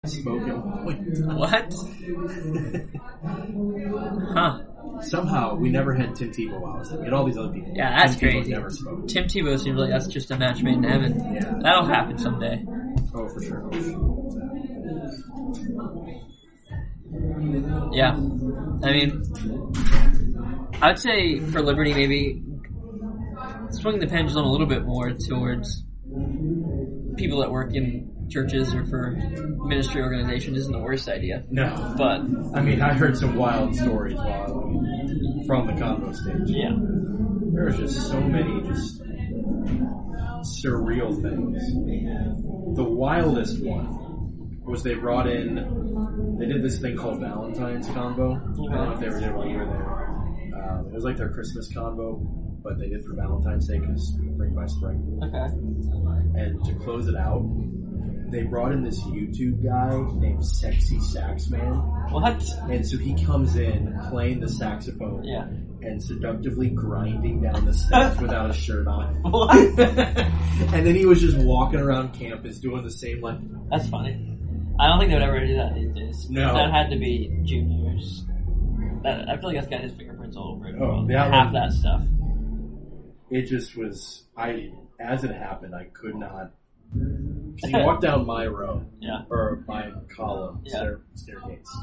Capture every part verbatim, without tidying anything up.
spoken point. What? Huh. Somehow, we never had Tim Tebow while I was there. We had all these other people. Yeah, that's Tim Tebow crazy. never spoke. Tim Tebow seems like that's just a match made in heaven. Yeah. That'll happen someday. Oh, for sure. Yeah. I mean, I would say for Liberty maybe swing the pendulum a little bit more towards people that work in churches or for ministry organizations isn't the worst idea. No. But, I mean, I heard some wild stories while from the convo stage. yeah. There was just so many just surreal things. The wildest one was they brought in, they did this thing called Valentine's Convo. I don't know if they ever did while you were there. Um, it was like their Christmas Convo, but they did for Valentine's Day because spring by spring. Okay. And to close it out, they brought in this YouTube guy named Sexy Sax Man. What? And so he comes in playing the saxophone Yeah. and seductively grinding down the steps without a shirt on. What? And then he was just walking around campus doing the same, like... That's funny. I don't think they would ever do that these days. No. That had to be juniors. That, I feel like that's got his fingerprints all over it. Oh, that half one- that stuff. It just was... I As it happened, I could not... Because you walk down my row, Yeah. or my column, Yeah. stair, staircase.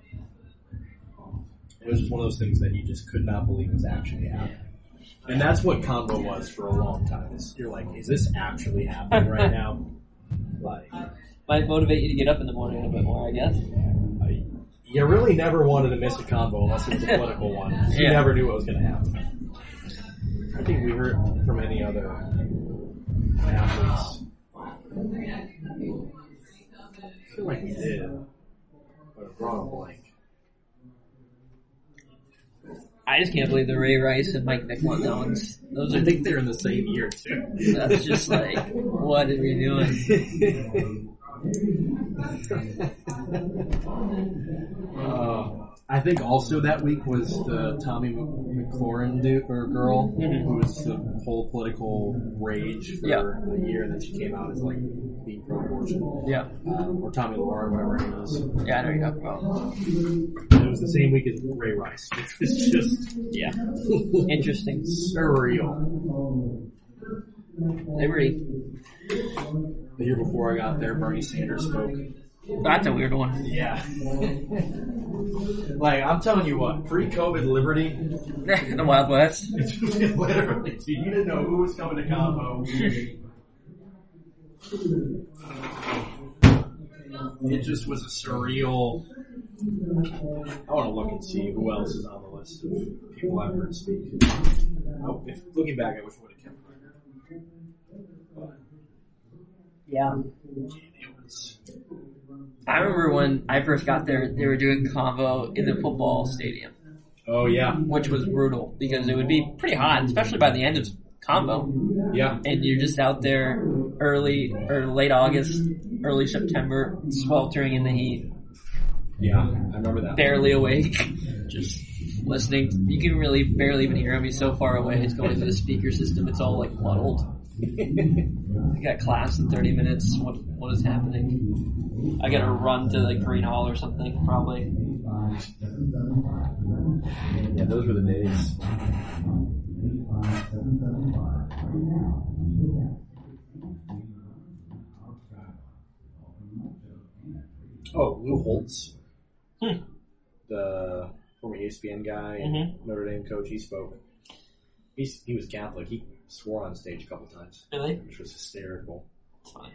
It was just one of those things that you just could not believe was actually happening. And that's what Convo was for a long time. Is you're like, is this actually happening right now? Like, Might motivate you to get up in the morning a little bit more, I guess. I, you really never wanted to miss a Convo unless it was a political one. You Yeah. never knew what was going to happen. I think we heard from any other athletes. I feel like we did, but I'm drawing a blank. I just can't believe the Ray Rice and Mike Nicholas ones. Those I are think they're in the same year too. that's just like, what are we doing? uh, I think also that week was the Tommy McLaurin dude, or girl Mm-hmm. who was the whole political rage for Yeah. a year, and then she came out as like being pro-abortion. Yeah. Um, or Tommy Lauren, whatever her name is. Yeah, I know what you're talking about. It was the same week as Ray Rice. It was just Yeah. Interesting. surreal. Liberty. The year before I got there, Bernie Sanders spoke. That's a weird one. Yeah. Like, I'm telling you what, pre-COVID Liberty, The Wild West. literally, dude, you didn't know who was coming to Combo. It just was a surreal... I want to look and see who else is on the list of people I've heard speak. Oh, if, looking back, I wish I would have kept record. But Yeah. it was... I remember when I first got there, they were doing convo in the football stadium, Oh, yeah. which was brutal because it would be pretty hot, especially by the end of convo. Yeah. And you're just out there early or late August, early September, sweltering in the heat, Yeah, I remember that. barely awake, just listening. You can really barely even hear him. He's so far away. It's going through the speaker system. It's all like muddled. I got class in thirty minutes. What what is happening? I gotta run to like Green Hall or something, probably. Yeah, those were the days. Oh, Lou Holtz, Hmm. the former E S P N guy, and Mhm. Notre Dame coach, he spoke. He's, he was Catholic. He swore on stage a couple times, Really? which was hysterical. It's funny.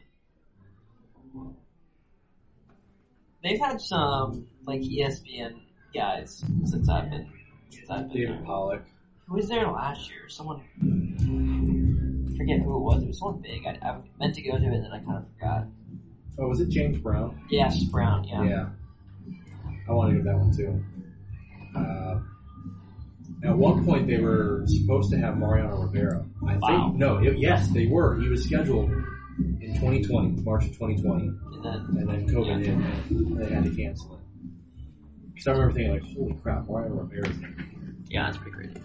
They've had some like E S P N guys since I've been since I've been David there. Pollock. Who was there last year? Someone I forget who it was. It was someone big. I, I meant to go to it and then I kind of forgot. Oh, was it James Brown? Yes, Brown. Yeah. Yeah. I want to go to that one too. Uh, at one point, they were supposed to have Mariano Rivera. I think Wow. no, it, yes, they were. He was scheduled in twenty twenty, March of twenty twenty, And then and then COVID Yeah. hit, and they had to cancel it. Because I remember thinking, like, "Holy crap, Mariano Rivera's going to be here." yeah, that's pretty crazy.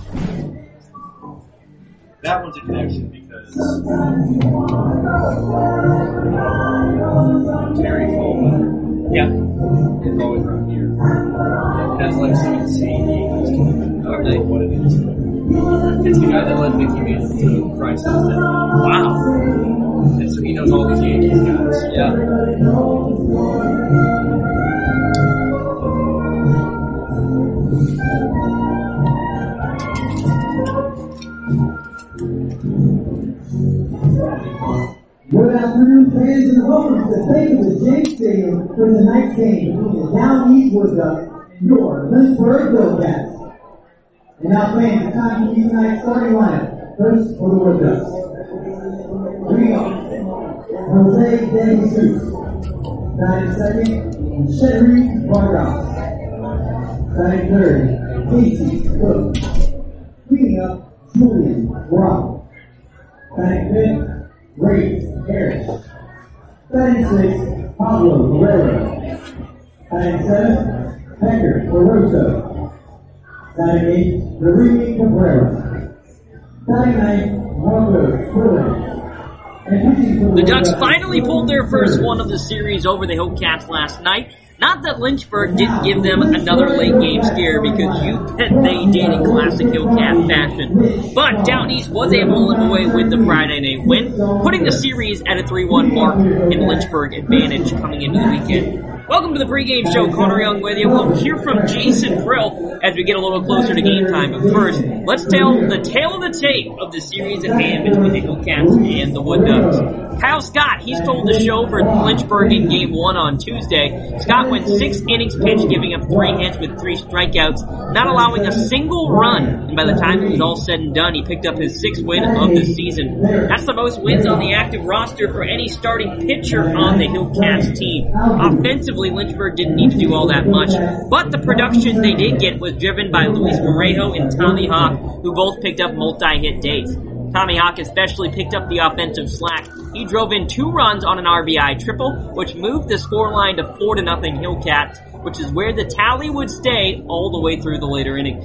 That one's a connection because Terry Coleman Yeah. It's always around here. It has like some insane Yankees team. I don't know what it is. It's the guy that led Mickey Mantle to Christ on his deathbed. Wow. And so he knows all these Yankees guys. Yeah. Good afternoon, fans, and welcome to the Bank of the James Stadium for tonight's game between the Down East Wood Ducks and your Lynchburg Hillcats. And now playing the time to tonight's starting lineup. First for the Wood Ducks. Leading off, Jose De Jesus. Batting second, Shedry Vargas. Batting third, Casey Cook. Cleaning up, Julian Brown. Batting fifth, Ray Harris. Batting sixth, Pablo Guerrero. Batting seventh, Hector Barroso. Batting eighth, Luigi Cabrera. Batting ninth, Marco Quillen. The Ducks finally pulled their first one of the series over the Hillcats last night. Not that Lynchburg didn't give them another late game scare, because you bet they did in classic Hillcat fashion. But Down East was able to live away with the Friday night win, putting the series at a three one mark in Lynchburg advantage coming into the weekend. Welcome to the pregame show. Connor Young with you. We'll hear from Jason Brill as we get a little closer to game time. But first, let's tell the tale of the tape of the series at hand between the Hillcats and the Wood Ducks. Kyle Scott, he stole the show for Lynchburg in game one on Tuesday. Scott went six innings pitched, giving up three hits with three strikeouts, not allowing a single run. And by the time it was all said and done, he picked up his sixth win of the season. That's the most wins on the active roster for any starting pitcher on the Hillcats team. Offensively, Lynchburg didn't need to do all that much, but the production they did get was driven by Luis Morejo and Tommy Hawk, who both picked up multi-hit days. Tommy Hawk especially picked up the offensive slack. He drove in two runs on an R B I triple, which moved the scoreline to four to nothing Hillcats, which is where the tally would stay all the way through the later innings.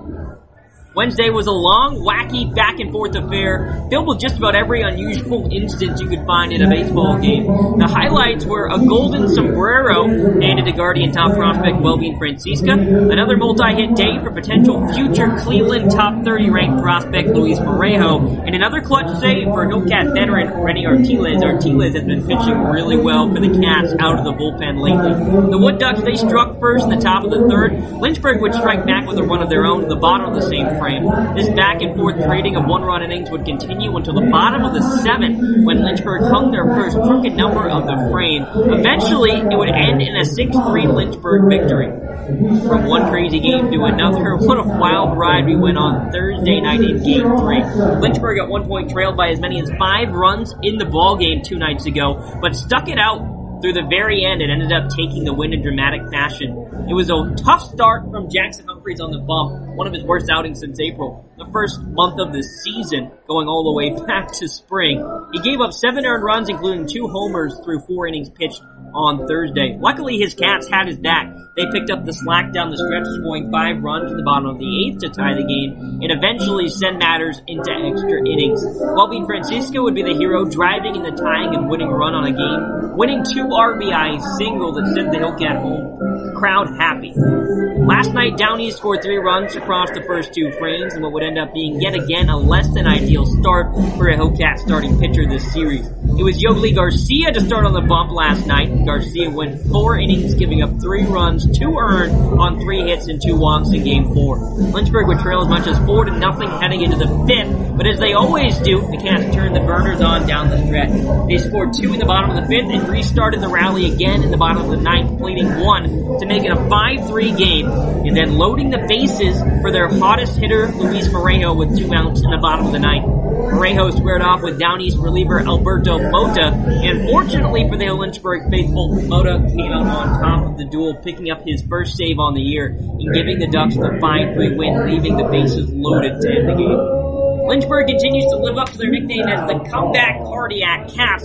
Wednesday was a long, wacky, back-and-forth affair filled with just about every unusual instance you could find in a baseball game. The highlights were a golden sombrero handed to Guardian top prospect Welvin Francisca, another multi-hit day for potential future Cleveland top thirty ranked prospect Luis Morejo, and another clutch save for Hillcat veteran Renny Artiles. Artiles has been pitching really well for the Cats out of the bullpen lately. The Wood Ducks, they struck first in the top of the third. Lynchburg would strike back with a run of their own in the bottom of the same frame. This back-and-forth trading of one-run innings would continue until the bottom of the seventh, when Lynchburg hung their first crooked number of the frame. Eventually, it would end in a six three Lynchburg victory. From one crazy game to another, what a wild ride we went on Thursday night in Game three. Lynchburg at one point trailed by as many as five runs in the ball game two nights ago, but stuck it out through the very end and ended up taking the win in dramatic fashion. It was a tough start from Jackson Humphreys on the bump, one of his worst outings since April, the first month of the season, going all the way back to spring. He gave up seven earned runs, including two homers through four innings pitched on Thursday. Luckily, his Cats had his back. They picked up the slack down the stretch, scoring five runs in the bottom of the eighth to tie the game, and eventually send matters into extra innings. Welvin Francisco would be the hero, driving in the tying and winning run on a game, winning two R B I single that sent the Hillcat home. The crowd happy. Last night, Down East scored three runs across the first two frames in what would end up being yet again a less than ideal start for a Hillcat starting pitcher this series. It was Yogli Garcia to start on the bump last night. Garcia went four innings, giving up three runs, two earned on three hits and two walks in game four. Lynchburg would trail as much as four to nothing heading into the fifth, but as they always do, the Cats turned the burners on down the stretch. They scored two in the bottom of the fifth and restarted the rally again in the bottom of the ninth, completing one to make it a five three game, and then loading the bases for their hottest hitter, Luis Morejo, with two outs in the bottom of the ninth. Morejo squared off with Down East reliever Alberto Mota, and fortunately for the Lynchburg faithful, Mota came out on top of the duel, picking up his first save on the year and giving the Ducks the five three win, leaving the bases loaded to end the game. Lynchburg continues to live up to their nickname as the Comeback Cardiac Cats.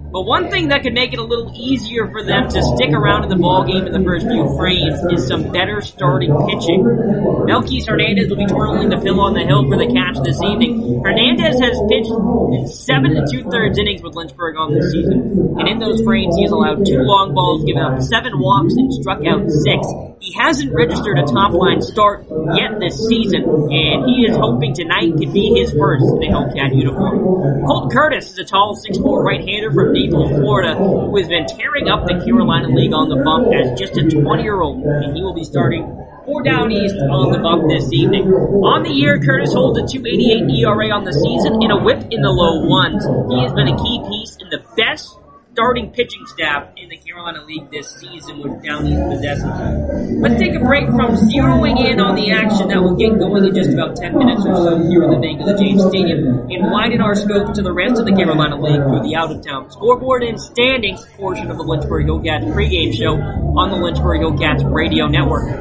But one thing that could make it a little easier for them to stick around in the ballgame in the first few frames is some better starting pitching. Melquise Hernandez will be twirling the pillow on the hill for the catch this evening. Hernandez has pitched in seven and two-thirds innings with Lynchburg on this season. And in those frames, he has allowed two long balls, given up seven walks, and struck out six. He hasn't registered a top-line start yet this season, and he is hoping tonight could be his first in a Hellcat uniform. Colt Curtis is a tall six foot four right-hander from Naples, Florida, who has been tearing up the Carolina League on the bump as just a twenty-year-old, and he will be starting for Down East on the bump this evening. On the year, Curtis holds a two eighty-eight E R A on the season and a whip in the low ones. He has been a key piece in the best starting pitching staff in the Carolina League this season, which Down East possesses. Let's take a break from zeroing in on the action that will get going in just about ten minutes or so here in the Bank of the James Stadium and widen our scope to the rest of the Carolina League through the out-of-town scoreboard and standings portion of the Lynchburg Go-Cats pregame show on the Lynchburg Go-Cats radio network.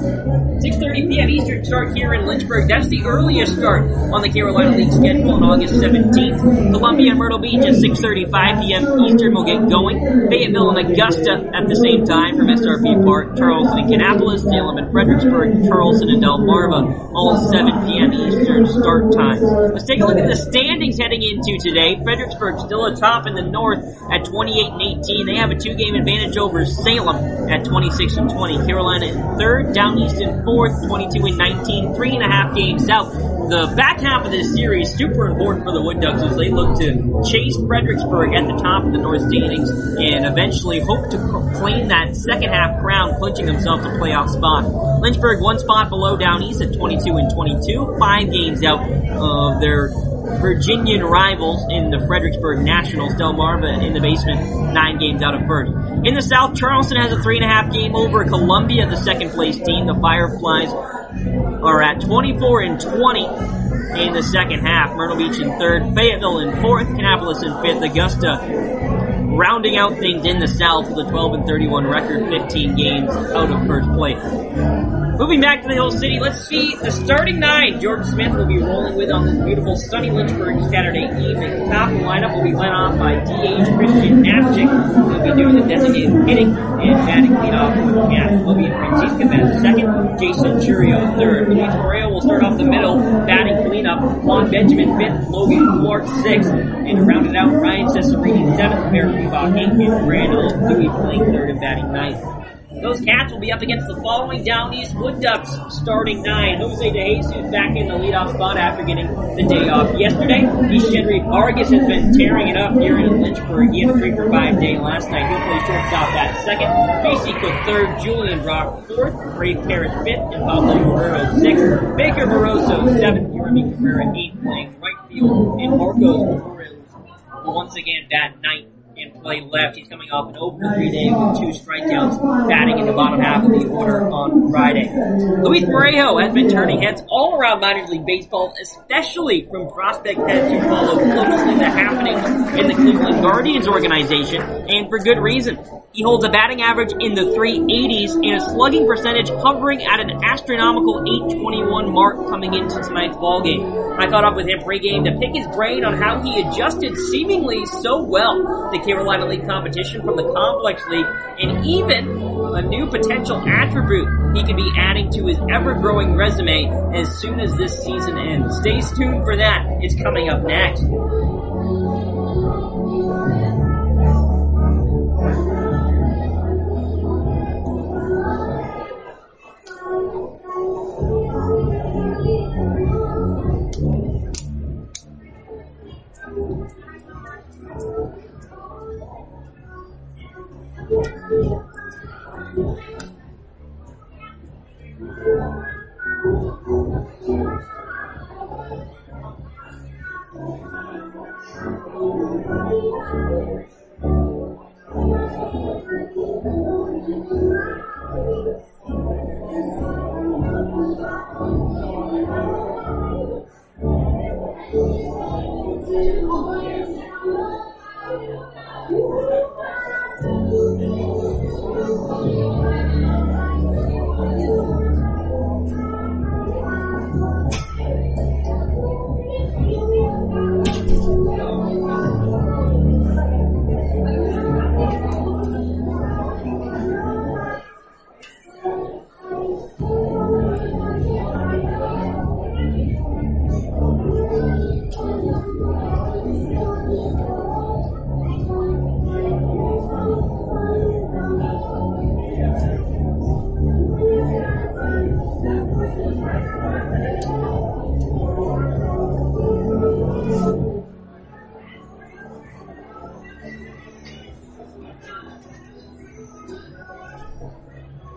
six thirty p.m. Eastern start here in Lynchburg. That's the earliest start on the Carolina League schedule on August seventeenth. Columbia and Myrtle Beach at six thirty-five p.m. Eastern will get going. Fayetteville and Augusta at the same time from S R P Park. Charleston and Kannapolis, Salem and Fredericksburg, Charleston and Delmarva, all seven p.m. Eastern start times. Let's take a look at the standings heading into today. Fredericksburg still atop in the north at twenty-eight and eighteen. They have a two-game advantage over Salem at twenty-six and twenty. Carolina in third, Down East in fourth, twenty-two and nineteen, three and a half games out. The back half of this series super important for the Wood Ducks as they look to chase Fredericksburg at the top of the North standings and eventually hope to claim that second half crown, clinching themselves a playoff spot. Lynchburg one spot below Down East at twenty-two and twenty-two, five games out of their Virginian rivals in the Fredericksburg Nationals. Delmarva in the basement, nine games out of first. In the South, Charleston has a three and a half game over Columbia, the second place team. The Fireflies are at twenty-four and twenty in the second half. Myrtle Beach in third, Fayetteville in fourth, Kannapolis in fifth, Augusta rounding out things in the South with a twelve and thirty-one record, fifteen games out of first place. Moving back to the Hill City, let's see the starting nine Jordan Smith will be rolling with on this beautiful sunny Lynchburg Saturday evening. Top of the lineup will be led off by D H Christian Napchick, who will be doing the designated hitting and batting leadoff for the Cats. Logan Francisca bats second, Jason Churio third. Luis Moreo will start off the middle, batting cleanup. Juan Benjamin fifth, Logan Clark sixth, and to round it out, Ryan Cesarini seventh, Barrett Reebok eighth, and Randall Dewey playing third and batting ninth. Those Cats will be up against the following Down East Wood Ducks starting nine. Jose DeJesus back in the leadoff spot after getting the day off yesterday. Ishedri Vargas has been tearing it up here in Lynchburg. He had a three for five day last night. He'll play shortstop at second. J C Cook third, Julian Brock fourth, Ray Parrish fifth, and Pablo Guerrero sixth. Baker Barroso seventh, Jeremy Cabrera eighth, playing right field, and Marcos Torres will once again bat ninth and play left. He's coming off an oh for three day with two strikeouts, batting in the bottom half of the order on Friday. Luis Moreo has been turning heads all around minor league baseball, especially from prospect heads who follow closely the happenings in the Cleveland Guardians organization, and for good reason. He holds a batting average in the three eighties and a slugging percentage hovering at an astronomical eight twenty-one mark coming into tonight's ballgame. I caught up with him pregame to pick his brain on how he adjusted seemingly so well to Carolina League competition from the Complex League, and even a new potential attribute he could be adding to his ever-growing resume as soon as this season ends. Stay tuned for that. It's coming up next.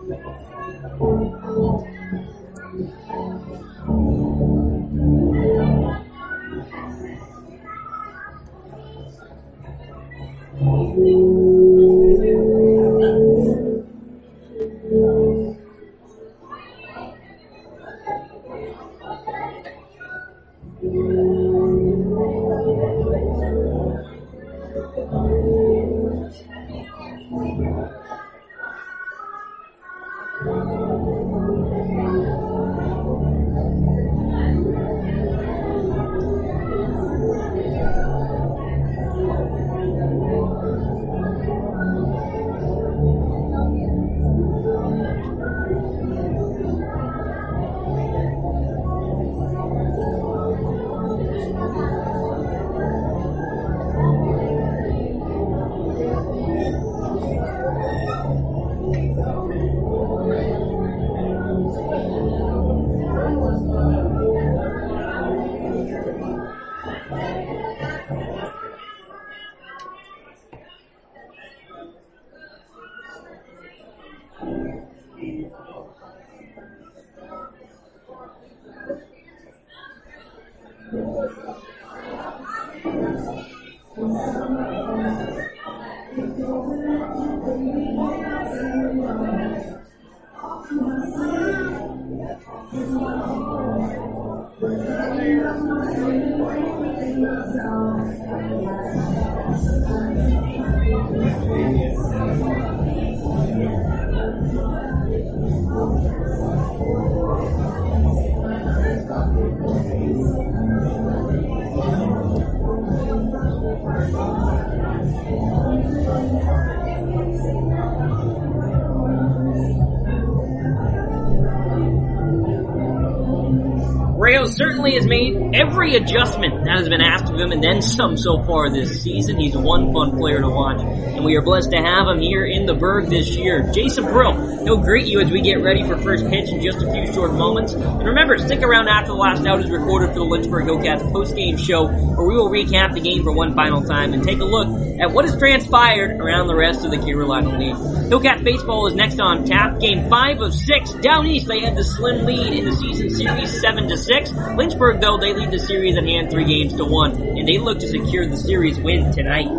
Rayo certainly has made every adjustment that has been asked of him and then some so far this season. He's one fun player to watch, and we are blessed to have him here in the Berg this year. Jason Brill, he'll greet you as we get ready for first pitch in just a few short moments. And remember, stick around after the last out is recorded for the Lynchburg Hillcats post-game show, where we will recap the game for one final time and take a look at what has transpired around the rest of the Carolina League. Hillcats baseball is next on tap. Game five of six. Down east, they had the slim lead in the season series seven to six. Lynchburg, though, they lead the series at hand three games to one, and they look to secure the series win tonight.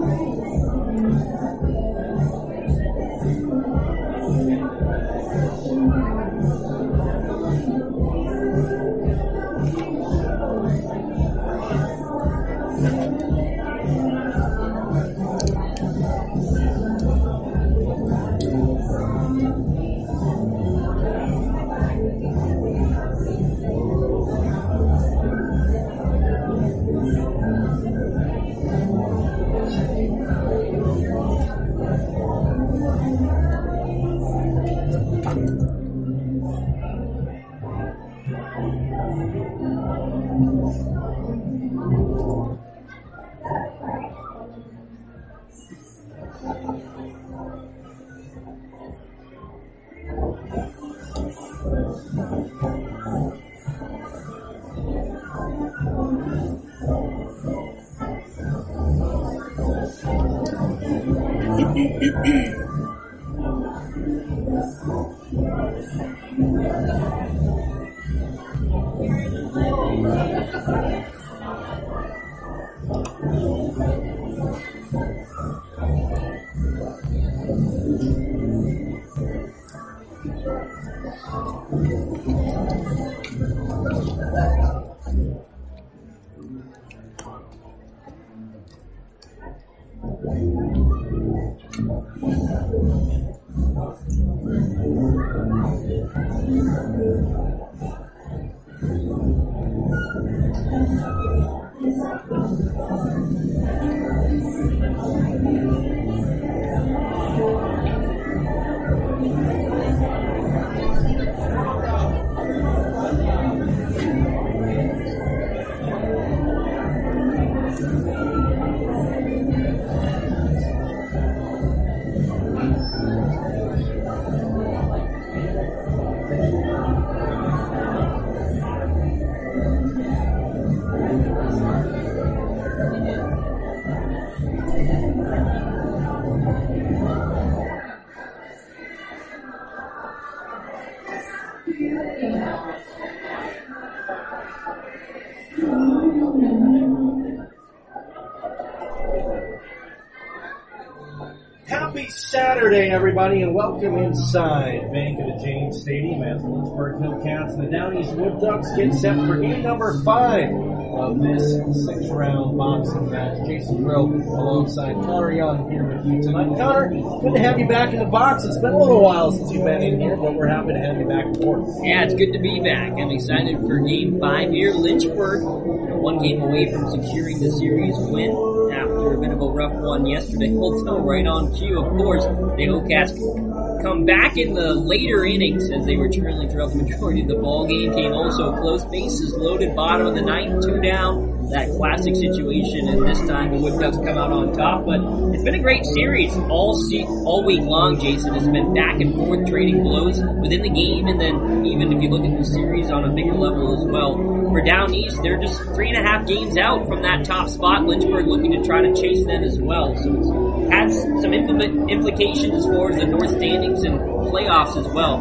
Happy Saturday, everybody, and welcome inside Bank of the James Stadium as the Lynchburg Hillcats and the Down East Wood Ducks get set for game number five of this six-round boxing match. Jason Brill alongside Connor Young here with you tonight. Connor, good to have you back in the box. It's been a little while since you've been in here, but we're happy to have you back and forth. Yeah, it's good to be back. I'm excited for game five here. Lynchburg, you know, one game away from securing the series win after a bit of a rough one yesterday. Although right on cue, of course, the Hillcats come back in the later innings as they were trailing throughout the majority of the ball game. Came also close, bases loaded, bottom of the ninth, two down. That classic situation, and this time the Wood Ducks come out on top. But it's been a great series all se- all week long, Jason. It's been back and forth, trading blows within the game, and then even if you look at the series on a bigger level as well. For Down East, they're just three and a half games out from that top spot. Lynchburg looking to try to chase them as well. So it's had some implement- implications as far as the North standings and playoffs as well.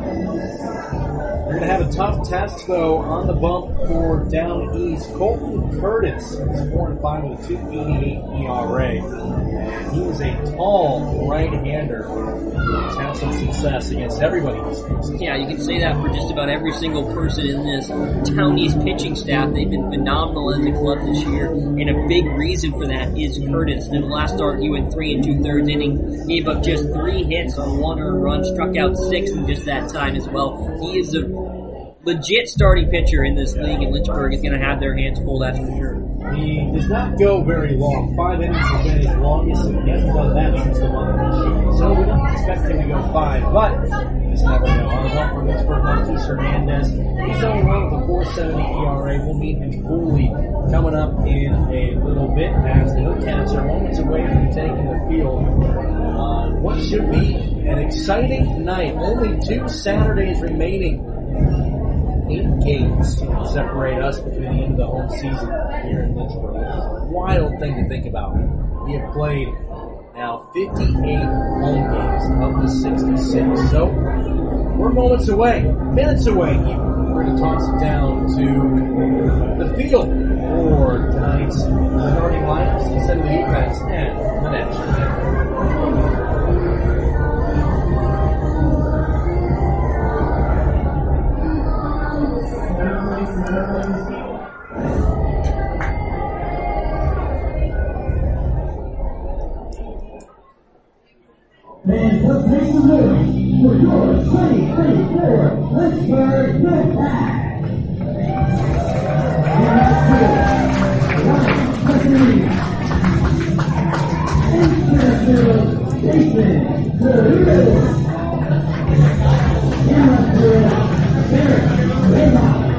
We're going to have a tough test, though, on the bump for Down East. Colton Curtis is four and five with a two eighty-eight E R A. And he is a tall right-hander who's had some success against everybody this season. Yeah, you can say that for just about every single person in this Down East pitching staff. They've been phenomenal as a club this year, and a big reason for that is Curtis. In the last start, he went three and two-thirds inning, gave up just three hits on one earned run, struck out six in just that time as well. He is a legit starting pitcher in this league, and Lynchburg is going to have their hands full, that's for sure. He does not go very long. Five innings has been his longest, and he hasn't done that since the month of June. So we don't expect him to go five, but you just never know. On the bump for Lynchburg, Marquis Hernandez. He's only one with a four seventy E R A. We'll meet him fully coming up in a little bit as the Hillcats are moments away from taking the field on what should be an exciting night. Only two Saturdays remaining. Eight games separate us between the end of the home season here in Lynchburg, which is a wild thing to think about. We have played now fifty-eight home games of the sixty-six, so we're moments away, minutes away even. We're going to toss it down to the field for tonight's starting lineups instead of the defense and the national anthem. And let's make some noise for your twenty twenty-four Lynchburg Hillcats. In that field, Ryan Preston, Jason Guerrero. In that field, Derek Raymond.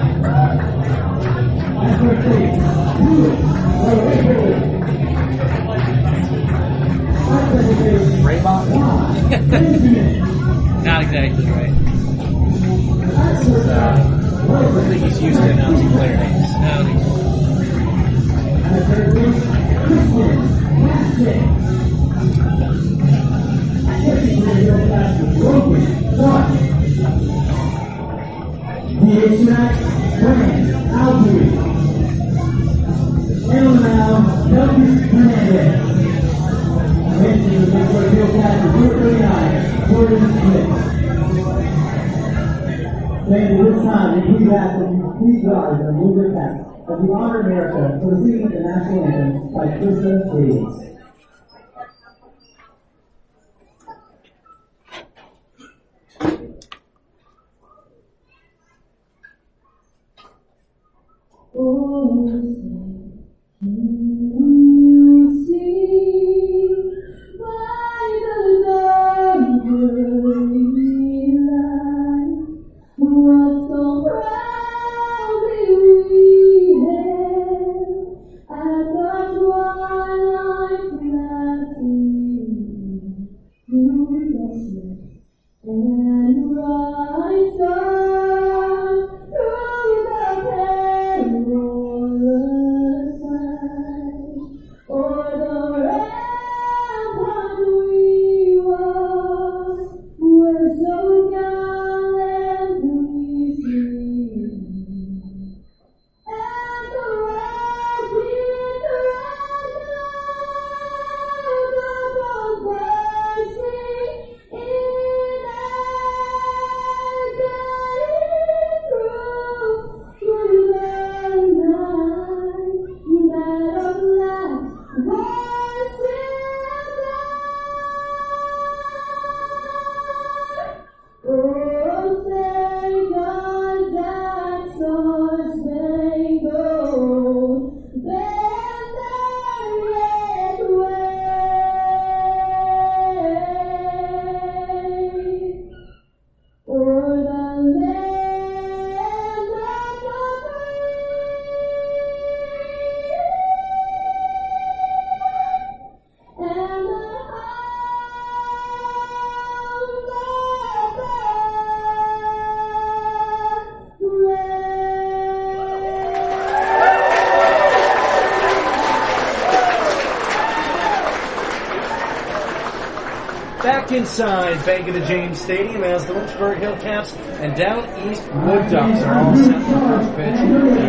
At first base, Lewis Guerrero. Not exactly right. This is, uh, I don't think he's used to announcing player names. No, I don't think so. And this time, we please ask that you please rise and move your caps as we honor America for receiving the national anthem by Krista Davis. Oh, can you see by the dawn's early light what so proudly we hailed at the twilight's last gleaming through the smoke and bright stars through the perilous night. O'er the rampart we walked, where so gallantly back inside Bank of the James Stadium as the Lynchburg Hillcats and Down East Wood Ducks are all set for the first pitch.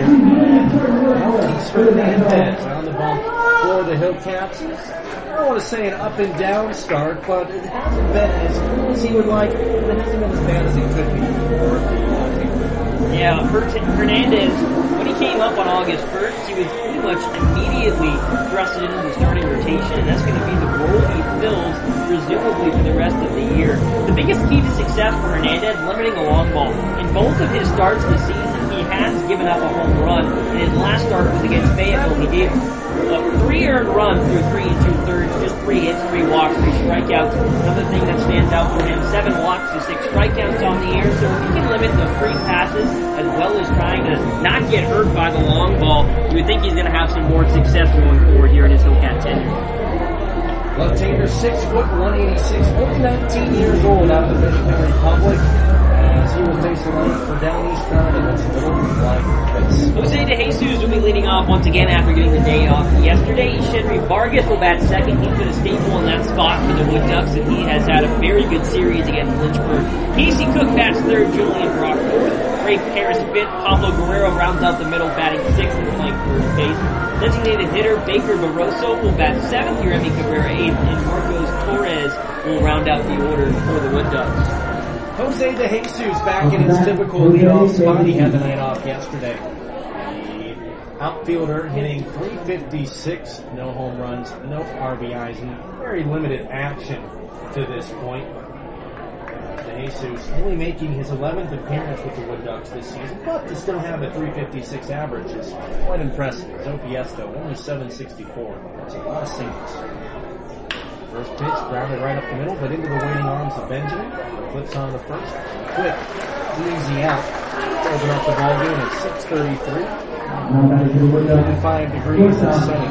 Here's Hernandez on the bump for the Hillcats. I don't want to say an up and down start, but it hasn't been as good as he would like, but it hasn't been as bad as it could be for the Yeah, Hernandez, when he came up on August first, he was pretty much immediately thrusted into the starting rotation, and that's going to be the role he fills, presumably for the rest of the year. The biggest key to success for Hernandez, limiting a long ball. In both of his starts this season, he has given up a home run, and his last start was against Fayetteville. He gave a three earned runs through three and two thirds, just three hits, three walks, three strikeouts. Another thing that stands out for him, seven walks to six strikeouts on the year, so if he can limit the free passes as well as trying to not get hurt by the long ball, you would think he's going to have some more success going forward here in his Hillcat tenure. Left-hander, six foot, one eighty-six, only nineteen years old out of the Dominican Republic. As he will face a line for Down East Town, and that's a little like this. Jose De Jesus will be leading off once again after getting the day off yesterday. Shenry Vargas will bat second. He's been a staple in that spot for the Wood Ducks, and he has had a very good series against Lynchburg. Casey Cook bats third, Julian Brock fourth. Ray Paris fifth. Pablo Guerrero rounds out the middle, batting sixth and playing first base. Designated hitter Baker Barroso will bat seventh. Yeremy Cabrera eighth, and Marcos Torres will round out the order for the Wood Ducks. Jose De Jesus back in his typical leadoff spot. He had the night off yesterday. The outfielder hitting three fifty-six, no home runs, no R B Is, and very limited action to this point. De Jesus only making his eleventh appearance with the Wood Ducks this season, but to still have a three fifty-six average is quite impressive. His O P S though, only seven sixty-four. That's a lot of singles. First pitch, grounded right up the middle, but into the waiting arms of Benjamin. Flips on the first. Quick, easy out. Open up the ball game at six thirty-three. twenty-five degrees and sunny.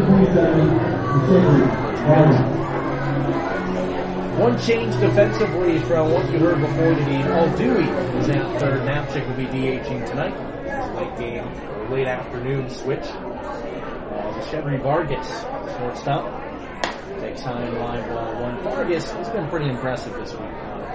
One change defensively from what you heard before the game. All Dewey is at third. Napchik will be DHing tonight. Late game, or late afternoon switch. Uh, Chevry Vargas, shortstop. Takes high in line ball one. Vargas, he's been pretty impressive this week.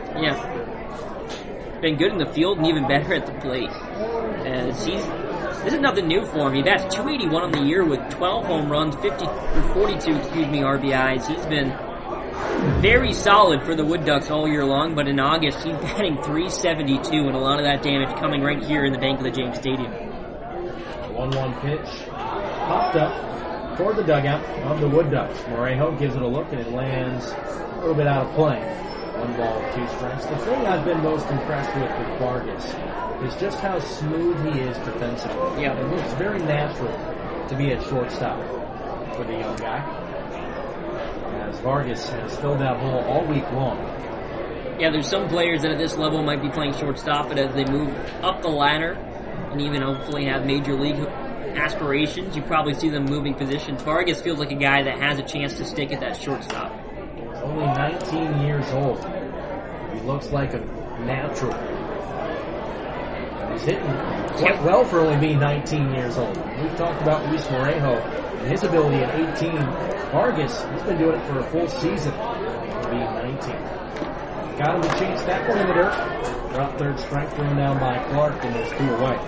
Yeah. Been good in the field and even better at the plate. As he's, this is nothing new for him. He bats two eighty-one on the year with twelve home runs, fifty, or forty-two, excuse me, R B Is. He's been very solid for the Wood Ducks all year long, but in August he's batting three seventy-two, and a lot of that damage coming right here in the Bank of the James Stadium. one one pitch. Popped up toward the dugout of the Wood Ducks. Morejo gives it a look and it lands a little bit out of play. One ball, two strikes. The thing I've been most impressed with with Vargas is just how smooth he is defensively. Yeah. It looks very natural to be at shortstop for the young guy. As Vargas has filled that hole all week long. Yeah, there's some players that at this level might be playing shortstop, but as they move up the ladder and even hopefully have major league aspirations, you probably see them moving positions. Vargas feels like a guy that has a chance to stick at that shortstop. Only nineteen years old. He looks like a natural. And he's hitting quite well for only being nineteen years old. We've talked about Luis Morejo and his ability at eighteen. Vargas, he's been doing it for a full season, being nineteen. Got him to chase that one in the dirt. Drop third strike, thrown down by Clark, and there's two away.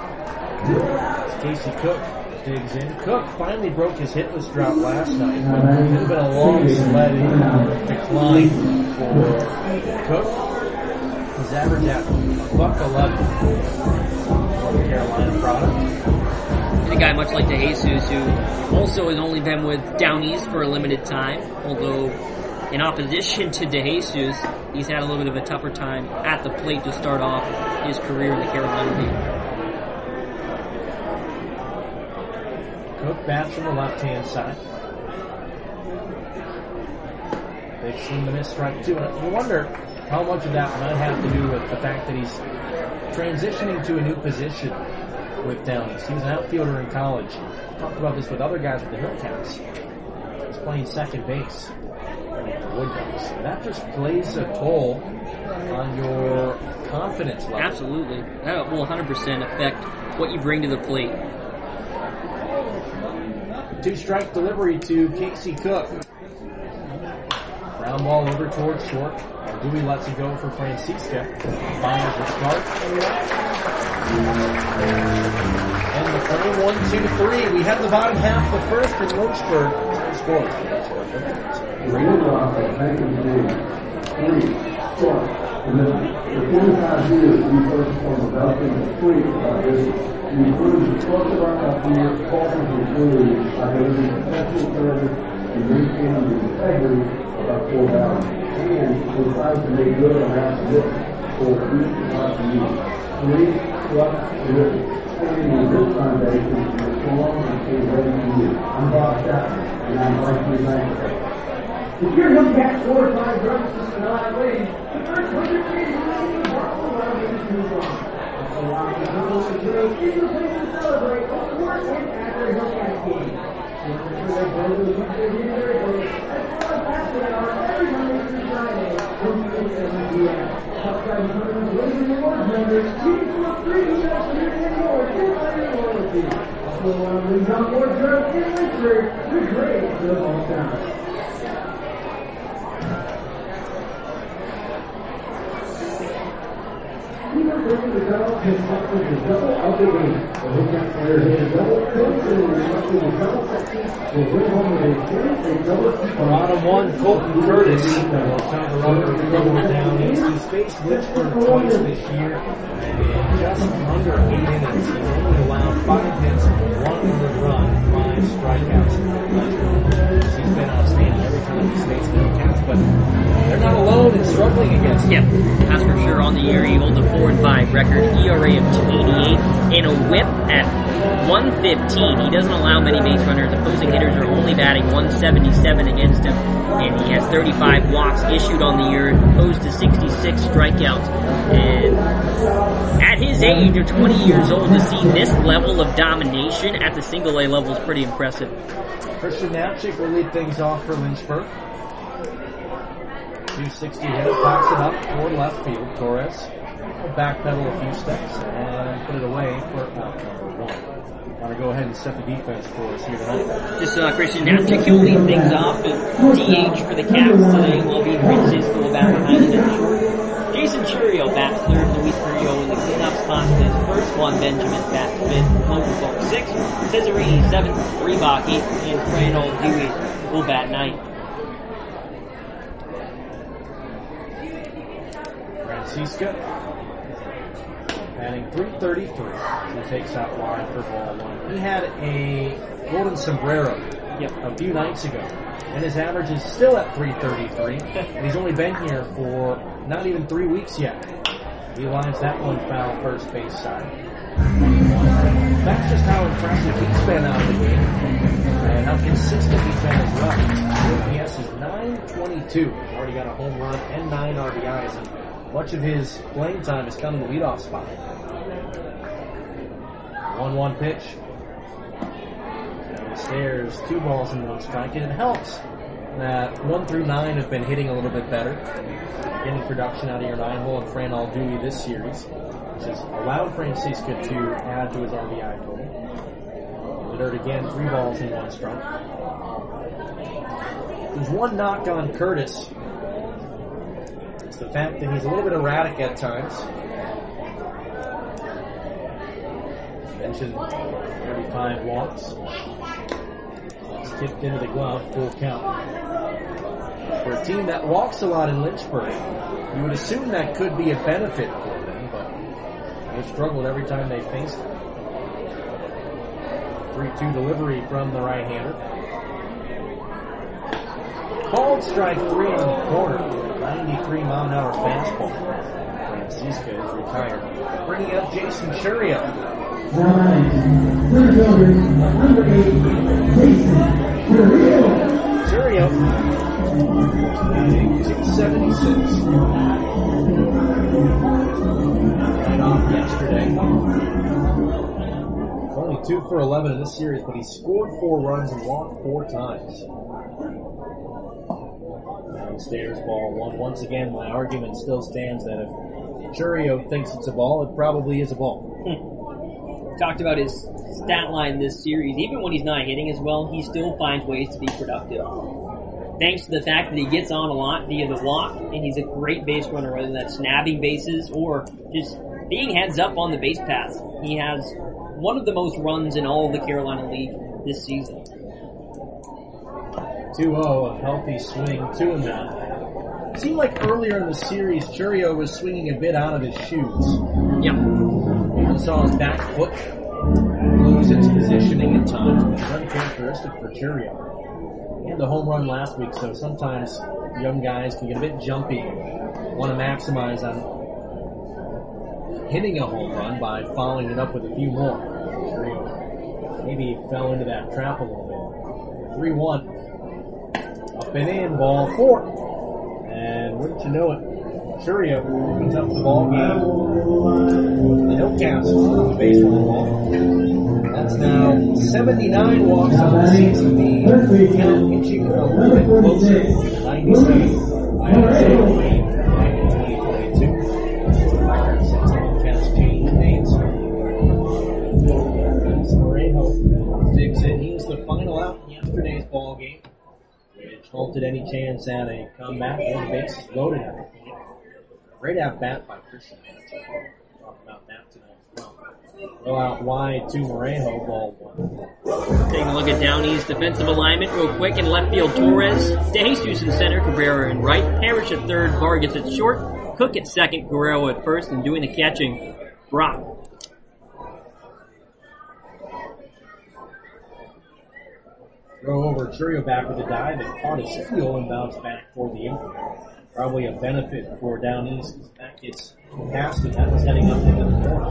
Casey Cook digs in. Cook finally broke his hitless drought last night. It has been a long, sledding decline for Cook. His average at a buck eleven. North Carolina product. And a guy much like De Jesus, who also has only been with Down East for a limited time, although in opposition to De Jesus, he's had a little bit of a tougher time at the plate to start off his career in the Carolina League. Cook bats from the left-hand side. Big swing to miss, strike two. And you wonder how much of that might have to do with the fact that he's transitioning to a new position with Down East. He was an outfielder in college. Talked about this with other guys with the Hillcats. He's playing second base with the Wood Ducks. That just plays a toll on your confidence level. Absolutely. That will one hundred percent affect what you bring to the plate. Two strike delivery to Casey Cook. Ground ball over towards short. Dewey lets it go for Francisca. Fires the start. And the frame, one, two, three. We have the bottom half of the first in Lynchburg. Score. And then for twenty-five years, we focused on developing the fleet of our business. We improved the trust of our customers, cultures including by delivering professional service and maintaining the integrity of our core values. And we strive to make good on our commitment for each of our communities. Three, trust, commitment. Standing on this foundation, we're strong and stay ready for you. I'm Bob Chapman, and I'm Vice President. If you're looking at four or five drugs in the night way, the first hundred days of the world around you is move on. So while the girls are doing eager things to celebrate, don't work in after a Hellcat game. Make sure they go to the weekday in their day. As far as after hour, every Monday through Friday, don't forget to M D M. Subscribe to the Raising Rewards members. You can feel free to email to your rewards. Get money loyalty. Also, one of the young boys girls in Lynchburg, you're great. Good all time. Even if the double can help with the double out the game. The hookup player hit a double coach and the rest of the double section will bring home with a point and double. Bottom one, Colton Curtis. Well, time to run the double down. He's faced Lynchburg twice this year. In just under eight innings, he's only allowed five hits, one earned run, five strikeouts. He's been outstanding every time he's faced the Cats, but they're not alone in struggling against him. Yep, that's for sure. On the year, he holds a four and five record, E R A of two eighty-eight, and a whip at one fifteen. He doesn't allow many base runners. Opposing hitters are only batting one seventy-seven against him, and he has thirty-five walks issued on the year, opposed to sixty-six strikeouts. And at his age of twenty years old, to see this level of domination at the single A level is pretty impressive. Christian Knapczyk will lead things off for Lynchburg. two sixty hitter, pops it up toward left field. Torres will backpedal a few steps and put it away for out number one. Want to go ahead and set the defense for us here tonight. Just uh, Christian Knapczyk, he'll lead things off with D H for the Cats today. Lovie Francisco will bat behind the short. Jason Churio bats third, Luis Carrillo in the cleanup spot for his first one. Benjamin bats fifth, Logan sixth, Cesarini seventh, Reebok eighth, and Crandall Dewey will bat ninth. Francisca batting three thirty-three. He takes out wide for ball one. He had a golden sombrero yep. a few nights ago, and his average is still at three thirty-three. And he's only been here for not even three weeks yet. He lines that one foul first base side. That's just how impressive he's been out of the game, and how consistent he's been as well. He has his nine twenty-two. He's already got a home run and nine R B Is, and much of his playing time has come in the leadoff spot. one one pitch. Down the stairs, two balls and one strike, and it helps that one through nine have been hitting a little bit better. Getting production out of your nine hole and Fran Aldui this series, which has allowed Francisca to add to his R B I total. It hurt again, three balls and one strike. There's one knock on Curtis. It's the fact that he's a little bit erratic at times. Mentioned thirty-five walks. It's kicked into the glove, full count. For a team that walks a lot in Lynchburg, you would assume that could be a benefit for them, but they've struggled every time they faced it. three two delivery from the right-hander. Called strike three in the corner. ninety-three mile an hour fastball. Francisca is retired. Bringing up Jason Churio. Nine, third over, number eight, Jason Churio. Churio. two seventy-six. Right off yesterday. Only two for eleven in this series, but he scored four runs and walked four times. Downstairs, ball one. Once again, my argument still stands that if Churio thinks it's a ball, it probably is a ball. Talked about his stat line this series. Even when he's not hitting as well, he still finds ways to be productive. thanks to the fact that he gets on a lot via the block, and he's a great base runner, whether that's snapping bases or just being heads up on the base paths. He has one of the most runs in all of the Carolina League this season. two oh, a healthy swing to him now. It seemed like earlier in the series, Churio was swinging a bit out of his shoes. Yeah. Even saw his back foot lose its positioning at times, which is uncharacteristic for Churio. He had the home run last week, so sometimes young guys can get a bit jumpy, want to maximize on hitting a home run by following it up with a few more. Churio maybe fell into that trap a little bit. three one. Up and in, ball four. And wouldn't you know it, Churio opens up the ball game. The Hillcats on the baseline wall. That's now seventy-nine walks on the season. The count inching a little bit closer to ninety-seven. I understand the lead back in twenty twenty-two. Since the Hillcats changed names. Moreno digs in. He was the final out in yesterday's ball game, which halted any chance at a comeback. The bases loaded at the point. Great at bat by Christian Manchester. We'll talk about that tonight as well. Go out wide to Moreno, ball one. Taking a look at Down East defensive alignment real quick. In left field, Torres. DeJesus in center, Cabrera in right. Parrish at third, Vargas at short. Cook at second, Guerrero at first, and doing the catching, Brock. Throw over, Churio back with a dive and caught his heel and bounced back for the infield. Probably a benefit for Down East. That gets past it. That was heading up into the corner.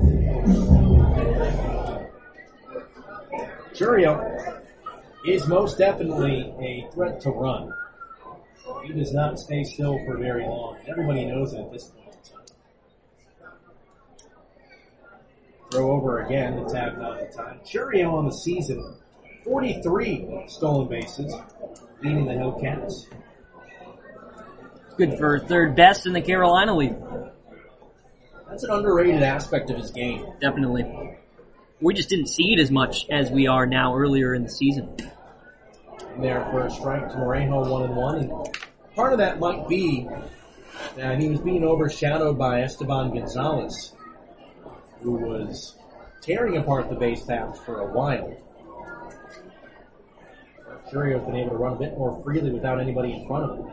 Churio is most definitely a threat to run. He does not stay still for very long. Everybody knows it at this point in time. Throw over again. The tag not in time. Churio on the season, forty-three stolen bases, leading the Hillcats. Good for third best in the Carolina League. That's an underrated aspect of his game. Definitely. We just didn't see it as much as we are now earlier in the season. And there for a strike to Moreno, one and one. And part of that might be that he was being overshadowed by Esteban Gonzalez, who was tearing apart the base paths for a while. Churio's been able to run a bit more freely without anybody in front of him.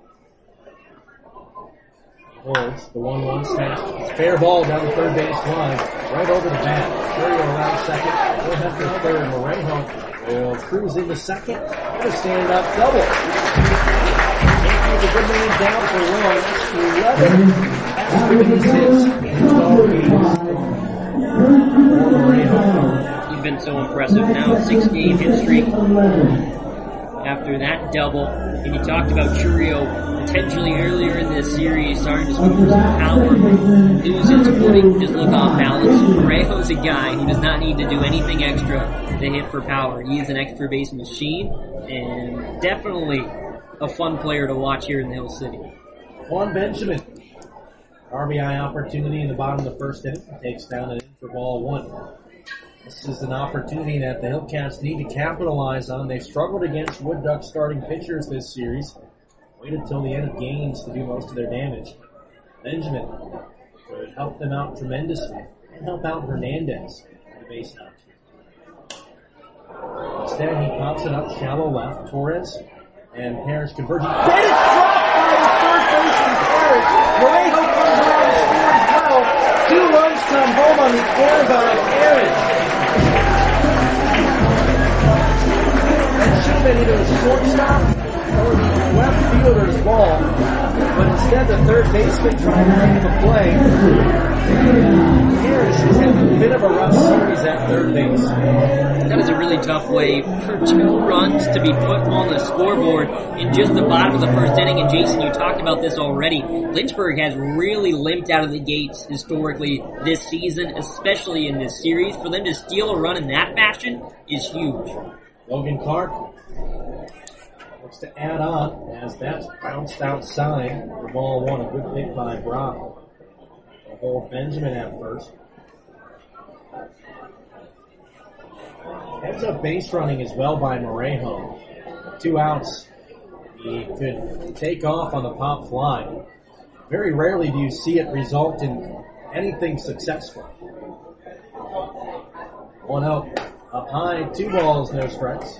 Holds the one one snap. It's fair ball down the third base line, right over the bat. Churio around second. We'll head for third. Moreno will cruise into second. And a stand-up double. Can't keep a good man down for long. That's eleven extra bases in twelve games for Moreno. He's been so impressive now. Six-game hit streak after that double. And you talked about Churio potentially earlier in this series starting to swing for some power, lose his footing, just look off balance. Morejo's a guy who does not need to do anything extra to hit for power. He is an extra base machine and definitely a fun player to watch here in the Hill City. Juan Benjamin, R B I opportunity in the bottom of the first inning, takes down and in for ball one. This is an opportunity that the Hillcats need to capitalize on. They've struggled against Wood Duck starting pitchers this series. Waited until the end of games to do most of their damage. Benjamin could help them out tremendously and help out Hernandez at the base now. Instead, he pops it up shallow left. Torres and Parrish convert. He dead is dropped by the third baseman Parrish. Moreno comes around and scores well. Two runs come home on the air by Parrish. That should have been either a shortstop or the left fielder's ball, but instead the third baseman tried to make the play. Parrish has had a bit of a rough series at third base. That is a really tough way for two runs to be put on the scoreboard in just the bottom of the first inning. And Jason, you talked about this already. Lynchburg has really limped out of the gates historically this season, especially in this series. For them to steal a run in that fashion is huge. Logan Clark looks to add on as that's bounced outside for ball one. A good pick by Brock. A hold Benjamin at first. Heads up base running as well by Moreno. Two outs He could take off on the pop fly. Very rarely do you see it result in anything successful. One out, up high, two balls, no strikes.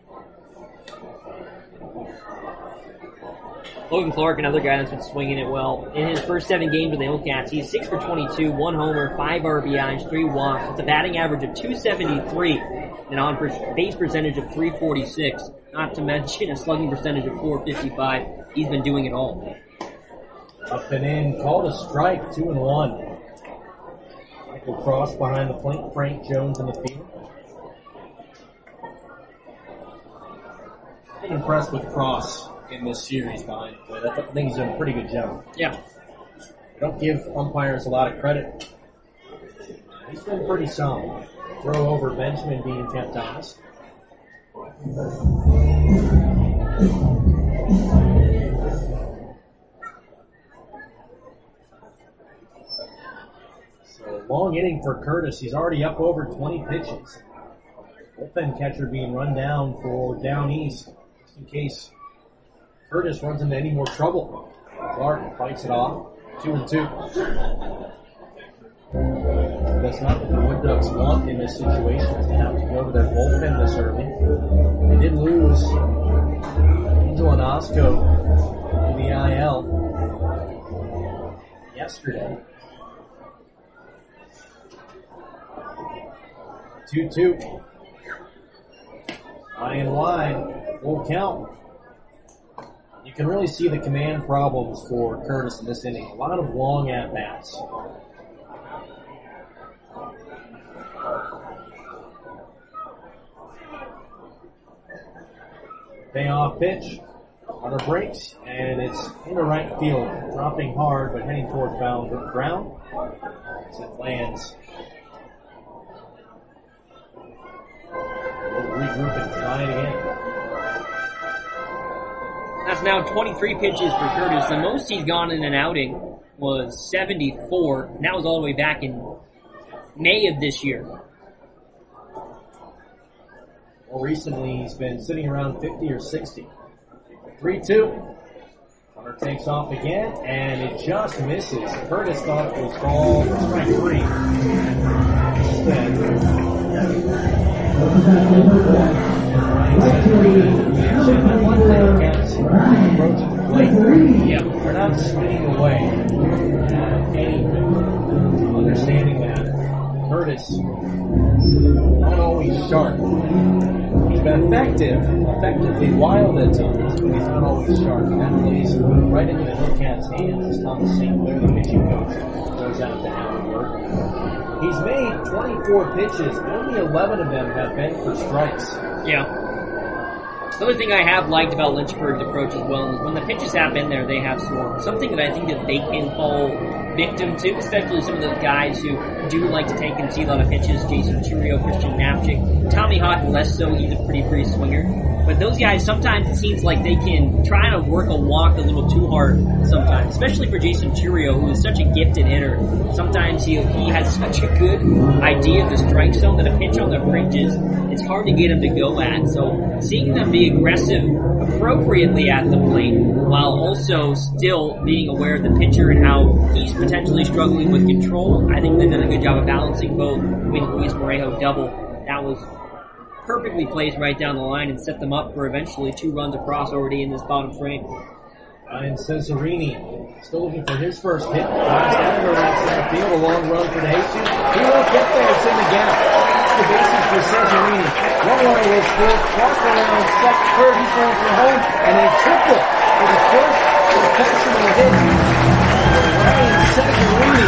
Logan Clark, another guy that's been swinging it well. In his first seven games with the Hillcats, he's six for twenty-two, one homer, five R B Is, three walks, with a batting average of two seventy-three, and an on-base percentage of three forty-six. Not to mention a slugging percentage of four fifty-five. He's been doing it all. Up and in, called a strike, two and one. Michael Cross behind the plate, Frank Jones in the field. I've been impressed with Cross in this series behind the plate. I think he's done a pretty good job. Yeah. Don't give umpires a lot of credit. He's been pretty solid. Throw over Benjamin being kept honest. So long inning for Curtis. He's already up over twenty pitches. Bullpen catcher being run down for down east, just in case Curtis runs into any more trouble. Clark fights it off. Two and two. That's not what the Wood Ducks want in this situation, is to have to go to their bullpen this early. They did lose Angel and Osco to the I L yesterday. two two. High and wide. Full count. You can really see the command problems for Curtis in this inning. A lot of long at-bats. Payoff pitch. Runner breaks, and it's into right field. Dropping hard, but heading towards foul ground as it lands. We'll regroup and try it again. That's now twenty-three pitches for Curtis. The most he's gone in an outing was seventy-four. And that was all the way back in May of this year. More recently, he's been sitting around fifty or sixty. three two. Runner takes off again, and it just misses. Curtis thought it was called strike three. Instead, Yeah. They're not swinging away. Anything. Understanding that Curtis not always sharp. He's been effective, effectively wild at times, but he's not always sharp. And that plays right into the Hillcats' hands as Thomas Saint Clair, the pitching coach, goes out to have work. He's made twenty-four pitches. Only eleven of them have been for strikes. Yeah. The other thing I have liked about Lynchburg's approach as well is when the pitches have been there, they have swung. Something that I think that they can fall victim to, especially some of those guys who do like to take and see a lot of pitches. Jason Churio, Christian Knapczyk, Tommy Hawk less so. He's a pretty free swinger. But those guys, sometimes it seems like they can try to work a walk a little too hard sometimes, especially for Jason Churio, who is such a gifted hitter. Sometimes he he has such a good idea of the strike zone that a pitch on the fringes, it's hard to get him to go at. So seeing them be aggressive appropriately at the plate while also still being aware of the pitcher and how he's potentially struggling with control, I think they've done a good job of balancing both. When Luis Morejo double, that was perfectly placed right down the line and set them up for eventually two runs across already in this bottom frame. Ryan Cesarini still looking for his first hit. Drives down to right center field. A long run for DeJesus. He won't get there. It's in the gap. That's the bases for Cesarini. One runner will score. Clark around second, third. He's going for home. And a triple for the first professional hit. Ryan Cesarini.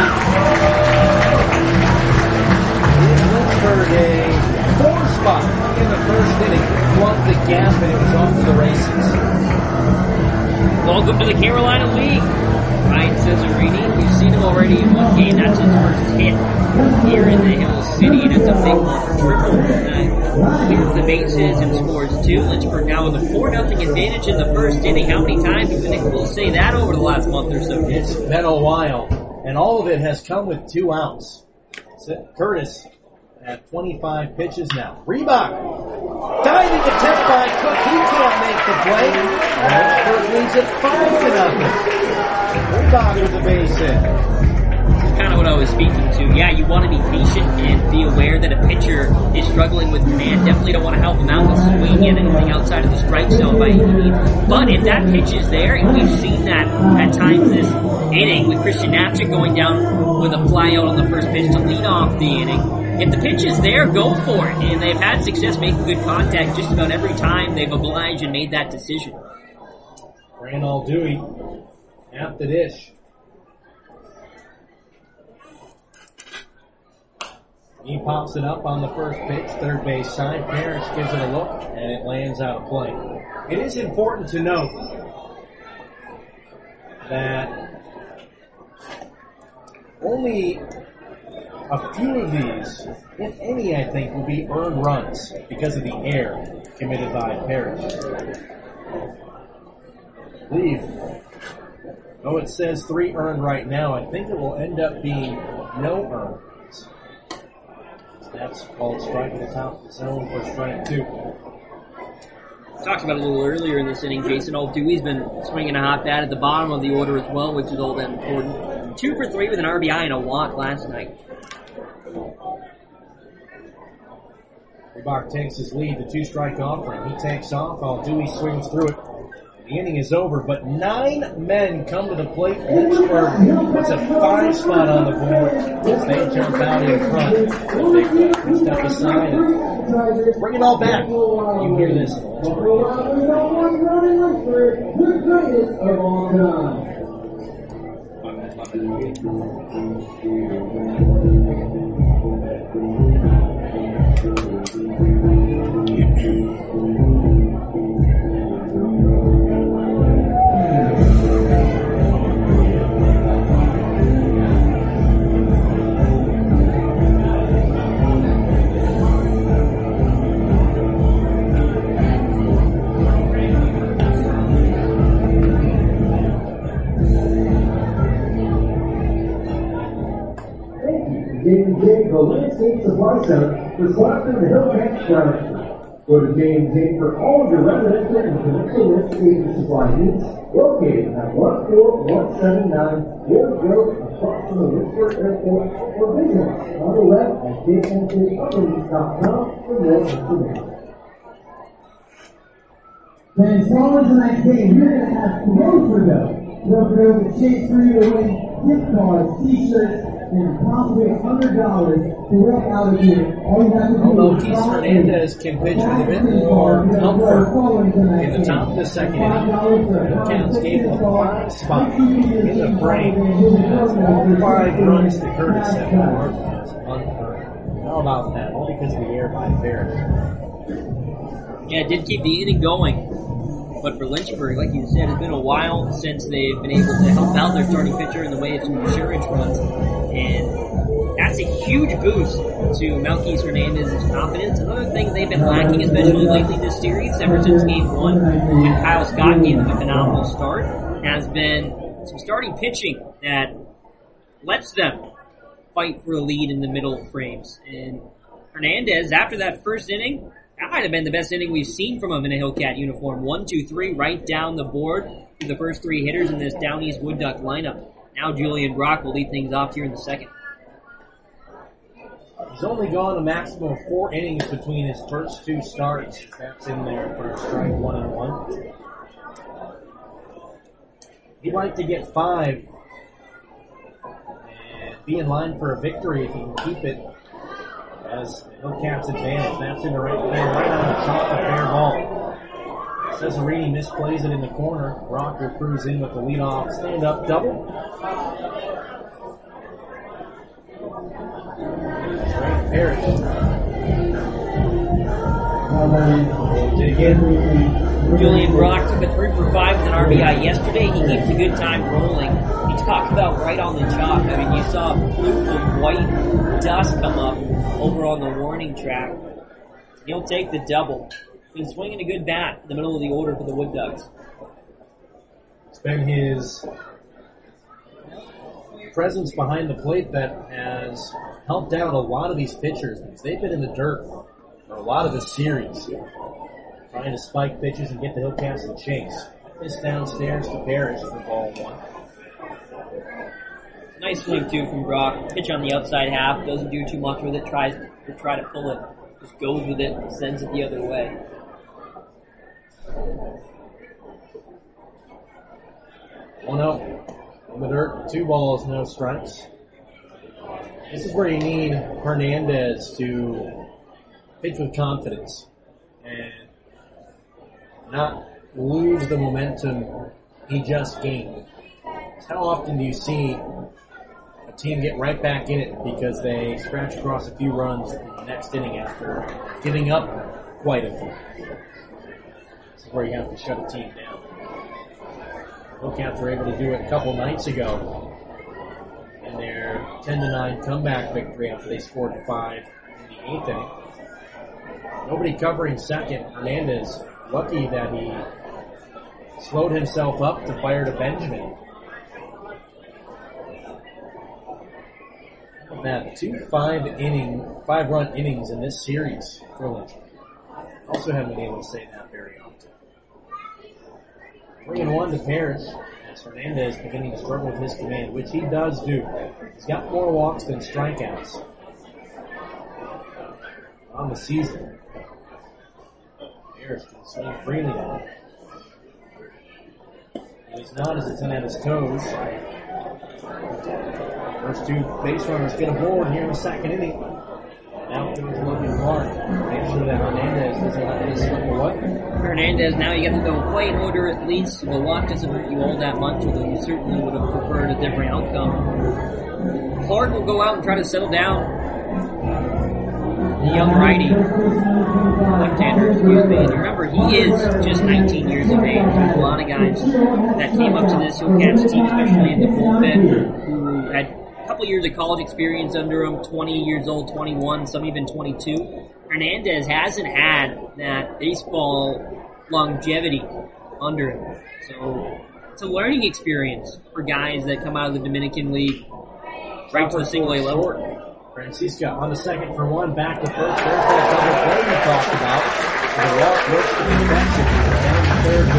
Gives Lynchburg a four spot in the first inning. Plugged the gap and it was off to the races. Welcome to the Carolina League. Ryan Cesarini, you've seen him already in one game. That's his first hit here in the Hill City. That's a big one for triple. Uh, clears the bases and scores two. Lynchburg now with a four nothing advantage in the first inning. How many times have we been able to say that over the last month or so? It's been a while, and all of it has come with two outs. Curtis at twenty-five pitches now. Reebok Diving attempt by Cook. He can't make the play. Lynchburg leads it five to nothing. Reebok with the base hit. Kind of what I was speaking to. Yeah, you want to be patient and be aware that a pitcher is struggling with command. Definitely don't want to help him out with swing and anything outside of the strike zone by any means. But if that pitch is there, and we've seen that at times this inning with Christian Knapczyk going down with a flyout on the first pitch to lead off the inning. If the pitch is there, go for it. And they've had success making good contact just about every time they've obliged and made that decision. Randall Dewey at the dish. He pops it up on the first pitch, third base side. Parrish gives it a look, and it lands out of play. It is important to note that only a few of these, if any, I think, will be earned runs because of the error committed by Parrish. I believe, though it says three earned right now, I think it will end up being no earned. That's called strike at the top of the zone for strike two. Talked about it a little earlier in this inning, Jason. Old Dewey's been swinging a hot bat at the bottom of the order as well, which is all that important. Two for three with an R B I and a walk last night. Reebok takes his lead, the two-strike offering. He takes off while Dewey swings through it. The inning is over, but nine men come to the plate. Lynchburg puts a five spot on the board as they jump out in front. If they step aside and bring it all back. You hear this. J and J, the Landscape Supply Center, for selecting the Hillcats Furniture. Go to J and J for all of your residential and commercial landscape supply needs, located at one four one seven nine Ward Road, across from the Lynchburg Airport, or visit us on the web at j n j upperleaf dot com for more information. The installers tonight's game, you're going to have Throw for Dough. Throw for Dough with chase for you to win gift cards, t-shirts, and possibly one hundred dollars to work out of here. All you have to do Although is Keith call Hernandez can pitch with a bit more comfort in the top of the second inning, the Cats gave him a fine spot in the frame. All five runs to Curtis at Martinez unearned. How about that? All because of the air by Parrish. Yeah, it did keep the inning going. But for Lynchburg, like you said, it's been a while since they've been able to help out their starting pitcher in the way of some insurance runs. And that's a huge boost to Melquise Hernandez's confidence. Another thing they've been lacking, especially lately this series, ever since game one, when Kyle Scott gave them a phenomenal start, has been some starting pitching that lets them fight for a lead in the middle frames. And Hernandez, after that first inning, that might have been the best inning we've seen from him in a Hillcat uniform. One, two, three, right down the board through the first three hitters in this Down East Wood Duck lineup. Now Julian Brock will lead things off here in the second. He's only gone a maximum of four innings between his first two starts. That's in there for strike one and one. He'd like to get five and be in line for a victory if he can keep it as the Hillcats advantage. That's in the right field, right on the top of fair ball. Cesarini misplays it in the corner. Rocker crews in with the leadoff stand-up double. Frank Parrish. Did again. Julian Brock took a three for five with an R B I yesterday. He keeps a good time rolling. He talked about right on the chalk. I mean, you saw plumes of white dust come up over on the warning track. He'll take the double. Been swinging a good bat in the middle of the order for the Wood Ducks. It's been his presence behind the plate that has helped out a lot of these pitchers because they've been in the dirt for a lot of this series. Trying to spike pitches and get the Hillcats to chase. This downstairs to Parrish for ball one. Nice swing too from Brock. Pitch on the outside half. Doesn't do too much with it. Tries to try to pull it. Just goes with it. Sends it the other way. One out in the dirt. Two balls, no strikes. This is where you need Hernandez to pitch with confidence and not lose the momentum he just gained. How often do you see a team get right back in it because they scratch across a few runs in the next inning after giving up quite a few? This is where you have to shut a team down. The Hillcats were able to do it a couple nights ago in their ten to nine comeback victory after they scored five in the eighth inning. Nobody covering second. Hernandez, lucky that he slowed himself up to fire to Benjamin. That two five inning, five run innings in this series for Lynch. Also haven't been able to say that very often. Three and one to Parrish as Hernandez beginning to struggle with his command, which he does do. He's got more walks than strikeouts on the season. Parrish can swing freely now. He's not as it's in at his toes. First two base runners get aboard here in the second inning. Now goes Logan Clark. Make sure that Hernandez doesn't let this slip away. Hernandez, now you get to go play in order at least. The walk doesn't hurt you all that much, although you certainly would have preferred a different outcome. Clark will go out and try to settle down. The young righty, left-hander, excuse me. And remember, he is just nineteen years of age. There's a lot of guys that came up to this Hillcats team, especially in the bullpen, who had a couple years of college experience under him, twenty years old, twenty-one, some even twenty-two. Hernandez hasn't had that baseball longevity under him. So it's a learning experience for guys that come out of the Dominican League right to the single-A level. Francisca on the second for one, back to first. There's that double play we talked about. The walk looks to be defensive. Down to third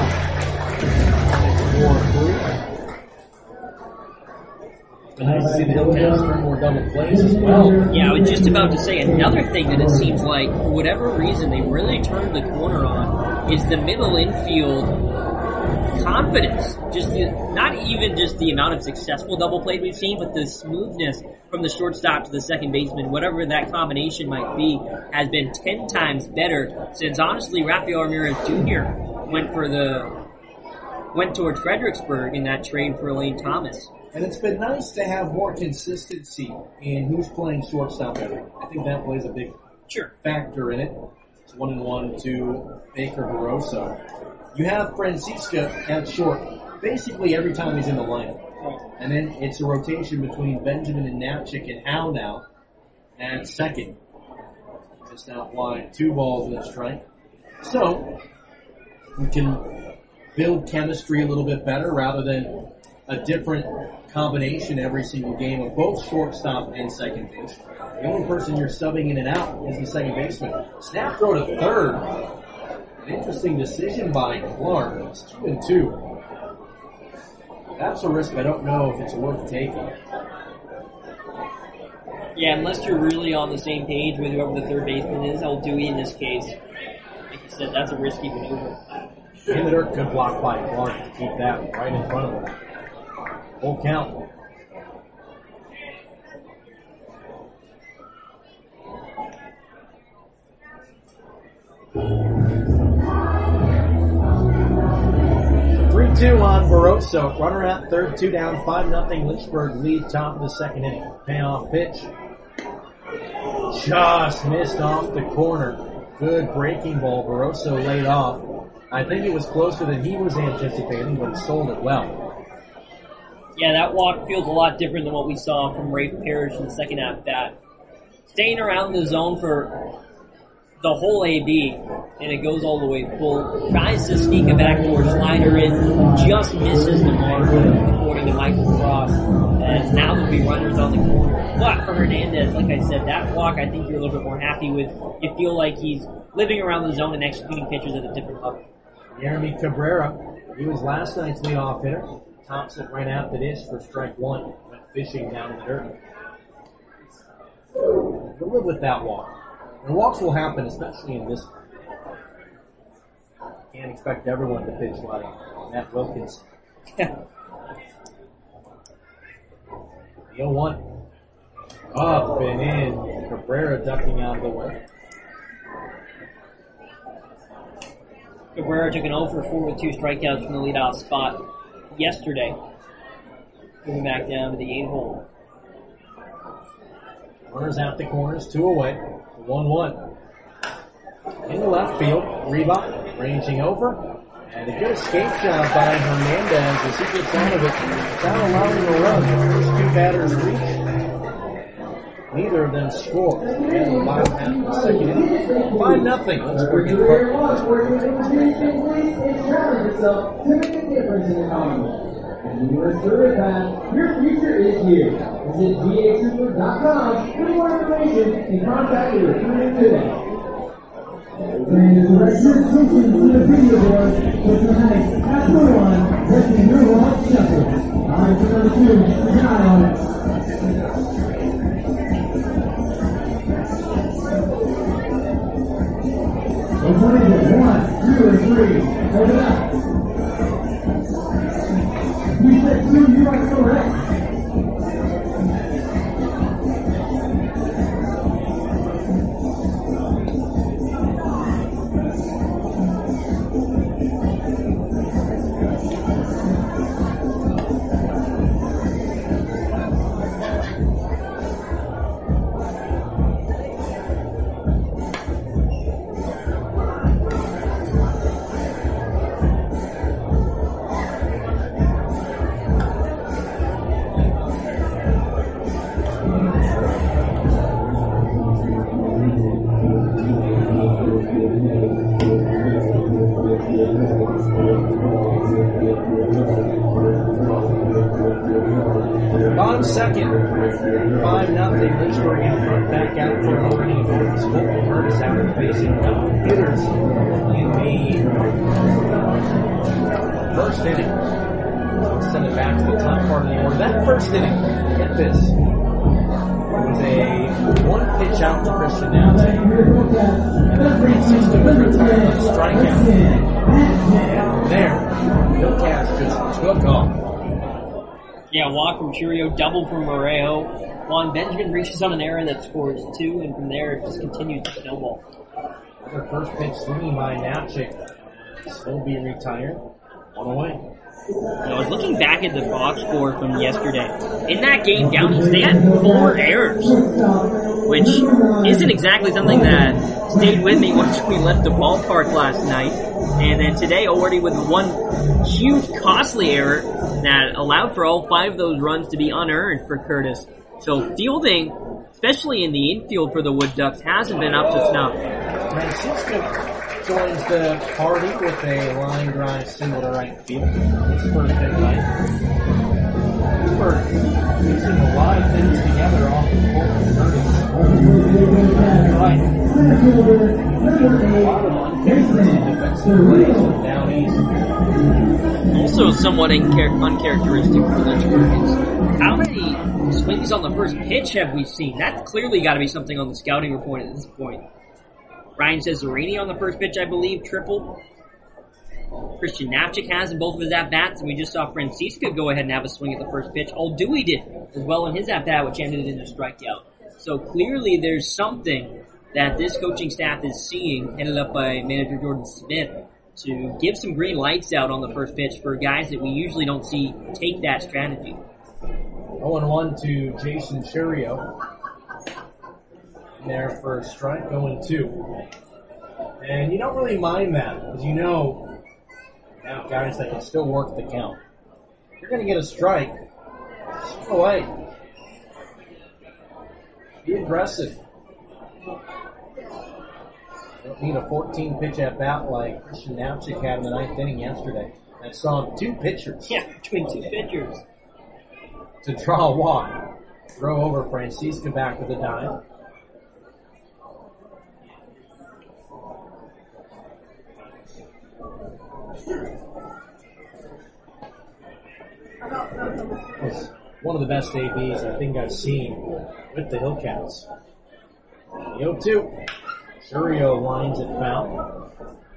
goes well. four three. Nice to see the Hillcats turn more double plays as well. Yeah, I was just about to say another thing that it seems like, for whatever reason, they really turned the corner on is the middle infield confidence. Just the, not even just the amount of successful double play we've seen, but the smoothness from the shortstop to the second baseman, whatever that combination might be, has been ten times better since honestly Rafael Ramirez Junior went for the went towards Fredericksburg in that trade for Elaine Thomas. And it's been nice to have more consistency in who's playing shortstop every. I think that plays a big Sure. factor in it. It's one and one to Baker Barroso. You have Francisca at short basically every time he's in the lineup. And then it's a rotation between Benjamin and Napchik and Howe now at second. Just out wide. Two balls and a strike. So, we can build chemistry a little bit better rather than a different combination every single game of both shortstop and second base. The only person you're subbing in and out is the second baseman. Snap throw to third. An interesting decision by Clark. It's two and two. That's a risk I don't know if it's worth taking. Yeah, unless you're really on the same page with whoever the third baseman is, El Dewey in this case. Like you said, that's a risky maneuver. In the dirt, good block by Clark to keep that right in front of him. Full count. three two on Barroso. Runner at third, two down, five nothing. Lynchburg lead top of the second inning. Payoff pitch. Just missed off the corner. Good breaking ball. Barroso laid off. I think it was closer than he was anticipating, but he sold it well. Yeah, that walk feels a lot different than what we saw from Rafe Parrish in the second half bat. Staying around the zone for the whole A B, and it goes all the way full. Tries to sneak a backdoor slider in, just misses the mark, according to Michael Cross. as now there'll be runners on the corner. But for Hernandez, like I said, that walk I think you're a little bit more happy with. You feel like he's living around the zone and executing pitches at a different level. Jeremy Cabrera, he was last night's leadoff hitter. Thompson right after this for strike one. Went fishing down in the dirt. We'll live with that walk. And walks will happen, especially in this one. Can't expect everyone to pitch like Matt Wilkins. The oh one. Up and in. Cabrera ducking out of the way. Cabrera took an oh for four with two strikeouts from the leadoff spot yesterday. Moving back down to the eight hole. Runners out the corners, two away. one one. In the left field, Reebok ranging over. And a good escape job by Hernandez as he gets out of it without allowing a run. First two batters reach. Neither of them score. And the bottom half of the second inning. five nothing. Let's bring it And you are certified, your future is here. Visit V A Super dot com for more information and contact your recruiter today. And direct your attention to the video board for tonight's After One, resting your walk shuffle. On to number two, got on it. One, two, and three. Hold it up. You said two, you are correct. Bottom second, five nothing. Lynchburg in front, back out for another inning. North Fulton Curtis out facing no hitters in the first inning. Let's send it back to the top part of the order. That first inning, get this, was a one pitch out to Christian Nowton. And then Francisco was retired on a strikeout. And there, Bill Cass just took off. Yeah, walk from Churio, double from Morejo. Juan Benjamin reaches on an error that scores two, and from there it just continues to snowball. The first pitch swinging by Napchik. Still being retired. One away. I was looking back at the box score from yesterday. In that game, down east, they had four errors, which isn't exactly something that stayed with me once we left the ballpark last night. And then today, already with one huge, costly error that allowed for all five of those runs to be unearned for Curtis. So fielding, especially in the infield for the Wood Ducks, hasn't been up to snuff. Francisco joins the party with a line drive single to right field. His first hit tonight. Pittsburgh using a lot of things together off the Fulton right. A lot of uncharacteristic defensive plays from down east. Also somewhat unchar- uncharacteristic for Lynchburg is how many swings on the first pitch have we seen? That's clearly got to be something on the scouting report at this point. Ryan Cesarini on the first pitch, I believe, triple. Christian Napchik has in both of his at-bats, and we just saw Francisco go ahead and have a swing at the first pitch. All Dewey did as well in his at-bat, which ended in a strikeout. So clearly there's something that this coaching staff is seeing, headed up by manager Jordan Smith, to give some green lights out on the first pitch for guys that we usually don't see take that strategy. oh and one to Jason Churio. There for a strike, going two. And you don't really mind that, because you know, you have guys that can still work the count. If you're going to get a strike, just go away. Be aggressive. Don't need a fourteen pitch at bat like Christian Napchik had in the ninth inning yesterday. I saw two pitchers. Yeah, between two pitchers. to draw a walk. Throw over Francisca back with a dive. Was one of the best A Bs I think I've seen with the Hillcats. The oh two. Curio lines it foul.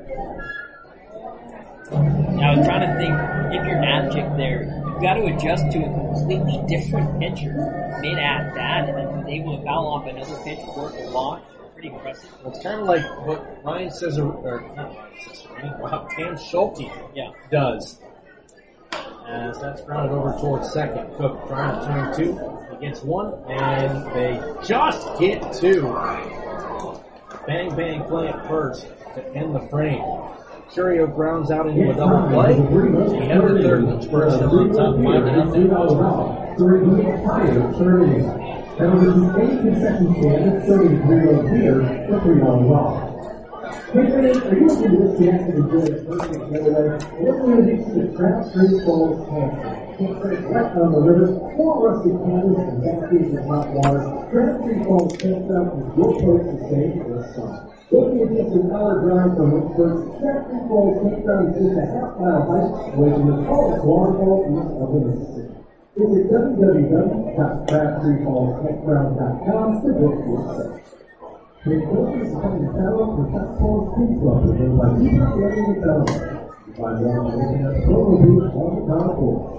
I was trying to think, if you're Navchik there, you've got to adjust to a completely different pitcher mid-at that, and then was able to foul off another pitch, work a block. Pretty impressive. Well, it's kind of like what Ryan says, or not Ryan says, wow, Cam Schulte Yeah. does. As that's grounded over towards second. Cook trying to turn two against one, and they just get two. Bang, bang, play at first to end the frame. Curio grounds out into a double play. We have the third, which Spurs are on top five to nothing. That was his eighth consecutive game, serving three runs here for three runs off. Hey fans, are you looking to disconnect and enjoy a perfect getaway? We're going to to the Trout Street Falls Campground. Campground right on the river, four rustic cabins and backseats of hot water. Trout Street Falls Campground is your place to stay this summer. Looking at just an hour drive from Lynchburg, Trout Street Falls Campground is just a half mile hike away from the tallest waterfall east of the Mississippi. Visit w w w dot trout street falls campground dot com to book your stay. The equipment is coming to town for Trout Falls Ski Club, presented by Peacock Wedding and Television. You find more information at the promo booth on the top floor.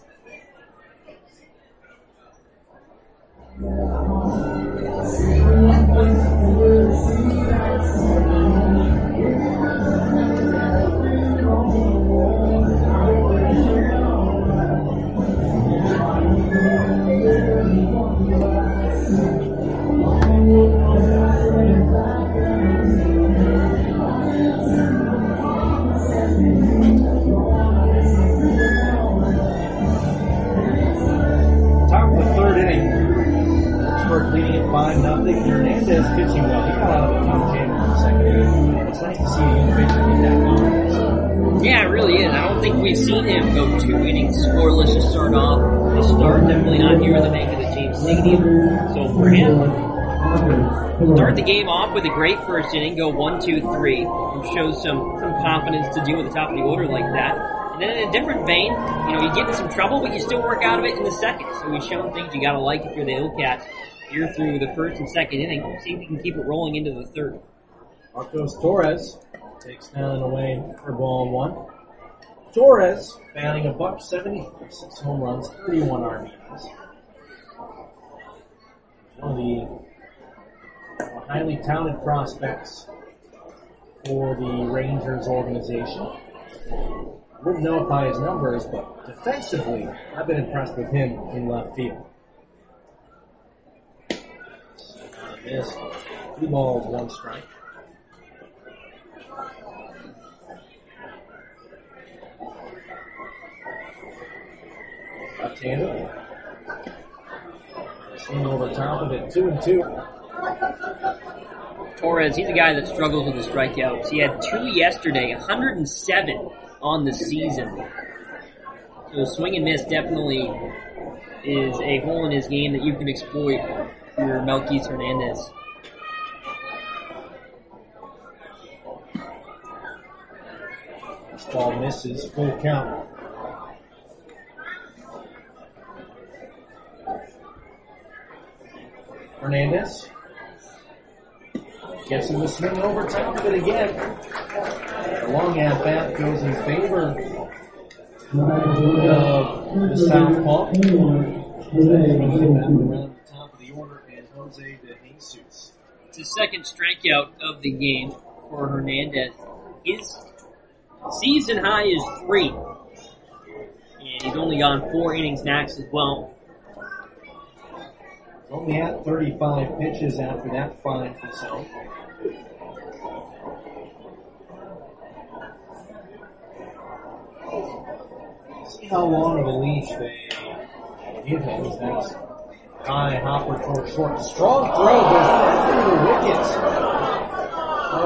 Leading at five nothing. Hernandez pitching well. He got out of a tough jam in the second inning. It's nice to see a young pitcher get that confidence. Yeah, it really is. I don't think we've seen him go two innings scoreless to start off. The start definitely not here in the make of the James Stadium. So for him, start the game off with a great first inning, go one, two, three, and show some, some confidence to deal with the top of the order like that. And then in a different vein, you know, you get in some trouble, but you still work out of it in the second. So we've shown things you gotta like if you're the Hillcats. Here through the first and second inning. We'll see if we can keep it rolling into the third. Marcos Torres takes down and away for ball one. Torres batting a buck seventy, six home runs, thirty-one R B Is. One of the highly touted prospects for the Rangers organization. Wouldn't know it by his numbers, but defensively, I've been impressed with him in left field. Missed. Two balls, one strike. Left-hander. Swing over top of it, two and two. Torres, he's a guy that struggles with the strikeouts. He had two yesterday, one hundred seven on the season. So swing and miss definitely is a hole in his game that you can exploit for Melquis Hernandez. This ball misses, full count. Hernandez gets him to swing over top of it again. The long at bat goes in favor of the southpaw. Around the top of the order and Jose de Jesus. It's his second strikeout of the game for Hernandez. His season high is three. And he's only gone four innings max as well. Only at thirty-five pitches after that find himself. See how long of a leash they give him. That's high hopper towards short. Strong throw goes through the wickets of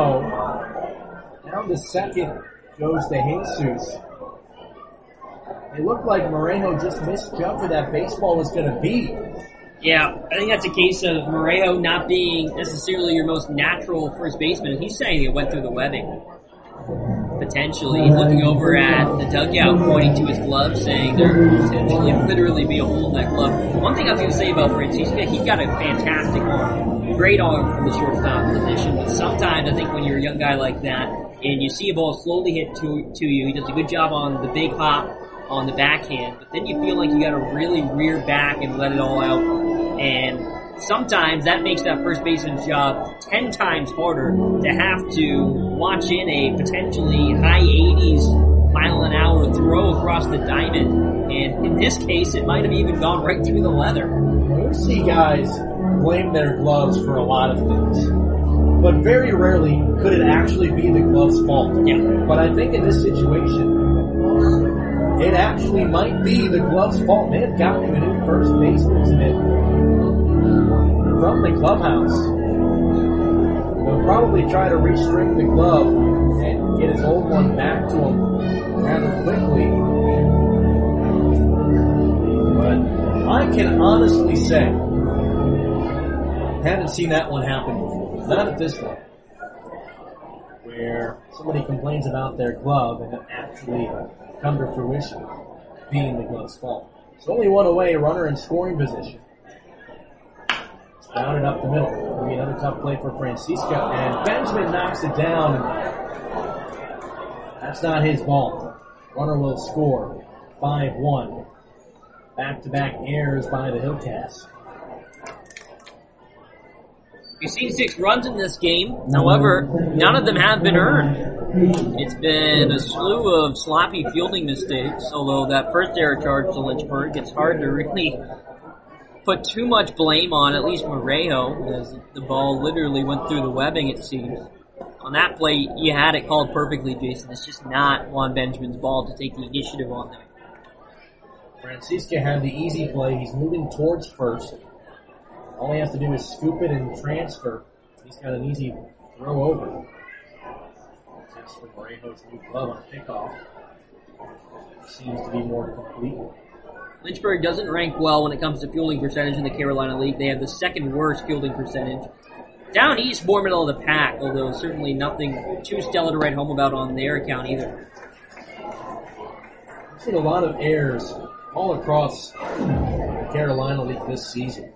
Morejo. Down to second goes to Jesus. it looked like Moreno just misjudged where that baseball was going to be. Yeah, I think that's a case of Moreno not being necessarily your most natural first baseman. He's saying it went through the webbing. Potentially. He's looking over at the dugout, pointing to his glove, saying there could potentially literally be a hole in that glove. One thing I was going to say about Francisca, he's got a fantastic arm. Great arm from the shortstop position. But sometimes I think when you're a young guy like that, and you see a ball slowly hit to, to you, he does a good job on the big hop on the backhand, but then you feel like you got to really rear back and let it all out. And sometimes that makes that first baseman's job ten times harder to have to watch in a potentially high eighties mile an hour throw across the diamond. And in this case, it might have even gone right through the leather. You see guys blame their gloves for a lot of things, but very rarely could it actually be the glove's fault. Yeah. But I think in this situation, it actually might be the glove's fault. They have gotten him a new first baseman's mitt from the clubhouse. They'll probably try to restring the glove and get his old one back to him rather quickly. But I can honestly say, haven't seen that one happen before. Not at this one. Where somebody complains about their glove and it actually come to fruition being the glove's fault. It's only one away, a runner in scoring position. It's bounded up the middle. It'll be another tough play for Francisca, and Benjamin knocks it down, and that's not his ball. Runner will score five one. Back-to-back errors by the Hillcats. We've seen six runs in this game. However, none of them have been earned. It's been a slew of sloppy fielding mistakes, although that first error charge to Lynchburg, it's hard to really put too much blame on, at least Moreno, as the ball literally went through the webbing, it seems. On that play, you had it called perfectly, Jason. It's just not Juan Benjamin's ball to take the initiative on there. Francisca had the easy play. He's moving towards first. All he has to do is scoop it and transfer. He's got an easy throw over. Test for Moreno's new glove on pickoff. Seems to be more complete. Lynchburg doesn't rank well when it comes to fielding percentage in the Carolina League. They have the second worst fielding percentage. Down east, more middle of the pack, although certainly nothing too stellar to write home about on their account either. I've seen a lot of errors all across the Carolina League this season.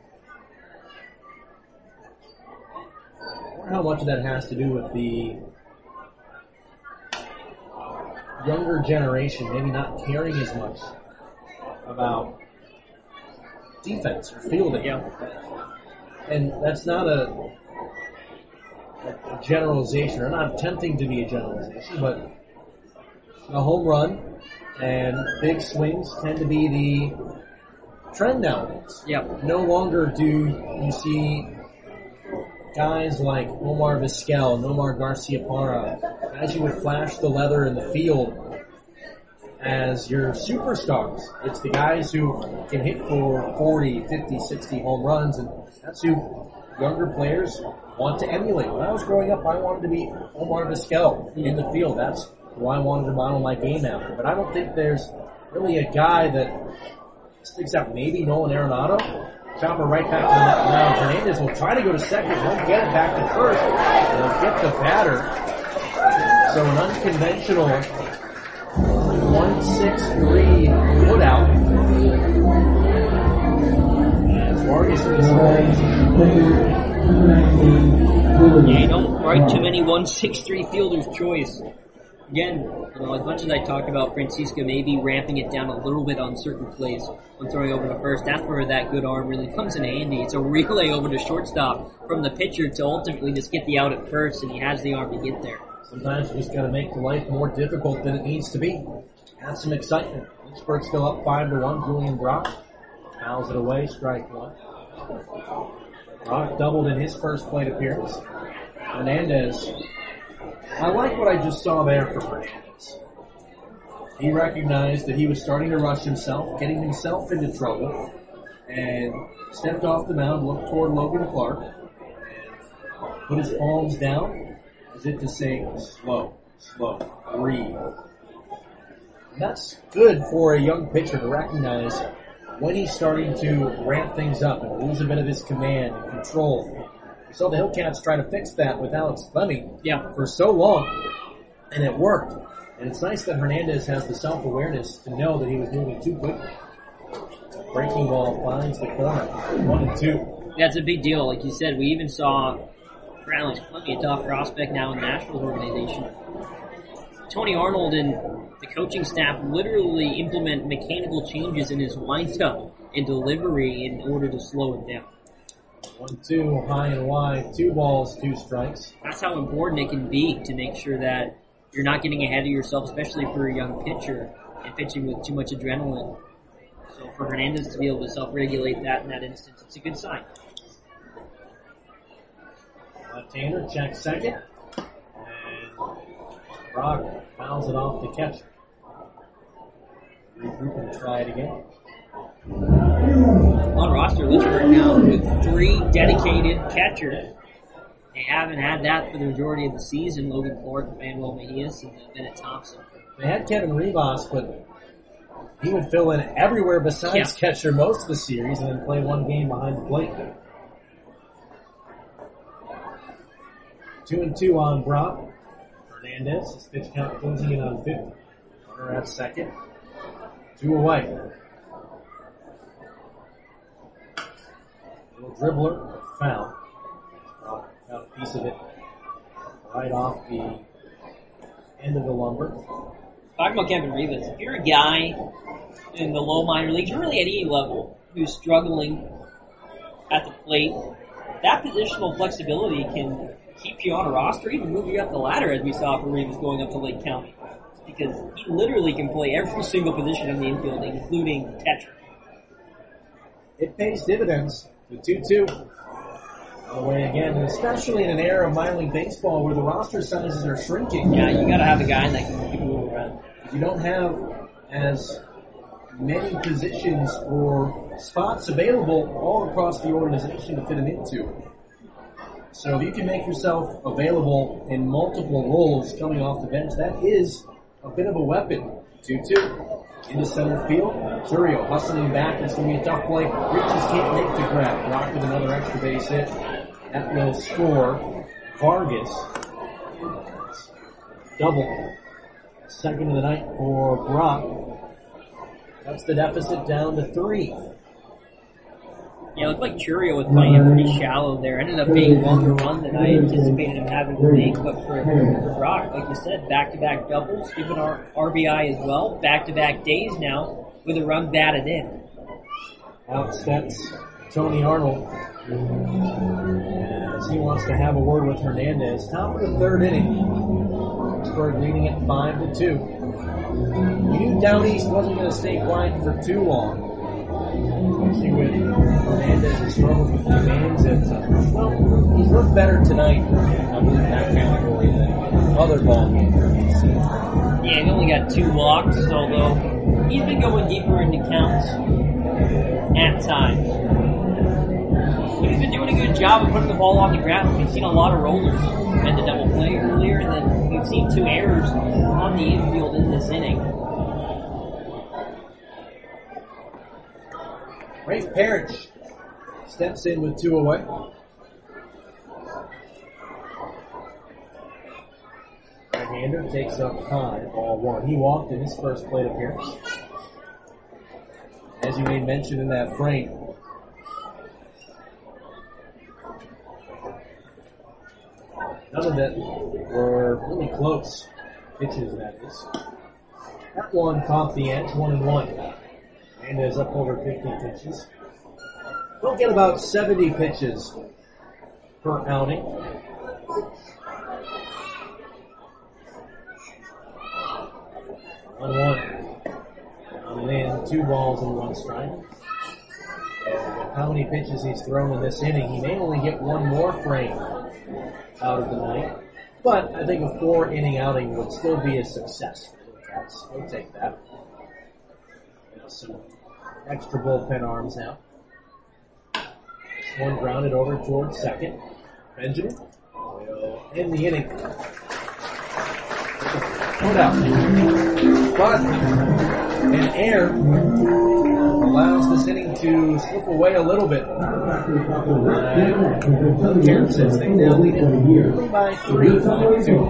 I wonder how much of that has to do with the younger generation maybe not caring as much about defense or fielding. Yeah. And that's not a, a generalization, or not attempting to be a generalization, but a home run and big swings tend to be the trend nowadays. Yep. No longer do you see guys like Omar Vizquel, Nomar Garcia Parra, as you would flash the leather in the field as your superstars. It's the guys who can hit for forty, fifty, sixty home runs, and that's who younger players want to emulate. When I was growing up, I wanted to be Omar Vizquel in the field. That's who I wanted to model my game after. But I don't think there's really a guy that sticks out. Maybe Nolan Arenado. Chopper right back to the net. Now Hernandez will try to go to second. Won't get it back to first. They'll get the batter. So an unconventional one six three put out. As Vargas is Yeah, you don't write too many one six three fielders' choice. Again, you know, as much as I talked about Francisca maybe ramping it down a little bit on certain plays when throwing over to first, that's where that good arm really comes in handy. It's a relay over to shortstop from the pitcher to ultimately just get the out at first, and he has the arm to get there. Sometimes you just got to make the life more difficult than it needs to be. Add some excitement. Lynchburg still up five to one. Julian Brock fouls it away. Strike one. Brock doubled in his first plate appearance. Hernandez. I like what I just saw there from Hernandez. He recognized that he was starting to rush himself, getting himself into trouble, and stepped off the mound, looked toward Logan Clark, and put his palms down as if to say, slow, slow, breathe. That's good for a young pitcher to recognize when he's starting to ramp things up and lose a bit of his command and control. We saw the Hillcats try to fix that with Alex Fleming Yeah. for so long, and it worked. And it's nice that Hernandez has the self-awareness to know that he was moving too quickly. Breaking ball finds the corner, one and two. That's a big deal. Like you said, we even saw for Alex Fleming, a top prospect now in the Nationals organization. Tony Arnold and the coaching staff literally implement mechanical changes in his windup and delivery in order to slow it down. One, two, high and wide, two balls, two strikes. That's how important it can be to make sure that you're not getting ahead of yourself, especially for a young pitcher and pitching with too much adrenaline. So for Hernandez to be able to self-regulate that in that instance, it's a good sign. Left-hander checks second. And Brock fouls it off the catcher. Regroup and try it again. On roster, Lynchburg now with three dedicated catchers. They haven't had that for the majority of the season. Logan Clark, Manuel Mejias, and Bennett Thompson. They had Kevin Rivas, but he would fill in everywhere besides Yeah. catcher most of the series and then play one game behind the plate. Two and two on Brock. Hernandez, his pitch count closing in on fifty. Runner at second. Two away. Little dribbler, foul. Brock got a piece of it right off the end of the lumber. Talking about Kevin Rivas, if you're a guy in the low minor leagues, or really at any level, who's struggling at the plate, that positional flexibility can keep you on a roster, even move you up the ladder, as we saw for Rivas going up to Lake County. Because he literally can play every single position in the infield, including catcher. It pays dividends. The two two. Away again, and especially in an era of minor league baseball where the roster sizes are shrinking. Yeah, you gotta have a guy that can, can move around. You don't have as many positions or spots available all across the organization to fit them into. So if you can make yourself available in multiple roles coming off the bench, that is a bit of a weapon. two two. Into center field. Churio hustling back. It's going to be a tough play. Richards can't make the grab. Brock with another extra base hit. That will score. Vargas. Double. Second of the night for Brock. That's the deficit down to three. Yeah, it looked like Churio was playing it pretty shallow there. Ended up being a longer run than I anticipated him having to make. But for, for Brock, like you said, back-to-back doubles, given our R B I as well. Back-to-back days now with a run batted in. Out steps Tony Arnold. As he wants to have a word with Hernandez. Top of the third inning. Pittsburgh leading at five to two. We knew Down East wasn't going to stay quiet for too long. Especially with Hernandez has struggled with demands and, uh, well, he's looked better tonight, I believe, in that category than other ball games we've seen. Yeah, he only got two walks, although he's been going deeper into counts at times. But he's been doing a good job of putting the ball on the ground. We've seen a lot of rollers and the double play earlier, and then we've seen two errors on the infield in this inning. Rafe Parrish steps in with two away. Right-hander takes up high, ball one. He walked in his first plate appearance. As you made mention in that frame, none of it were really close pitches, that is. That one caught the edge, one and one. Hernandez up over fifty pitches. They'll get about seventy pitches per outing. one one. Down and in, two balls and one strike. With how many pitches he's thrown in this inning, he may only get one more frame out of the night. But I think a four inning outing would still be a success. We'll take that. You know, some extra bullpen arms out. One grounded over towards second. Benjamin will end the inning. put out. But an error allows this inning to slip away a little bit. Uh, Terrence they now lead it only by three, five two.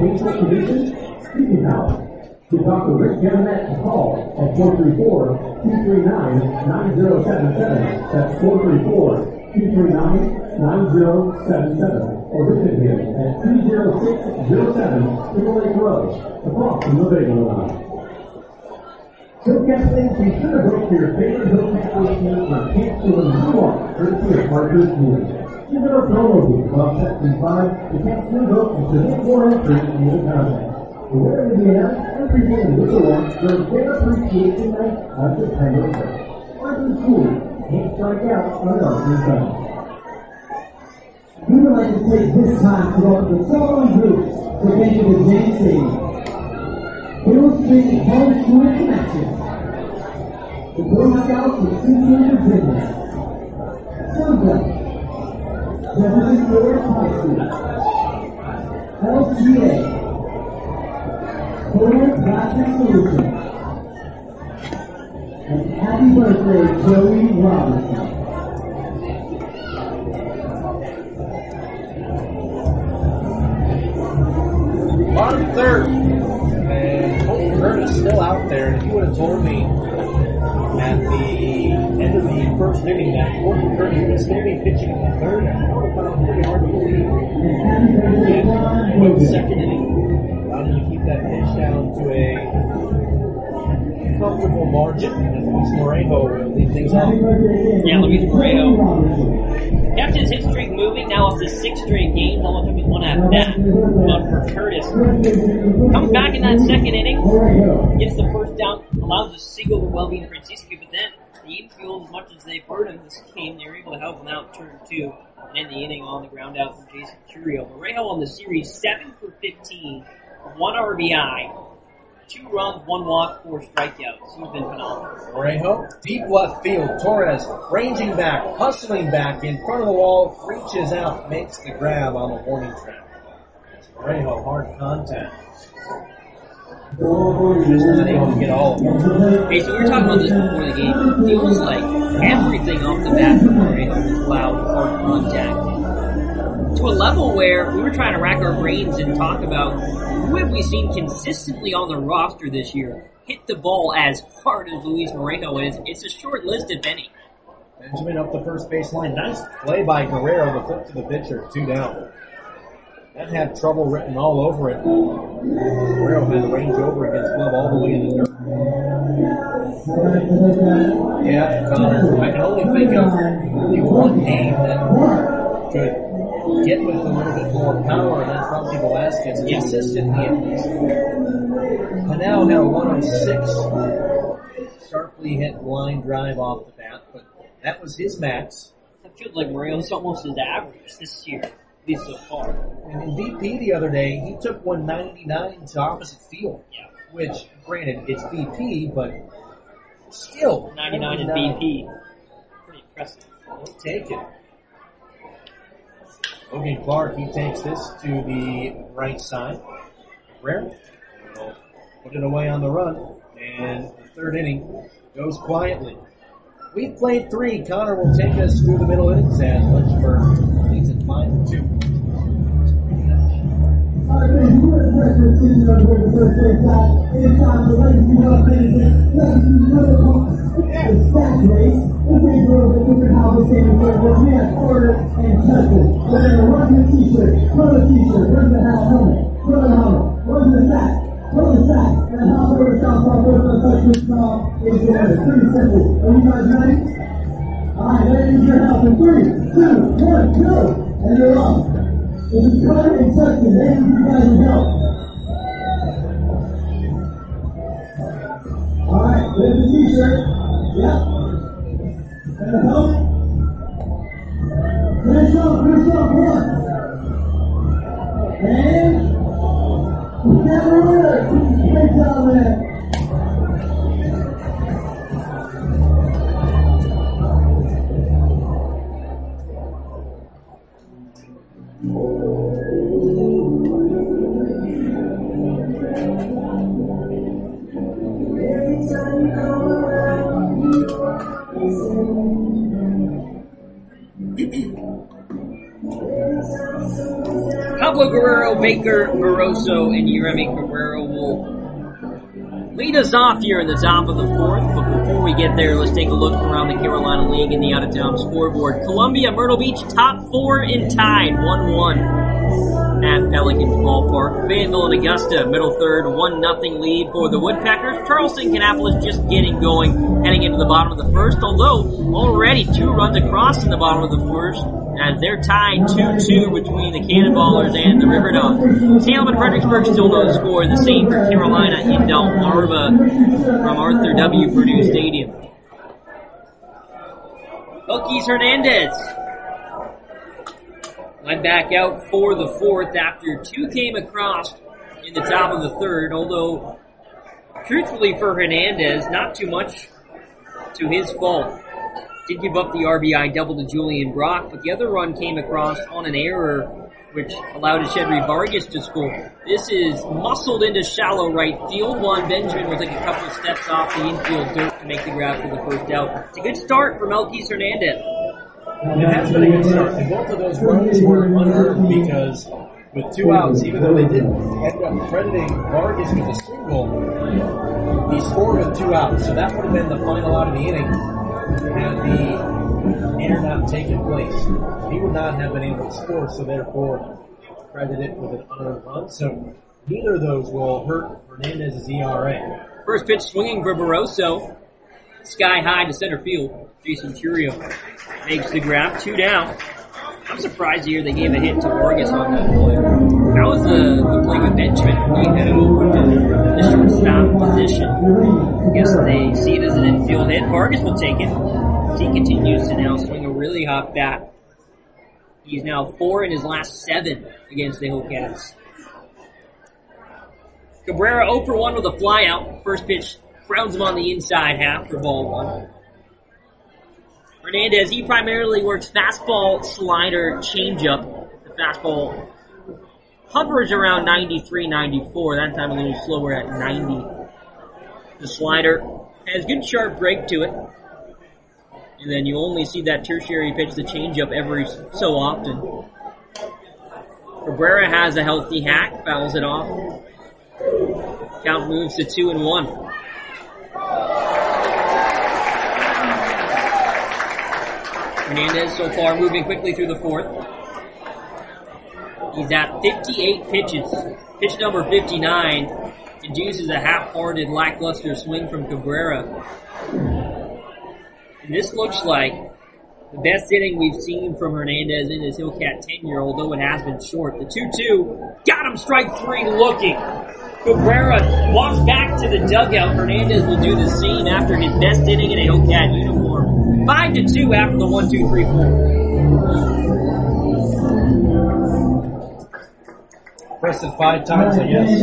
To Doctor Rick Gannett, call at four three four, two three nine, nine zero seven seven. That's four three four, two three nine, nine zero seven seven. Or visit him at two zero six zero seven Triple Lake Road, across from the Bagel Line. Hill Camping, be sure to book your favorite Hill Camping team on Camp Stewart in New York, courtesy of Parker's News. Visit our promo booth, Club Section five, to Camp Stewart and submit more entry in the contest. We're going to be announced every day in this event during Fair Appreciation Night on September first. Parker's School, can't strike out on Arthur's Gun. We would like to take this time to welcome the following groups to thank you to James Stadium. Hill Street Home School Connection. The Boy Scouts of Central Virginia. Sunbelt. Jefferson Forest High School. L G A. Total Plastic Solutions. And happy birthday, Joey Robinson. Bottom third. And Colton Curtis still out there. And if you would have told me at the end of the first inning that Colton Curtis would still be pitching in the third, I would have found it pretty hard to believe. Yet, in the second inning, allowed him to keep that pitch down to a comfortable margin. And Luis Morejo will lead things off. Yeah, Luis Morejo kept his hit streak moving, now up to six straight games, almost took his one at bat. But for Curtis, comes back in that second inning, gets the first down, allows a single to Welby and Francisco, but then the infield, as much as they've hurt him this game, they were able to help him out, turn two, and end the inning on the ground out from Jason Curio. Morejo on the series, seven for fifteen, one R B I, two runs, one walk, four strikeouts. He's been phenomenal. Morejo, deep left field. Torres ranging back, hustling back in front of the wall, reaches out, makes the grab on the warning track. Morejo, hard contact. Just not able to get all of it. Hey, so we were talking about this before the game. It feels like everything off the bat for Morejo is loud, hard contact. To a level where we were trying to rack our brains and talk about who have we seen consistently on the roster this year hit the ball as hard as Luis Morejo is. It's a short list, if any. Benjamin up the first baseline. Nice play by Guerrero, the flip to the pitcher, two down. That had trouble written all over it. Guerrero had to range over against Glove all the way in the dirt. Yeah, Connor, I can only think of only one name that could get with a little bit more power, and that's probably Velasquez, consistently at least. Pinal had a one oh six, sharply hit line drive off the bat, but that was his max. It feels like Morejo's almost his average this year, at least so far. And in B P the other day, he took one ninety-nine to opposite field, Yeah. which, granted, it's B P, but still. ninety-nine in B P. Pretty impressive. He'll take it. Logan Clark, he takes this to the right side. Rare will put it away on the run, and the third inning goes quietly. We've played three. Connor will take us through the middle innings as Lynchburg leads at five to two. Alright, man, you were the first decision on where the first place out. It's time for Legacy Wealth Management, Legacy Wealth Management. The stack race, the big girls at different houses came to work with me at Porter and Justin. We're going to run the t-shirt, run the t-shirt, run the hat helmet, run the helmet, run the sack, run the sack, and how over the South Park First and Second song is doing it. Pretty simple. Are you guys ready? Alright, ladies, your house in three, two, one, go! And you're off. This is Connor and Justin. Thank you guys for help. Alright, there's the t-shirt. Yep. And the helmet. Finish up, finish up, one. And never winner. Great job, man. Pablo Guerrero, Baker, Barroso, and Yeremy Guerrero will lead us off here in the top of the fourth. But before we get there, let's take a look around the Carolina League and the out-of-town scoreboard. Columbia, Myrtle Beach, top four and tied, one one at Pelicans Ballpark. Fayetteville and Augusta, middle third, one nothing lead for the Woodpeckers. Charleston, Kannapolis just getting going, heading into the bottom of the first, although already two runs across in the bottom of the first, as they're tied two two between the Cannonballers and the River Dogs. Salem and Fredericksburg still don't score. The same for Carolina in Delmarva from Arthur W. Purdue Stadium. Elkis Hernandez went back out for the fourth after two came across in the top of the third, although truthfully for Hernandez, not too much to his fault. Did give up the R B I double to Julian Brock, but the other run came across on an error which allowed Shedry Vargas to score. This is muscled into shallow right field. Juan Benjamin will take a couple of steps off the infield dirt to make the grab for the first out. It's a good start from Elkis Hernandez. It has been a good start, and both of those runs were unearned because with two outs, even though they didn't end up crediting Vargas with a single, he scored with two outs, so that would have been the final out of the inning had the error not taken place. He would not have been able to score, so therefore credit it with an unearned run. So neither of those will hurt Hernandez's E R A. First pitch swinging for Barroso. Sky high to center field. Jason Turio makes the grab. Two down. I'm surprised here they gave a hit to Vargas on that play. That was the, the play with Benjamin. He headed over to the shortstop position. I guess they see it as an infield hit. Vargas will take it. He continues to now swing a really hot bat. He's now four in his last seven against the Hillcats. Cabrera oh for one with a flyout. First pitch grounds him on the inside half for ball one. Hernandez, he primarily works fastball, slider, changeup. The fastball hovers around ninety-three, ninety-four. That time a little slower at ninety. The slider has good sharp break to it. And then you only see that tertiary pitch, the changeup, every so often. Cabrera has a healthy hack, fouls it off. Count moves to two and one. Hernandez so far moving quickly through the fourth. He's at fifty-eight pitches. Pitch number fifty-nine induces a half-hearted, lackluster swing from Cabrera. And this looks like the best inning we've seen from Hernandez in his Hillcat tenure, although it has been short. The two two, got him, strike three looking. Cabrera walks back to the dugout. Hernandez will do the same after his best inning in a Hillcat uniform. Five to two after the one, two, three, four. Pressed it five times, I guess.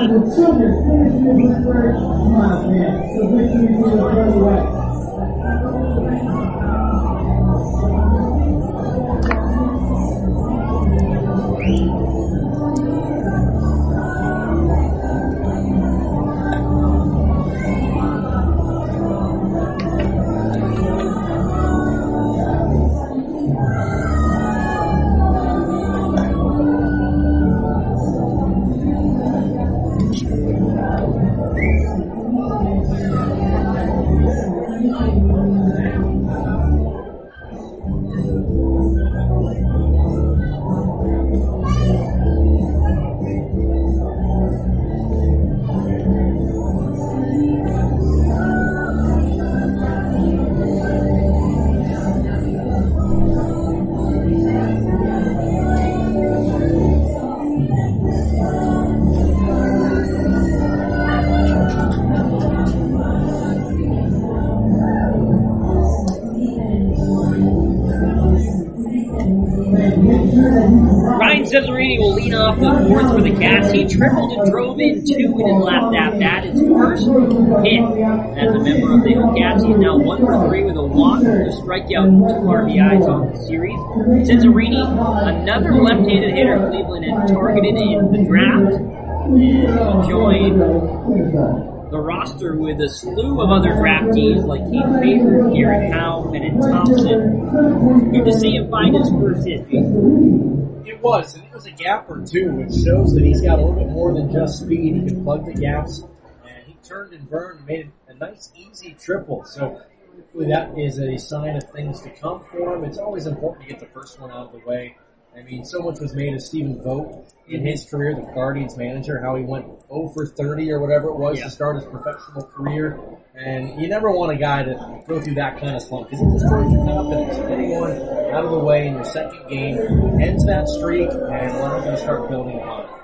Cesarini will lead off the fourth for the Cats. He tripled and drove in two in his last at-bat. His first hit as a member of the Hillcats. He's now one for three with a walk, a strikeout, and two R B Is on the series. Cesarini, another left-handed hitter Cleveland had targeted in the draft. And he joined the roster with a slew of other draftees like Keith Favors, Garrett Howe, Bennett Thompson. Good to see him find his first hit. It was, and it was a gap or two, which shows that he's got a little bit more than just speed. He can plug the gaps, and he turned and burned and made a nice, easy triple. So hopefully that is a sign of things to come for him. It's always important to get the first one out of the way. I mean, so much was made of Stephen Vogt in his career, the Guardians manager, how he went oh for thirty or whatever it was Yeah. to start his professional career. And you never want a guy to go through that kind of slump because it destroys your confidence. Getting one out of the way in your second game ends that streak and allows you to start building upon it.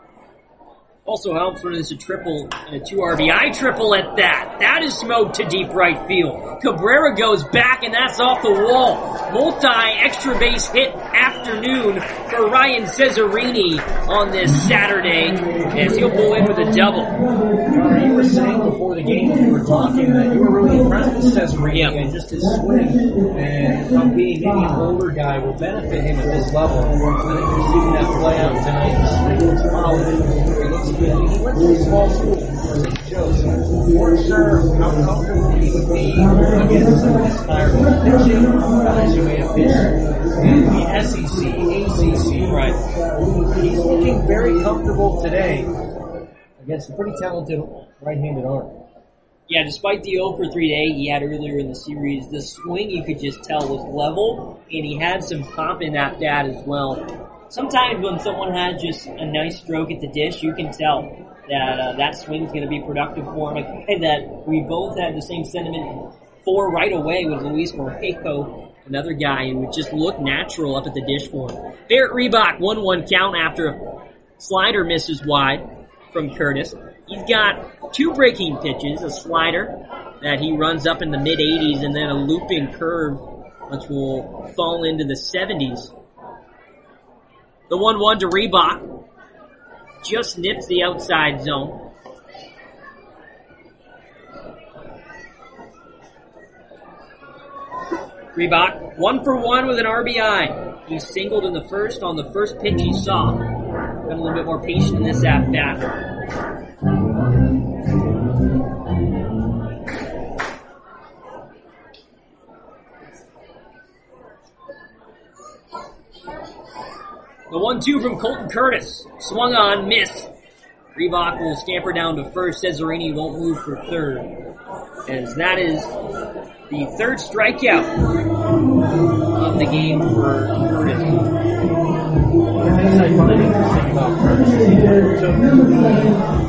Also helps when it's a triple and a two R B I triple at that. That is smoked to deep right field. Cabrera goes back and that's off the wall. Multi extra base hit afternoon for Ryan Cesarini on this Saturday as he'll pull in with a double. Connor, you were saying before the game when we were talking that you were really impressed with Cesarini Yeah. and just his swing and how being maybe an older guy will benefit him at this level. I think we're seeing that play out tonight. His swing looks polished. He looks good. He went to a small school for Saint Joe's. We weren't sure how comfortable he would be against some of this higher pitching guys who may have pitched in the S E C, A C C. Right. He's looking very comfortable today against a pretty talented right-handed arm. Yeah, despite the oh for three day he had earlier in the series, the swing you could just tell was level, and he had some pop in that bat as well. Sometimes when someone has just a nice stroke at the dish, you can tell that uh, that swing's going to be productive for him. And that we both had the same sentiment for right away with Luis Moreno, another guy who would just look natural up at the dish for him. Barrett Reebok, one one count after a slider misses wide from Curtis. He's got two breaking pitches, a slider that he runs up in the mid eighties, and then a looping curve which will fall into the seventies. The one one to Reebok just nips the outside zone. Reebok, one for one with an R B I. He singled in the first on the first pitch he saw. Been a little bit more patient in this at-bat. The one two from Colton Curtis. Swung on, missed. Reebok will scamper down to first. Cesarini won't move for third. As that is the third strikeout of the game for Curtis. The things I find interesting about Curtis is he never took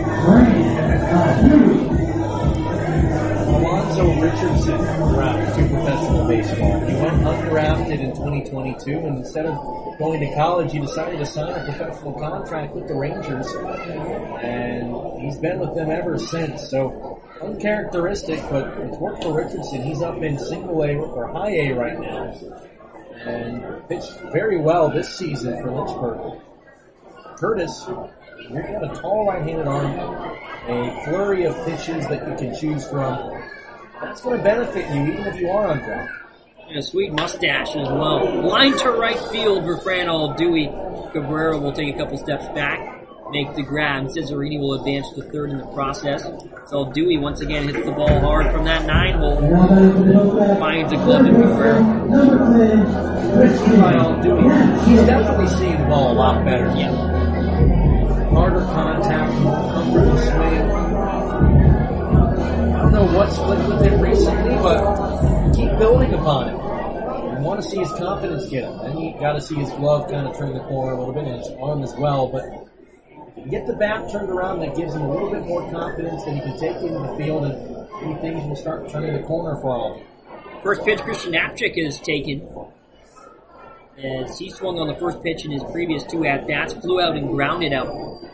Alonzo Richardson route to professional baseball. He went undrafted in twenty twenty-two, and instead of going to college, he decided to sign a professional contract with the Rangers, and he's been with them ever since. So uncharacteristic, but it's worked for Richardson. He's up in single A or high A right now, and pitched very well this season for Lynchburg. Curtis, you've got a tall right-handed arm, a flurry of pitches that you can choose from. That's going to benefit you even if you are on draft. And a sweet mustache as well. Line to right field for Franol Dewey. Cabrera will take a couple steps back, make the grab. Cesarini will advance to third in the process. So Dewey once again hits the ball hard from that nine hole. Finds a glove to Cabrera. Franol Dewey, he's definitely seeing the ball a lot better. Yeah. Harder contact, more comfortable swing. I don't know what's clicked with him recently, but keep building upon it. You want to see his confidence get him. Then you got to see his glove kind of turn the corner a little bit, and his arm as well. But if you can get the bat turned around, that gives him a little bit more confidence, then he can take it into the field, and maybe things will start turning the corner for all of you. First pitch Christian Knapczyk is taken. As he swung on the first pitch in his previous two at-bats, flew out and grounded out.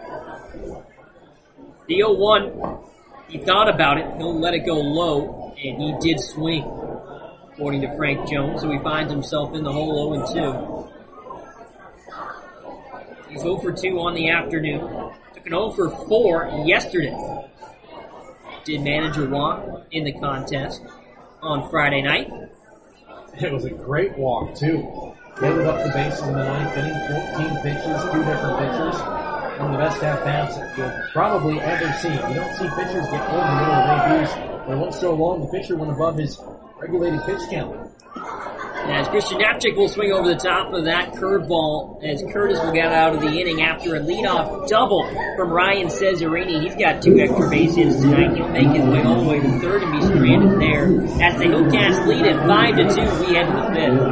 The oh one, he thought about it, he'll let it go low, and he did swing, according to Frank Jones, so he finds himself in the hole oh two. He's oh for two on the afternoon. Took an oh for four yesterday. Did manage a walk in the contest on Friday night. It was a great walk, too. Headed up the bases in the ninth inning, fourteen pitches, two different pitchers. one of the best at-bats you'll probably ever see. You don't see pitchers get over the middle of debuts for once so long. The pitcher went above his regulated pitch count. As Christian Knapczyk will swing over the top of that curveball as Curtis will get out of the inning after a leadoff double from Ryan Cesarini. He's got two extra base hits tonight. He'll make his way all the way to third and be stranded there. As the Hillcats lead at five to two, we head to the fifth.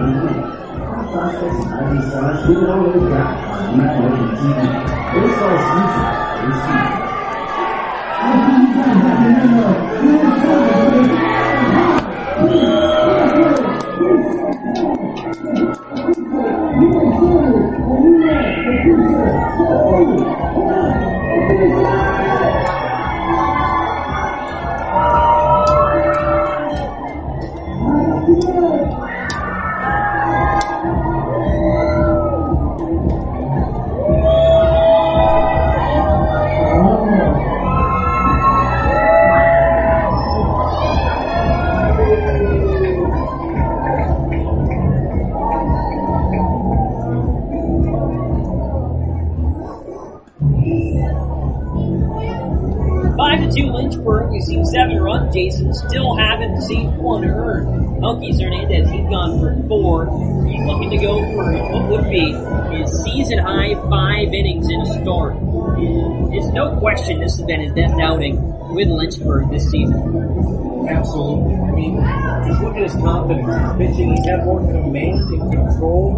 We've seen seven runs, Jason. Still haven't seen one earned. Elkys Hernandez, he's gone for four. He's looking to go for what would be his season-high five innings in a start. It's no question this has been his best outing with Lynchburg this season. Absolutely. I mean, just look at his confidence. His pitching, he's had more command and control.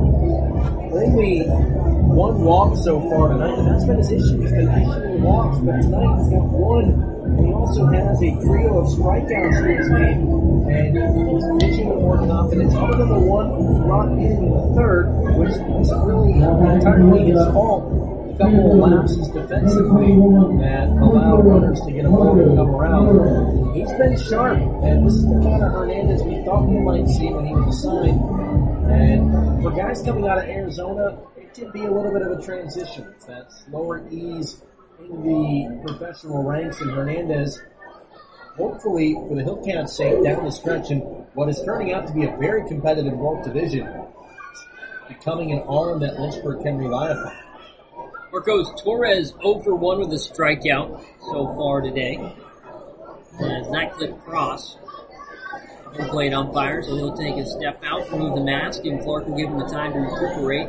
Only one walk so far tonight, and that's been his issue. He's been issuing walks, but tonight he's got one. And he also has a trio of strikeouts in his game, and he's pitching with more confidence. Other than the one brought in in the third, which isn't really entirely his fault. A couple of lapses defensively that allowed runners to get a moment to come around. He's been sharp, and this is the kind of Hernandez we thought we might see when he was assigned. And for guys coming out of Arizona, it can be a little bit of a transition. It's that slower ease in the professional ranks, and Hernandez, hopefully for the Hillcats' sake, down the stretch in what is turning out to be a very competitive North Division, becoming an arm that Lynchburg can rely upon. Marcos Torres oh for one with a strikeout so far today. As that clip cross, no plate umpire, so he'll take a step out, remove the mask, and Clark will give him the time to recuperate.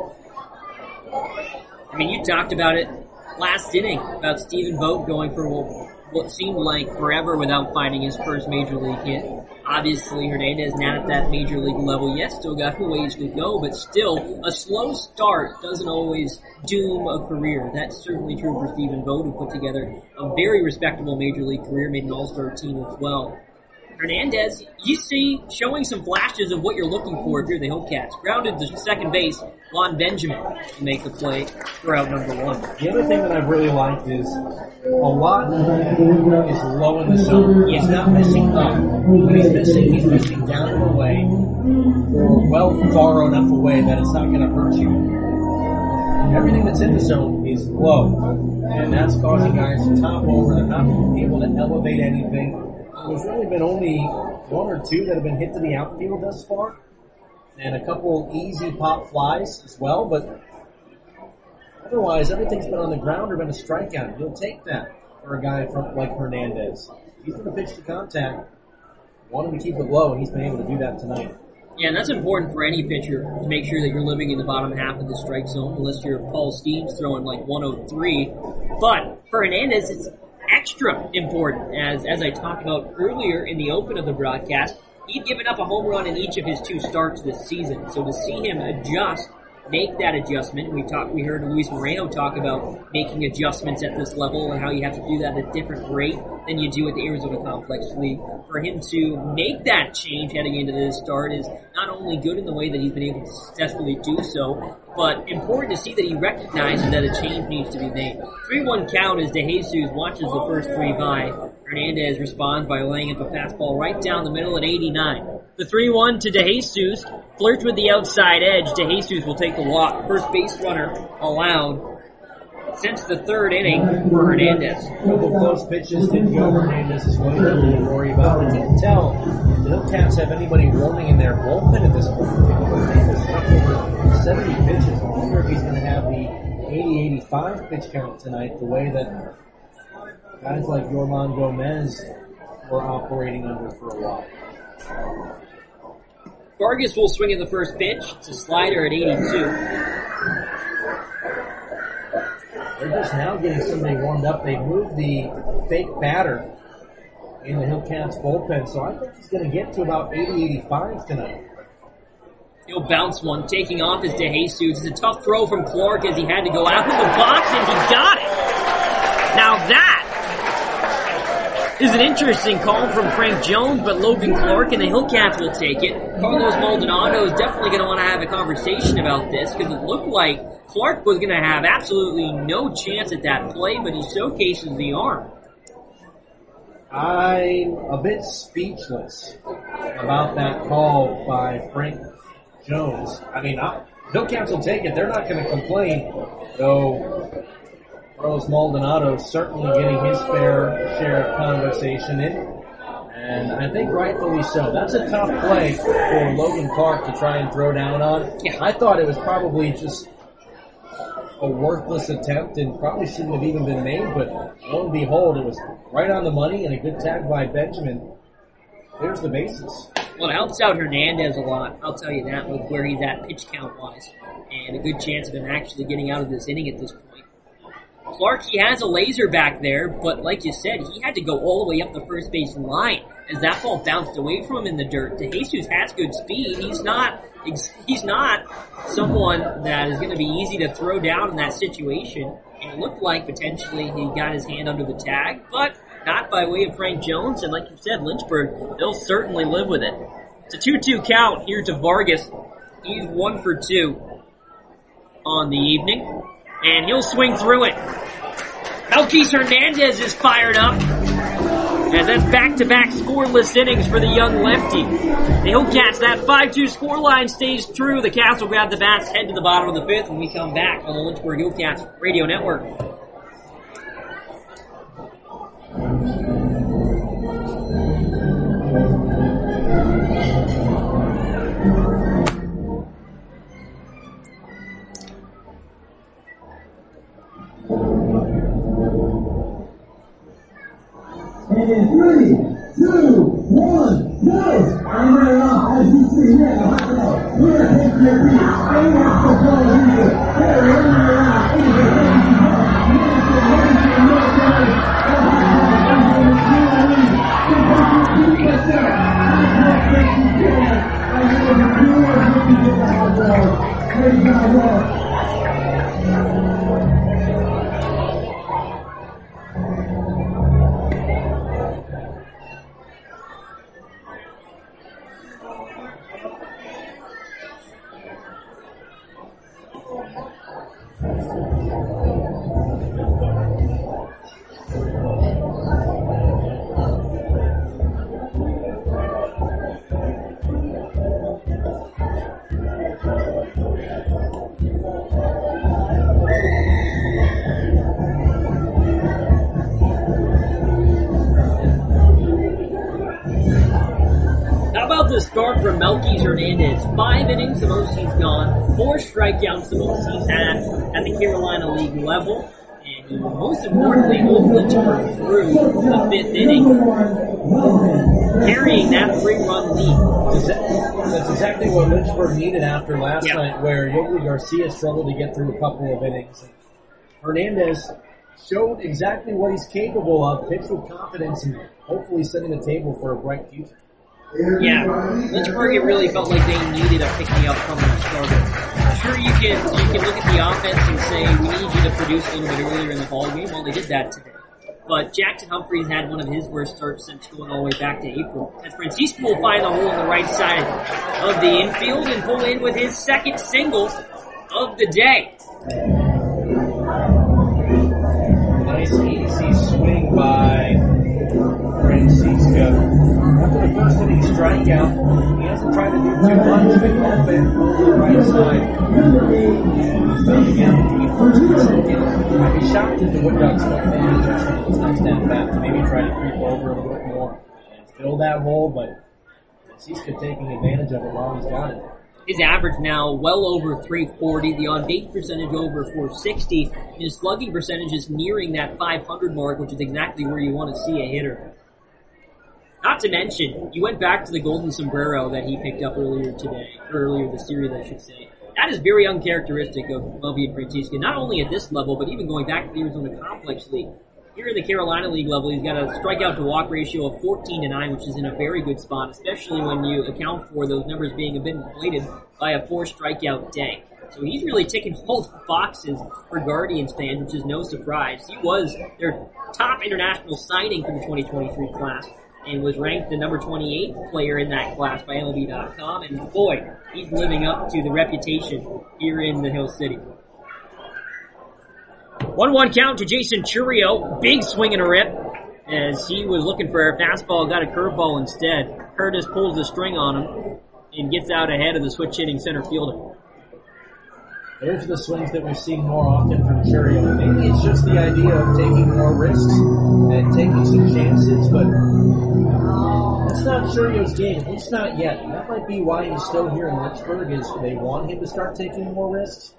I mean, you talked about it last inning about Stephen Vogt going for what seemed like forever without finding his first major league hit. Obviously, Hernandez not at that major league level yet, still got a ways to go, but still, a slow start doesn't always doom a career. That's certainly true for Stephen Vogt, who put together a very respectable major league career, made an all-star team as well. Hernandez, you see, showing some flashes of what you're looking for if you're the Hillcats. Grounded to second base, Lon Benjamin to make the play for out number one. The other thing that I've really liked is a lot is low in the zone. He's not missing up. When he's missing, he's missing down and away, or well far enough away that it's not going to hurt you. Everything that's in the zone is low, and that's causing guys to top over. They're not able to elevate anything. There's really been only one or two that have been hit to the outfield thus far, and a couple easy pop flies as well, but otherwise everything's been on the ground or been a strikeout. You'll take that for a guy from like Hernandez. He's going to pitch to contact, want him to keep it low, and he's been able to do that tonight. Yeah, and that's important for any pitcher to make sure that you're living in the bottom half of the strike zone, unless you're Paul Steeves throwing like one oh three. But for Hernandez, it's extra important, as as I talked about earlier in the open of the broadcast. He'd given up a home run in each of his two starts this season, so to see him adjust, make that adjustment, we talked, we heard Luis Moreno talk about making adjustments at this level and how you have to do that at a different rate than you do at the Arizona Complex League. For him to make that change heading into this start is not only good in the way that he's been able to successfully do so, but important to see that he recognizes that a change needs to be made. three one count as DeJesus watches the first three by. Hernandez responds by laying up a fastball right down the middle at eighty-nine. The three one to DeJesus, flirts with the outside edge. DeJesus will take the walk. First base runner allowed since the third inning for Hernandez. A couple close pitches didn't go. Hernandez is going to have to worry about. I can't tell if the Hillcats have anybody warming in their bullpen at this point. Hernandez struck over seventy pitches. I wonder if he's going to have the eighty eighty-five pitch count tonight, the way that guys like Yorman Gomez were operating under for a while. Vargas will swing at the first pitch. It's a slider at eighty-two. They're just now getting somebody warmed up. They moved the fake batter in the Hillcats bullpen, so I think he's going to get to about eighty eighty-five tonight. He'll bounce one. Taking off is DeJesus. It's a tough throw from Clark as he had to go out of the box, and he got it. Now that is an interesting call from Frank Jones, but Logan Clark and the Hillcats will take it. Carlos Maldonado is definitely going to want to have a conversation about this because it looked like Clark was going to have absolutely no chance at that play, but he showcases the arm. I'm a bit speechless about that call by Frank Jones. I mean, I, Hillcats will take it. They're not going to complain, though Carlos Maldonado is certainly getting his fair share of conversation in, and I think rightfully so. That's a tough play for Logan Clark to try and throw down on. Yeah. I thought it was probably just a worthless attempt and probably shouldn't have even been made, but lo and behold, it was right on the money and a good tag by Benjamin. There's the basis. Well, it helps out Hernandez a lot, I'll tell you that, with where he's at pitch count-wise, and a good chance of him actually getting out of this inning at this point. Clark, he has a laser back there, but like you said, he had to go all the way up the first base line as that ball bounced away from him in the dirt. DeJesus has good speed. He's not he's not someone that is going to be easy to throw down in that situation. And it looked like potentially he got his hand under the tag, but not by way of Frank Jones. And like you said, Lynchburg, they'll certainly live with it. It's a two two count here to Vargas. He's one for two on the evening. And he'll swing through it. Melquise Hernandez is fired up. And that's back-to-back scoreless innings for the young lefty. The Hillcats, that five two scoreline stays true. The Cats will grab the bats, head to the bottom of the fifth when we come back on the Lynchburg Hillcats Radio Network. And in three, two, one, go! And right now, as you see here, the hot dog, we're going to take your beat. And that's the ball here. They're running around. It is a crazy ball. Minister, Minister, Military, the hot dog, and the G-League. The Boston Superstar. Hot dog, crazy killer. And it is a pure rookie to the hot dog. Crazy hot dog. Start from Melquise Hernandez. Five innings, the most he's gone. Four strikeouts, the most he's had at the Carolina League level. And he, most importantly, moved Lynchburg through the fifth inning, carrying that three-run lead. That's exactly what Lynchburg needed after last yeah. night, where Yoeli Garcia struggled to get through a couple of innings. Hernandez showed exactly what he's capable of, pitched with confidence, and hopefully setting the table for a bright future. Yeah, Lynchburg, it really felt like they needed a pick-me-up from the starter. Sure, you can you can look at the offense and say, we need you to produce a little bit earlier in the ballgame. Well, they did that today. But Jackson Humphreys had one of his worst starts since going all the way back to April. As Francisco will find the hole on the right side of the infield and pull in with his second single of the day. Nice, easy swing by Francisco. After the first inning strikeout, he hasn't tried to do too much. Big open over the right side. And he's done again. He first and second. I'd be shocked if the Wood Ducks don't manage his next at bat. Maybe try to creep over a little bit more and fill that hole, but Francisco taking advantage of it while he's got it. His average now well over three forty, the on-base percentage over four sixty, and his slugging percentage is nearing that five hundred mark, which is exactly where you want to see a hitter. Not to mention, you went back to the golden sombrero that he picked up earlier today, earlier this series, I should say. That is very uncharacteristic of Melvin Francisca, not only at this level, but even going back to the Arizona Complex League. Here in the Carolina League level, he's got a strikeout to walk ratio of fourteen to nine, which is in a very good spot, especially when you account for those numbers being a bit inflated by a four strikeout day. So he's really ticking all the boxes for Guardians fans, which is no surprise. He was their top international signing for the twenty twenty-three class and was ranked the number twenty-eighth player in that class by M L B dot com. And boy, he's living up to the reputation here in the Hill City. one one count to Jason Churio. Big swing and a rip as he was looking for a fastball, got a curveball instead. Curtis pulls the string on him and gets out ahead of the switch-hitting center fielder. Those are the swings that we've seen more often from Churio. Maybe it's just the idea of taking more risks and taking some chances, but that's not Churio's game, at least not yet. That might be why he's still here in Lynchburg, is they want him to start taking more risks.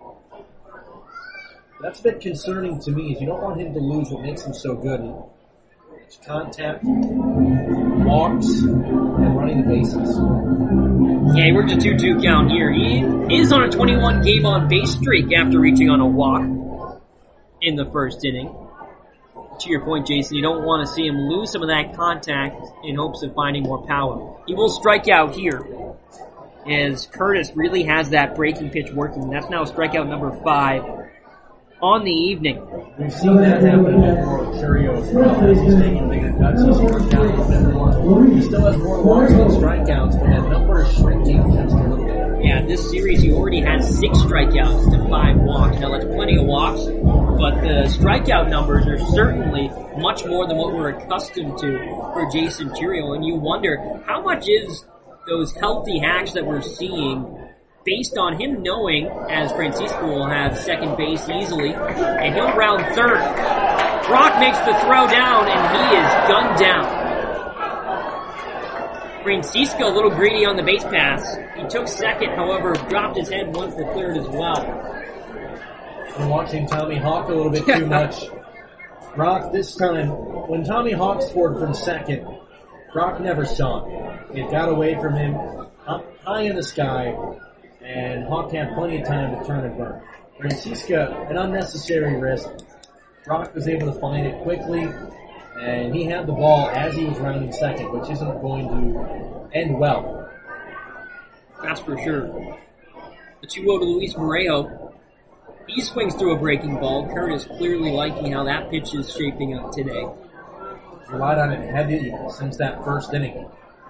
That's a bit concerning to me, is you don't want him to lose what makes him so good. It's contact, walks, and running the bases. Yeah, he worked a two two count here. He is on a twenty-one game on base streak after reaching on a walk in the first inning. To your point, Jason, you don't want to see him lose some of that contact in hopes of finding more power. He will strike out here as Curtis really has that breaking pitch working. That's now strikeout number five on the evening. We've seen that happen a bit more with Churio as well. As he's taking bigger cuts, he's working out a little bit more. He still has more walks than strikeouts, but that number is shrinking just a little bit. Yeah, this series he already has six strikeouts to five walks. Now that's plenty of walks, but the strikeout numbers are certainly much more than what we're accustomed to for Jason Churio, and you wonder how much is those healthy hacks that we're seeing based on him knowing, as Francisco will have second base easily, and he'll round third. Brock makes the throw down, and he is gunned down. Francisco a little greedy on the base pass. He took second, however, dropped his head once for third as well. I'm watching Tommy Hawk a little bit too much. Brock, this time, when Tommy Hawk scored from second, Brock never saw it. It got away from him up high in the sky, and Hawk had plenty of time to turn and burn. Francisca, an unnecessary risk. Brock was able to find it quickly, and he had the ball as he was rounding second, which isn't going to end well. That's for sure. The two oh to Luis Moreno. He swings through a breaking ball. Curtis clearly liking how that pitch is shaping up today. Relied on it heavy since that first inning.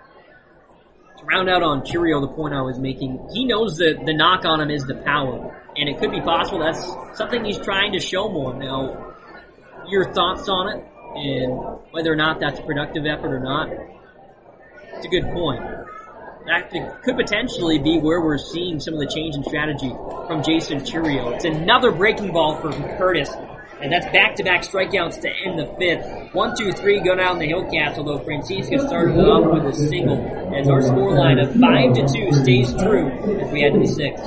To round out on Churio, the point I was making, he knows that the knock on him is the power, and it could be possible that's something he's trying to show more. Now, your thoughts on it, and whether or not that's a productive effort or not, it's a good point. That could potentially be where we're seeing some of the change in strategy from Jason Churio. It's another breaking ball for Curtis, and that's back-to-back strikeouts to end the fifth. One, two, three go down the Hillcats, although Francisco started off with a single, as our scoreline of five to two stays true as we head to the sixth.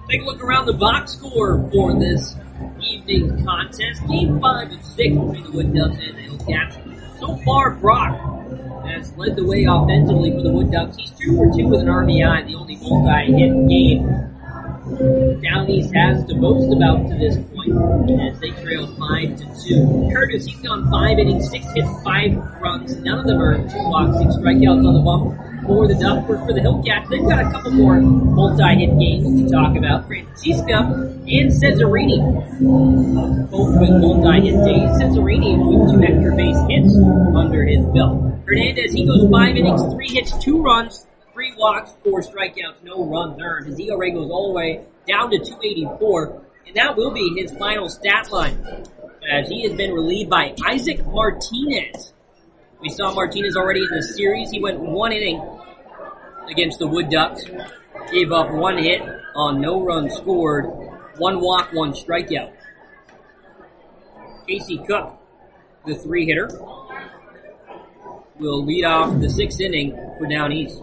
Take a look around the box score for this evening's contest. Game five of six between the Wood Ducks and the Hillcats. So far, Brock has led the way offensively for the Wood Ducks. He's two for two with an R B I, the only multi-hit game Down East has to boast about to this point as they trail five to two. Curtis, he's gone five innings, six hits, five runs. None of them are two walks, six strikeouts on the bump for the Ducks. For the Hillcats, they've got a couple more multi-hit games to talk about. Francisca and Cesarini, both with multi-hit days. Cesarini with two extra base hits under his belt. Hernandez, he goes five innings, three hits, two runs, three walks, four strikeouts, no runs earned. His E R A goes all the way down to two eighty-four, and that will be his final stat line, as he has been relieved by Isaac Martinez. We saw Martinez already in the series. He went one inning against the Wood Ducks, gave up one hit on no runs scored, one walk, one strikeout. Casey Cook, the three-hitter, will lead off the sixth inning for Down East.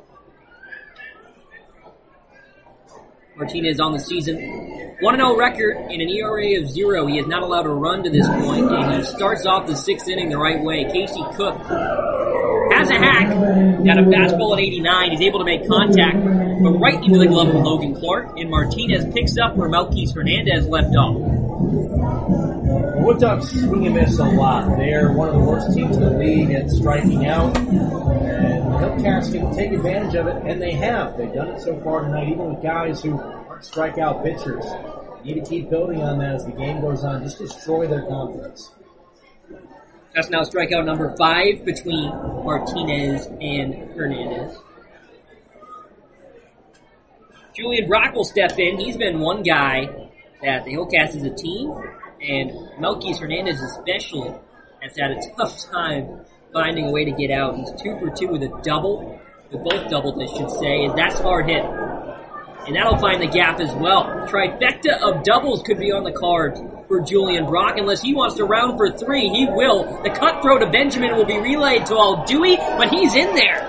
Martinez on the season, one and oh record and an E R A of zero. He has not allowed a run to this point, and he starts off the sixth inning the right way. Casey Cook has a hack, got a fastball at eighty-nine. He's able to make contact, but right into the glove of Logan Clark, and Martinez picks up where Melquise Hernandez left off. Wood Ducks swing and miss a lot. They're one of the worst teams in the league at striking out. And the Hillcats can take advantage of it, and they have. They've done it so far tonight, even with guys who aren't strikeout pitchers. They need to keep building on that as the game goes on. Just destroy their confidence. That's now strikeout number five between Martinez and Hernandez. Julian Brock will step in. He's been one guy that the Hillcats as a team, and Melquise Hernandez especially has had a tough time finding a way to get out. He's two for two with a double, with both doubles I should say, and that's hard hit. And that'll find the gap as well. Trifecta of doubles could be on the cards for Julian Brock. Unless he wants to round for three, he will. The cut throw to Benjamin will be relayed to Al Dewey, but he's in there.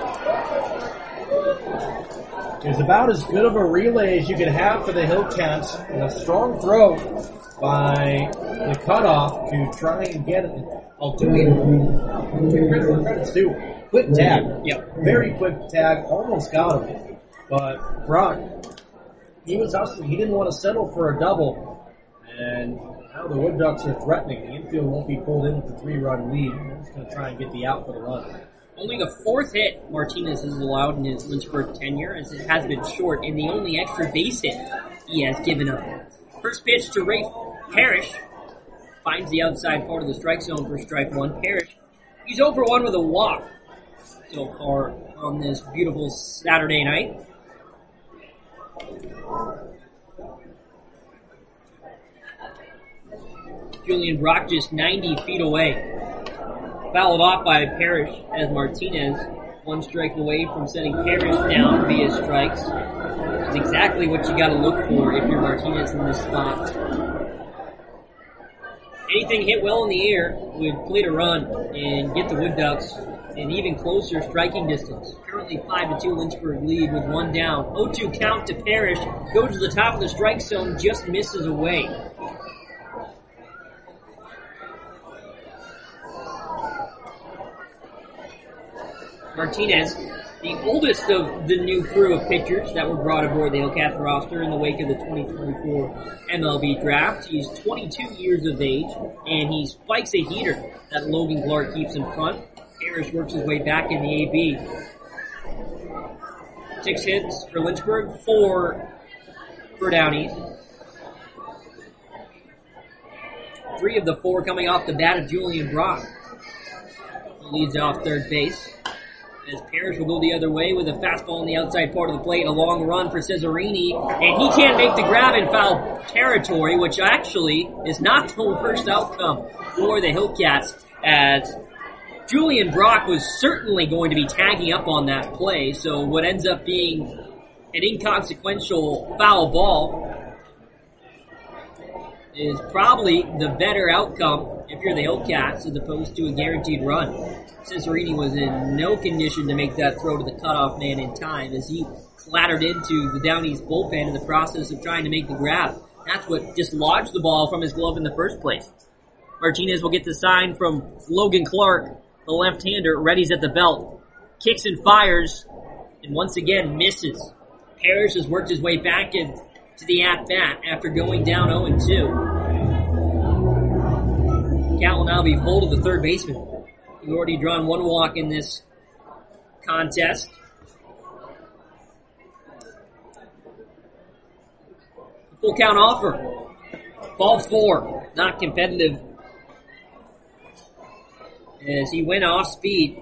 It's about as good of a relay as you can have for the Hillcats. And a strong throw by the cutoff to try and get it. Al Dewey, to critical credits too. Quick tag. Yep. Very quick tag. Almost got him. But Brock, he was hustling. He didn't want to settle for a double. And now the Wood Ducks are threatening. The infield won't be pulled in with the three-run lead. They're just going to try and get the out for the run. Only the fourth hit Martinez has allowed in his Lynchburg tenure, as it has been short, and the only extra base hit he has given up. First pitch to Rafe Parrish. Finds the outside part of the strike zone for strike one. Parrish, he's oh for one with a walk so far on this beautiful Saturday night. Julian Brock just ninety feet away. Fouled off by Parrish as Martinez, one strike away from sending Parrish down via strikes. It's exactly what you got to look for if you're Martinez in this spot. Anything hit well in the air would complete a run and get the Wood Ducks an even closer striking distance. Currently five to two Lynchburg lead with one down. oh two count to Parrish, goes to the top of the strike zone, just misses away. Martinez, the oldest of the new crew of pitchers that were brought aboard the Hillcats roster in the wake of the twenty twenty-four M L B draft. He's twenty-two years of age, and he spikes a heater that Logan Clark keeps in front. Parrish works his way back in the A B. Six hits for Lynchburg, four for Down East. Three of the four coming off the bat of Julian Brock, who leads off third base. As Parrish will go the other way with a fastball on the outside part of the plate, a long run for Cesarini, and he can't make the grab in foul territory, which actually is not the worst outcome for the Hillcats, as Julian Brock was certainly going to be tagging up on that play, so what ends up being an inconsequential foul ball is probably the better outcome if you're the Hillcats as opposed to a guaranteed run. Cesarini was in no condition to make that throw to the cutoff man in time, as he clattered into the Down East bullpen in the process of trying to make the grab. That's what dislodged the ball from his glove in the first place. Martinez will get the sign from Logan Clark, the left-hander, readies at the belt. Kicks and fires, and once again misses. Parrish has worked his way back into the at-bat after going down oh and two. Count will now be full to the third baseman. He's already drawn one walk in this contest. Full count offer. Ball four. Not competitive. As he went off speed.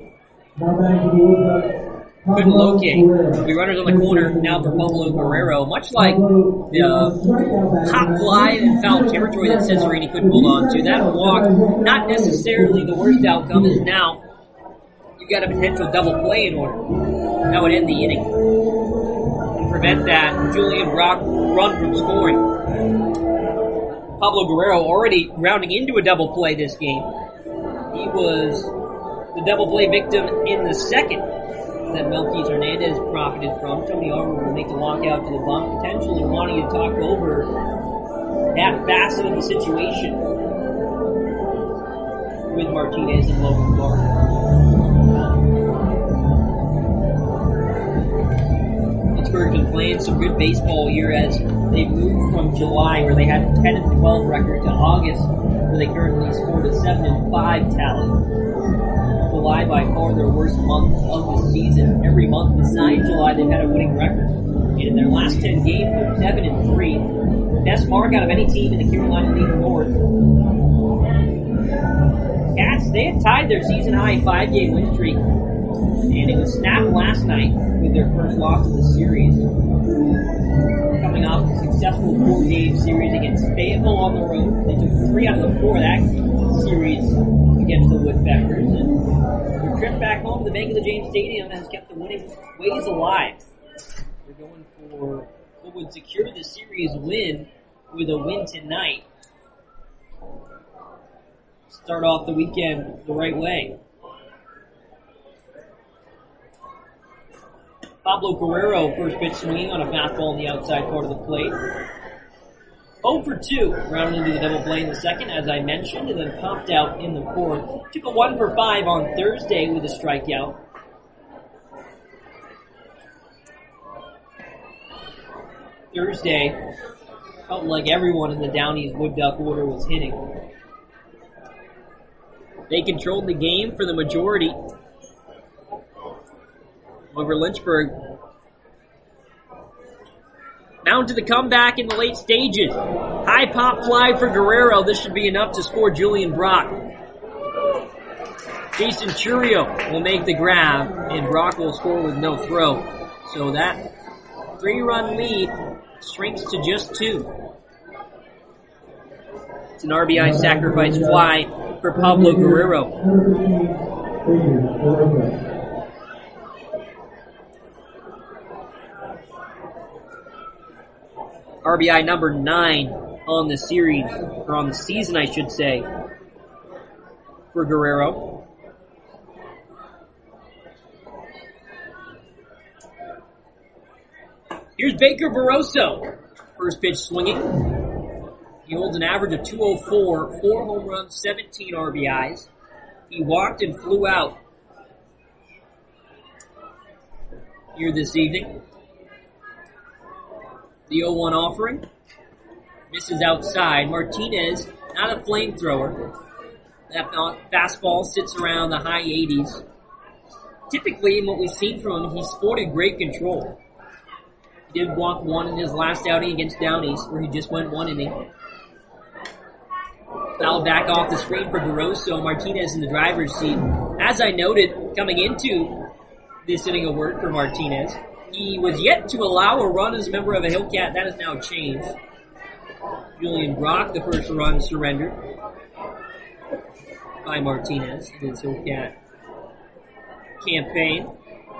Couldn't locate. The runners on the corner now for Pablo Guerrero. Much like the uh, top fly in foul territory that Cesarini couldn't hold on to. That walk, not necessarily the worst outcome, is now you've got a potential double play in order. That would end the inning. And prevent that Julian Brock run from scoring. Pablo Guerrero already rounding into a double play this game. He was the double play victim in the second that Melquise Hernandez profited from. Tony Armour will make the walk out to the bump, potentially wanting to talk over that facet of the situation with Martinez and Logan Clark. Pittsburgh's been playing some good baseball here as they moved from July, where they had a ten and twelve record, to August, where they currently scored a seven and five tally. July by far their worst month of the season. Every month besides July they've had a winning record. And in their last ten games they're seven and three. Best mark out of any team in the Carolina League North. Cats, they had tied their season high five game win streak. And it was snapped last night with their first loss of the series. Coming off a successful four game series against Fayetteville on the road. They took three out of the four of that series against the Woodpeckers. And their trip back home to the Bank of the James Stadium has kept the winning ways alive. They're going for what would secure the series win with a win tonight. Start off the weekend the right way. Pablo Guerrero, first pitch swinging on a fastball on the outside part of the plate. oh for two, rounding into the double play in the second, as I mentioned, and then popped out in the fourth. Took a one for five on Thursday with a strikeout. Thursday, felt like everyone in the Down East Wood Duck order was hitting. They controlled the game for the majority over Lynchburg. Mounted the comeback in the late stages. High pop fly for Guerrero. This should be enough to score Julian Brock. Jason Churio will make the grab, and Brock will score with no throw. So that three-run lead shrinks to just two. It's an R B I sacrifice fly for Pablo Guerrero. R B I number nine on the series, or on the season, I should say, for Guerrero. Here's Baker Barroso. First pitch swinging. He holds an average of two oh four, four home runs, seventeen R B Is. He walked and flew out here this evening. The oh one offering. Misses outside. Martinez, not a flamethrower. That fastball sits around the high eighties. Typically, in what we've seen from him, he's sported great control. He did walk one in his last outing against Down East, where he just went one inning. Fouled back off the screen for Barroso. Martinez in the driver's seat. As I noted, coming into this inning of work for Martinez, he was yet to allow a run as a member of a Hillcat. That has now changed. Julian Brock, the first run surrendered by Martinez in his Hillcat campaign.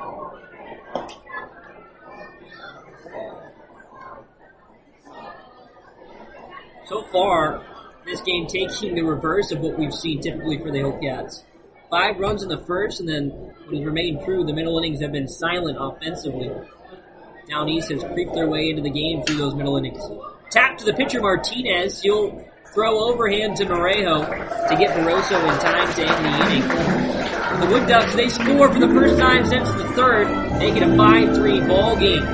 So far, this game taking the reverse of what we've seen typically for the Hillcats. Five runs in the first, and then what has remained true, the middle innings have been silent offensively. Down East has creeped their way into the game through those middle innings. Tap to the pitcher Martinez. He'll throw overhand to Norejo to get Barroso in time to end the inning. The Wood Ducks, they score for the first time since the third, make it a five three ball game.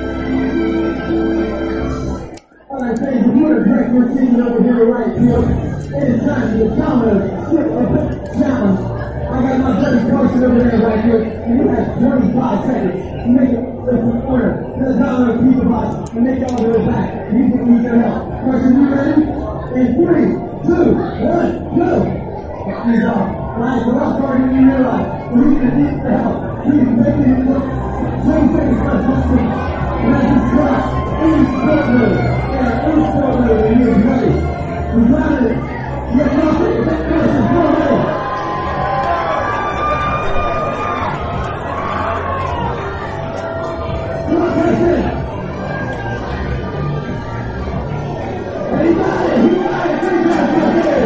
Alright, fans, if you want to drink, we're sitting over here right field. It is time for the Commoners Slip and Pitch Challenge. I got my buddy Carson over there right here, and you have twenty-five seconds to make it with the order to the Commoners Pizza Box and make it all the way back. You can need their help. Carson, you ready? In three, two, one, go! He's off. Alright, so I'm starting to realize we need to need the help. Please make it look twenty seconds left on screen. And that's the spot. Any struggle. Yeah, any struggle and he is ready. We got it. You're confident. That person, go ahead. Come on, Carson. He got it. He got it. Three times. Go ahead.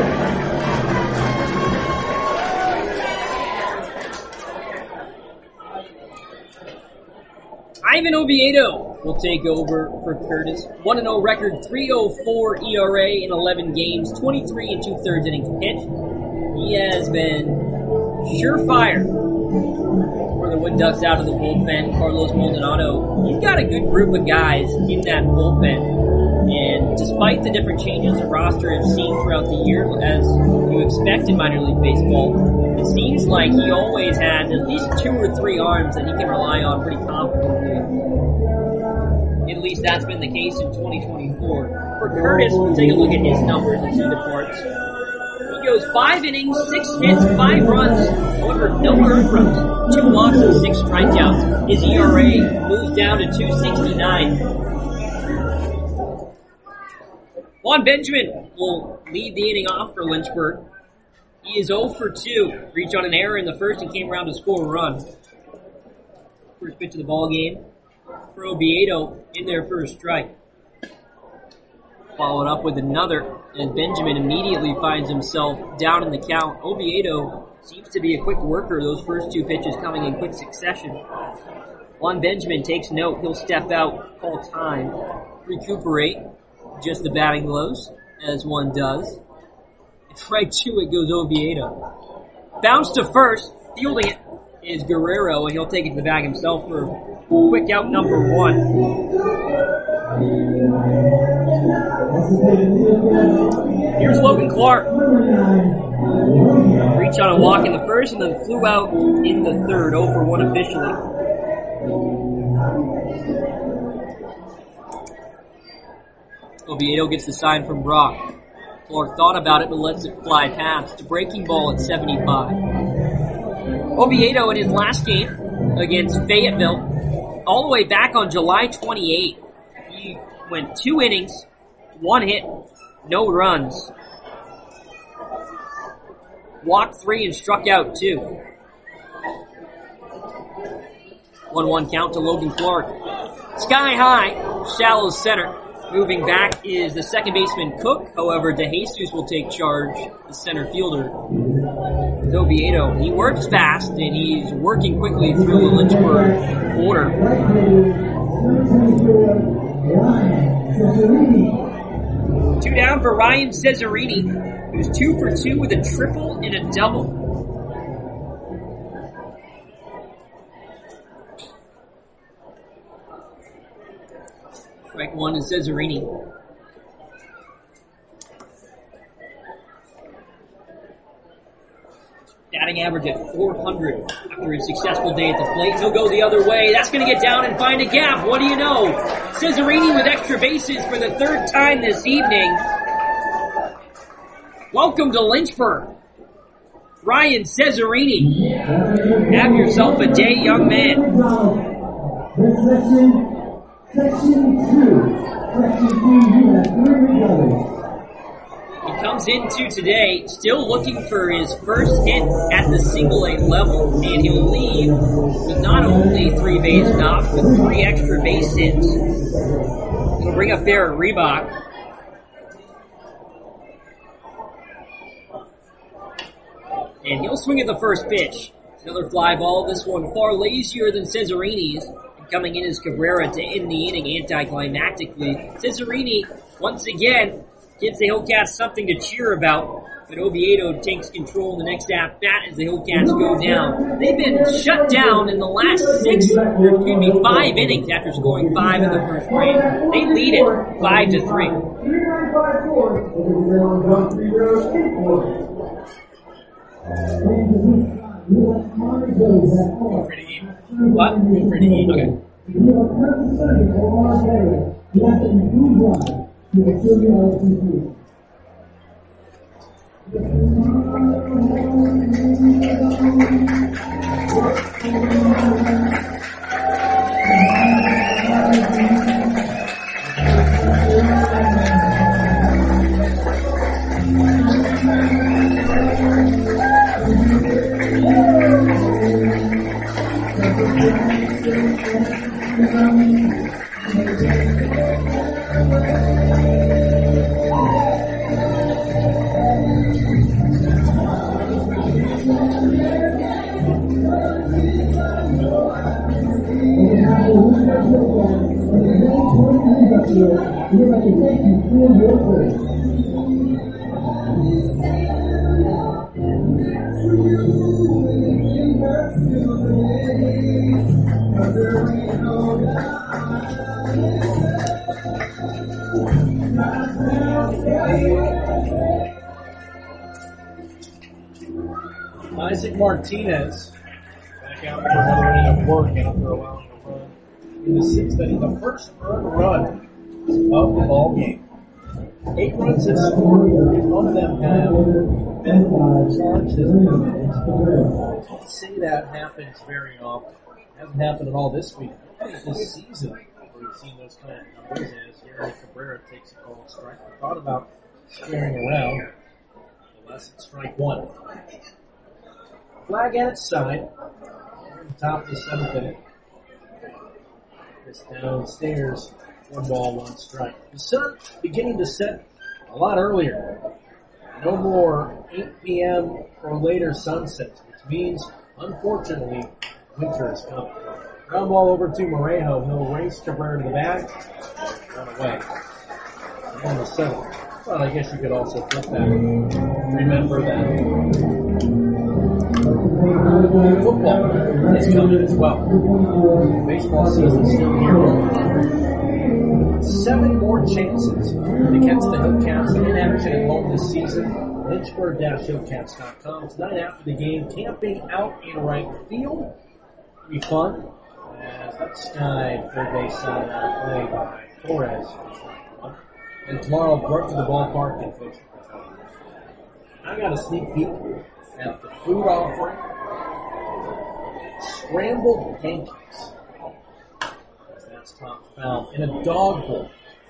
Ivan Oviedo will take over for Curtis. one and oh record, three oh four E R A in eleven games, twenty-three and two-thirds innings pitched. He has been surefire for the Wood Ducks out of the bullpen. Carlos Maldonado, he's got a good group of guys in that bullpen. And despite the different changes the roster has seen throughout the year, as you expect in minor league baseball, it seems like he always has at least two or three arms that he can rely on pretty confidently. At least that's been the case in twenty twenty-four. For Curtis, we'll take a look at his numbers and see the parts. He goes five innings, six hits, five runs, however, no earned runs, two walks and six strikeouts. His E R A moves down to two sixty-nine. Juan Benjamin will lead the inning off for Lynchburg. He is oh for two. Reached on an error in the first and came around to score a run. First pitch of the ball game for Oviedo in there for a strike. Followed up with another, and Benjamin immediately finds himself down in the count. Oviedo seems to be a quick worker, those first two pitches coming in quick succession. Juan Benjamin takes note. He'll step out, call time, recuperate, just the batting gloves, as one does. Right to it goes Oviedo. Bounce to first, fielding it is Guerrero, and he'll take it to the bag himself for quick out number one. Here's Logan Clark. Reach on a walk in the first and then flew out in the third, oh for one officially. Oviedo gets the sign from Brock. Clark thought about it but lets it fly past. A breaking ball at seventy-five. Oviedo in his last game against Fayetteville, all the way back on July twenty-eighth, he went two innings, one hit, no runs. Walked three and struck out two. one one count to Logan Clark. Sky high, shallow center. Moving back is the second baseman Cook. However, DeJesus will take charge, the center fielder. Oviedo, he works fast and he's working quickly through the Lynchburg order. Two down for Ryan Cesarini, who's two for two with a triple and a double. Strike one is Cesarini. Batting average at four hundred after his successful day at the plate. He'll go the other way. That's going to get down and find a gap. What do you know? Cesarini with extra bases for the third time this evening. Welcome to Lynchburg, Ryan Cesarini. Have yourself a day, young man. This section, section two. Section two, you have three regulars. He comes into today still looking for his first hit at the single A level, and he'll leave with not only three base knocks, but three extra base hits. He'll bring up there at Reebok. And he'll swing at the first pitch. Another fly ball, this one far lazier than Cesarini's. Coming in as Cabrera to end the inning anticlimactically. Cesarini, once again, gives the Hillcats something to cheer about. But Oviedo takes control in the next at-bat as the Hillcats go down. They've been shut down in the last six, or excuse me, five innings after scoring five in the first frame. They lead it five to three. Pretty even. What? Pretty even. Okay. Isaac Martinez back out for another inning of work after allowing a run in the sixth inning, the first earned run of the ball game. Eight runs have scored, one of them have been charged as a Can't say that happens very often. It hasn't happened at all this week. I think this season we've seen those kind of numbers as Jeremy Cabrera takes a call strike. I thought about squaring around, unless it's strike one. Flag at its side. We're at the top of the seventh inning. This downstairs, one ball, one strike. The sun beginning to set a lot earlier. No more eight p.m. or later sunsets, which means, unfortunately, winter is coming. Ground ball over to Morejo. He'll race Cabrera to the bag. Run away. On the seventh. Well, I guess you could also flip that. Remember that football is coming as well. Baseball season's still here. Seven more chances to catch the Hillcats in action at home this season. Lynchburg Hillcats dot com. Tonight after the game, camping out in right field. It'll be fun. As that sky third base side out of play by Torres. And tomorrow, brought to the ballpark in Coach. I got a sneak peek at the food offering. Scrambled pancakes. That's top found in a dog bowl.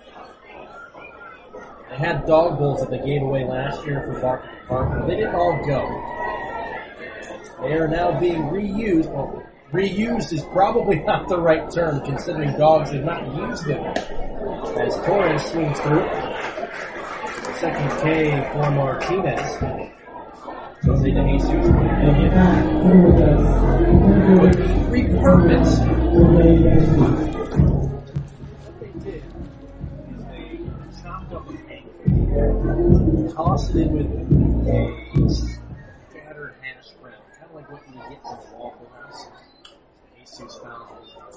They had dog bowls that they gave away last year for Barker Park, but they didn't all go. They are now being reused. Well, reused is probably not the right term considering dogs have not used them. As Torres swings through. Second K for Martinez. Jose De Jesus would be repurposed. What they did is they chopped up a pancake, tossed it in with a scattered hash brown, kind of like what you would get from a Waffle House. Jesus found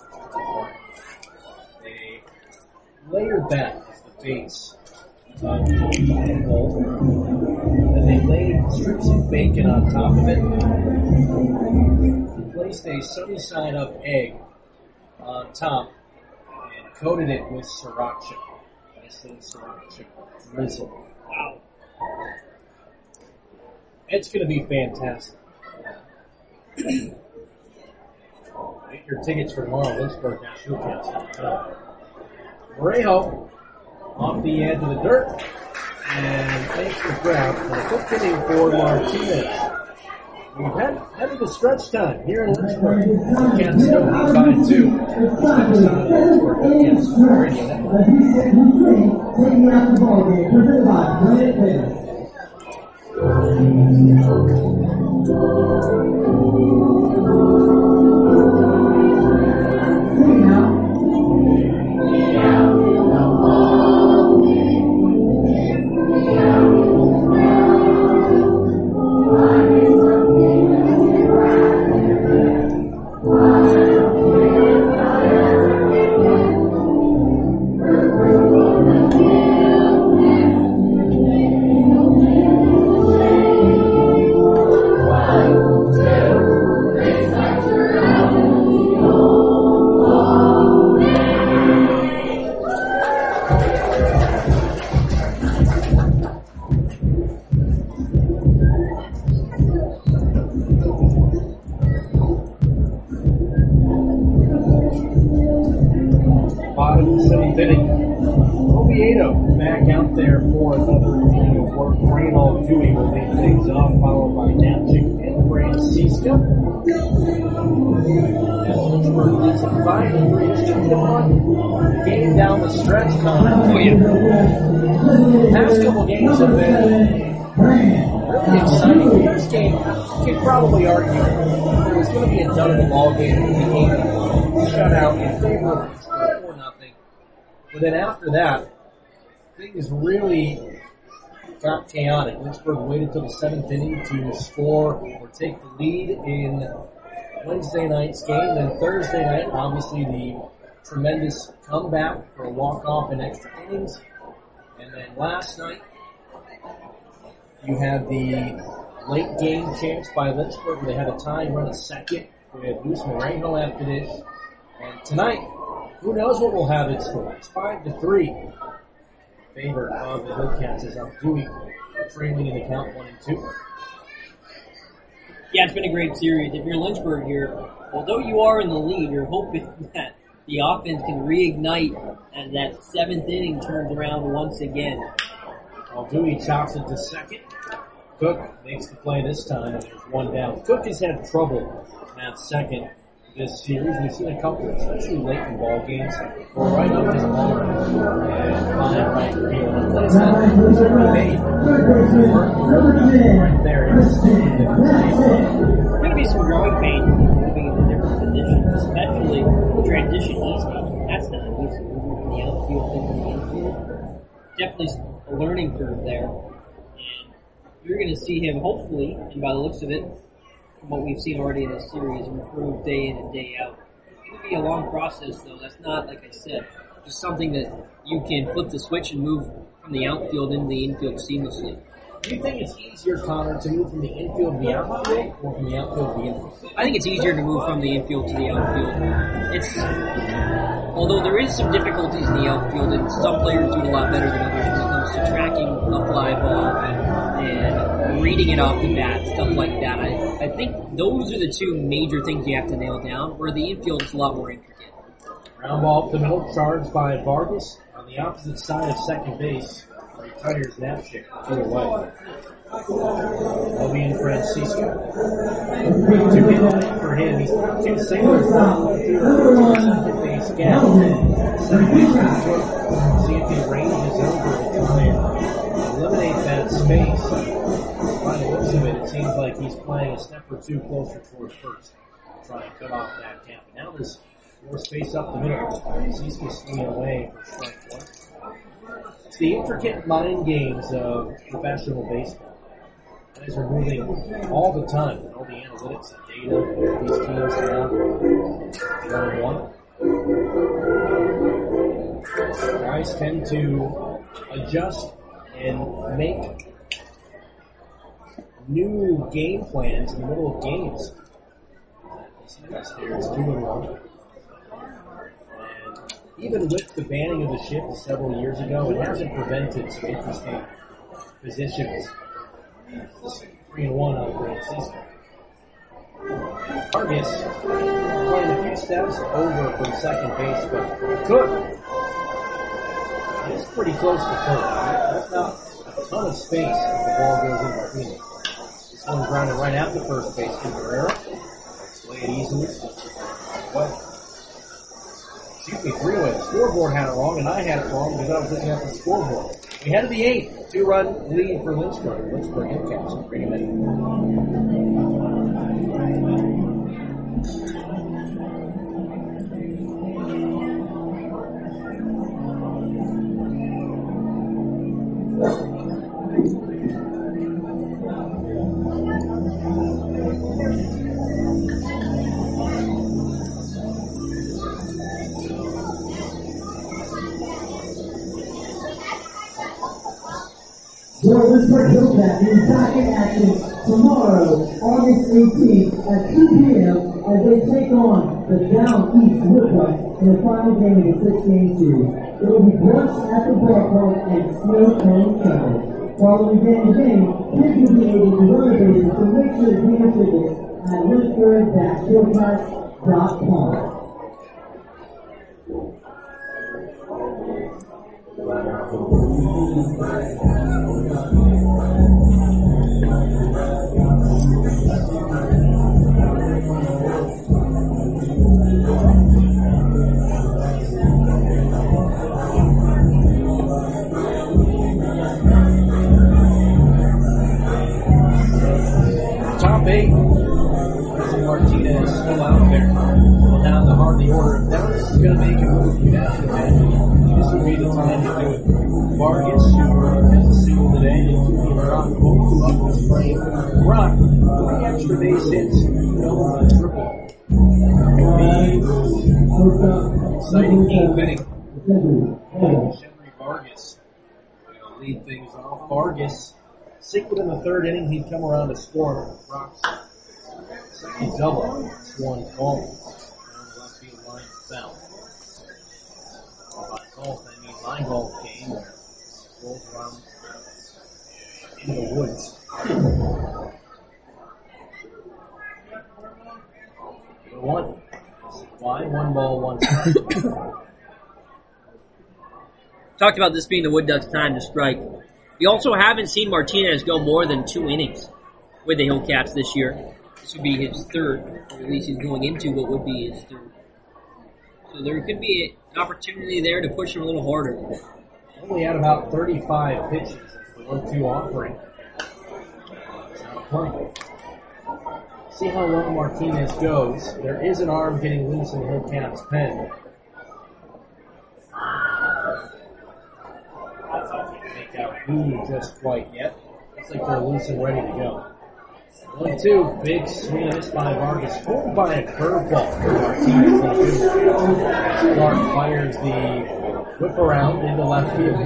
they layered that as the base of the bowl. Then they laid strips of bacon on top of it. Placed a sunny side up egg on top and coated it with sriracha. Nice little sriracha drizzle. Wow. It's going to be fantastic. Get your tickets for tomorrow, Lynchburg Hillcats dot com. Morejo off the edge of the dirt, and thanks for grab for a quick inning for Martinez. We've had headed to stretch time here in Lynchburg. Hillcats still lead by two. Lynchburg Hillcats Radio Network. Taking out the ball game, presented by Planet Fitness. Sitting count there for another inning of work. Reynold Dewey will lead things off, followed by Napchik and Francisco. As Lynchburg leads at five to three. This should be a fun game down the stretch, Connor. Oh, yeah. The past couple games have been really exciting. The first game, you could probably argue there was going to be a done in the ball game at the beginning. Shutout in favor of Lynchburg, four nothing. But then after that, things really got chaotic. Lynchburg waited till the seventh inning to score or take the lead in Wednesday night's game. Then Thursday night, obviously the tremendous comeback for a walk-off in extra innings. And then last night, you had the late game chance by Lynchburg where they had a tie run at second with Luis Moreno after this. And tonight, who knows what we'll have in store. It's five to three. Favor of the Hillcats is up Dewey, trailing in the count one and two. Yeah, it's been a great series. If you're Lynchburg here, although you are in the lead, you're hoping that the offense can reignite and that seventh inning turns around once again. Well, Dewey chops it to second. Cook makes the play this time, and there's one down. Cook has had trouble at second this series. We've seen a couple, especially late in ball games, go right up his arm and find right field. The play's not really made. Right there. It's There's going to be some growing pains moving into different positions, especially the transition he's making. That's not easy, moving from the outfield into the infield. Definitely a learning curve there. And you're going to see him, hopefully, and by the looks of it, from what we've seen already in this series, improve day in and day out. It's going to be a long process, though. That's not, like I said, just something that you can flip the switch and move from the outfield into the infield seamlessly. Do you think it's easier, Connor, to move from the infield to the outfield or from the outfield to the infield? I think it's easier to move from the infield to the outfield. It's, although there is some difficulties in the outfield, and some players do it a lot better than others when it comes to tracking a fly ball and reading it off the bat, stuff like that. I, I think those are the two major things you have to nail down, where the infield is a lot more intricate. Ground ball up the middle, charged by Vargas. On the opposite side of second base, retires Napchik to the right. Obi and Francisco. Two hit line for him. He's got two singlers now through the second base gap. Second base can see if he ranges over to try and eliminate that space. By the looks of it, it seems like he's playing a step or two closer towards first. Trying to cut off that gap. Now there's more space up the middle. Francisco swinging away for strike one. It's the intricate mind games of professional baseball. Guys are moving all the time. All the analytics and data these teams have. One one. Guys tend to adjust and make new game plans in the middle of games. It's two and one. Even with the banning of the shift several years ago, it hasn't prevented some interesting positions. Three and one on Francisco. Vargas playing a few steps over from second base, but Cook is pretty close to third. There's not a ton of space if the ball goes in between it. This one's grounded right at the first base to Guerrero. Play it easily. What? Excuse me, three-way. The scoreboard had it wrong, and I had it wrong because I was looking at the scoreboard. We head to the eighth. Two-run lead for Lynchburg. Lynchburg Hillcats. Bring him in. Your Lynchburg Hillcats will be back in action tomorrow, August eighteenth at two p.m. as they take on the Down East Woodbucks in the final game of the six-game series. It will be brunch at the ballpark and snow cone travel. Following the game, kids will be able to run the bases, so make sure to get your tickets at lynchburg dash hillcats dot com. Top eight. Jose Martinez still out there. Well, down the heart of the order. If Dallas is going to make a move, you have to imagine this would be the time to do it. Vargas, who has a single today, and two Brock, both two up this frame. Brock, three extra base hits, no uh, triple. Exciting eighth inning. Henry Vargas will lead things off. Vargas, singled in the third inning, he'd come around to score. Brock's second double. It's one call. Down the left field line foul. By golf, I mean line golf game where it rolls around in the woods. One. Why? One ball, one strike. Talked about this being the Wood Ducks' time to strike. We also haven't seen Martinez go more than two innings with the Hillcats this year. This would be his third, or at least he's going into what would be his third. So there could be an opportunity there to push him a little harder. Only had about thirty-five pitches as the one two offering. It's not a play. See how long Martinez goes. There is an arm getting loose in the Hillcats' pen. Make out who just quite yet. Looks like they're loose and ready to go. One two, big swing this by Vargas, pulled by a curveball for Martinez. Clark fires the whip around into left field.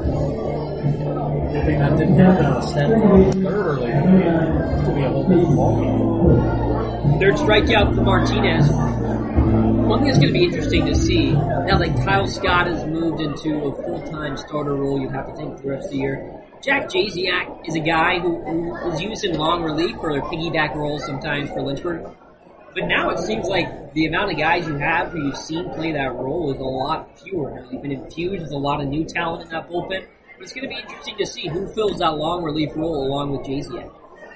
I think that didn't happen on a step on the third earlier. This will be a whole different ballgame. Third strikeout for Martinez. One thing that's going to be interesting to see, now that Kyle Scott has moved into a full-time starter role, you have to think for the rest of the year. Jack Jasiak is a guy who, who is used in long relief or their piggyback roles sometimes for Lynchburg. But now it seems like the amount of guys you have who you've seen play that role is a lot fewer. Now you've been infused with a lot of new talent in that bullpen. But it's going to be interesting to see who fills that long relief role along with Jasiak.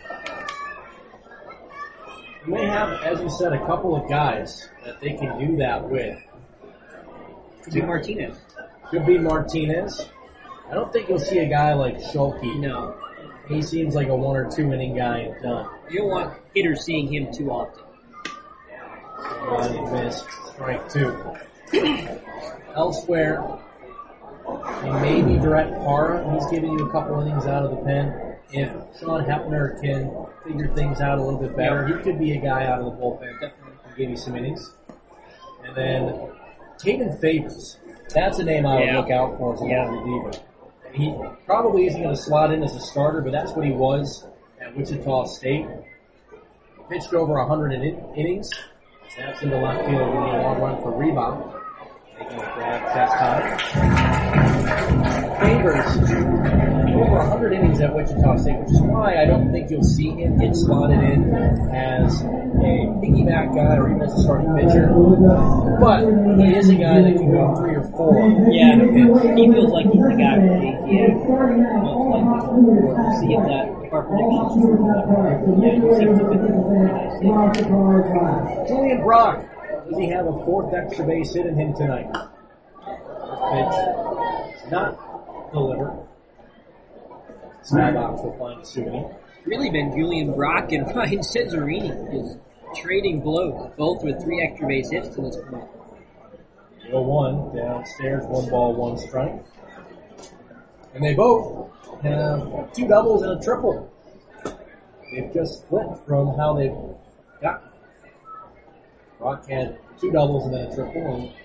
You may have, as you said, a couple of guys that they can do that with. Could be Martinez. Could be Martinez. I don't think you'll see a guy like Schulke. No. He seems like a one or two inning guy and done. You don't want hitters seeing him too often. One missed, strike two. Elsewhere, and maybe Direct Parra. He's giving you a couple innings out of the pen. If Sean Hepner can figure things out a little bit better, he could be a guy out of the bullpen and give you some innings. And then Tatum Favors. That's a name I would Yeah. look out for as a Yeah. long reliever. He probably isn't going to slot in as a starter, but that's what he was at Wichita State. Pitched over one hundred in- innings. Snaps into left field, getting a long run for rebound. Making a grab, test time. Favors over one hundred innings at Wichita State, which is why I don't think you'll see him get slotted in as a piggyback guy or even as a starting pitcher. But he is a guy that can go three or four. Yeah, he feels like he's the guy for J C A. Most likely. We'll see if that our predictions are true. Yeah, seventy fifty. Julian Brock, does he have a fourth extra base hit in him tonight? First pitch, not delivered. Skybox will find a souvenir. Really been Julian Brock and Ryan Cesarini just trading blows, both with three extra base hits to this point. oh one, downstairs, one ball, one strike. And they both have two doubles and a triple. They've just flipped from how they've got. Brock had two doubles and then a triple, and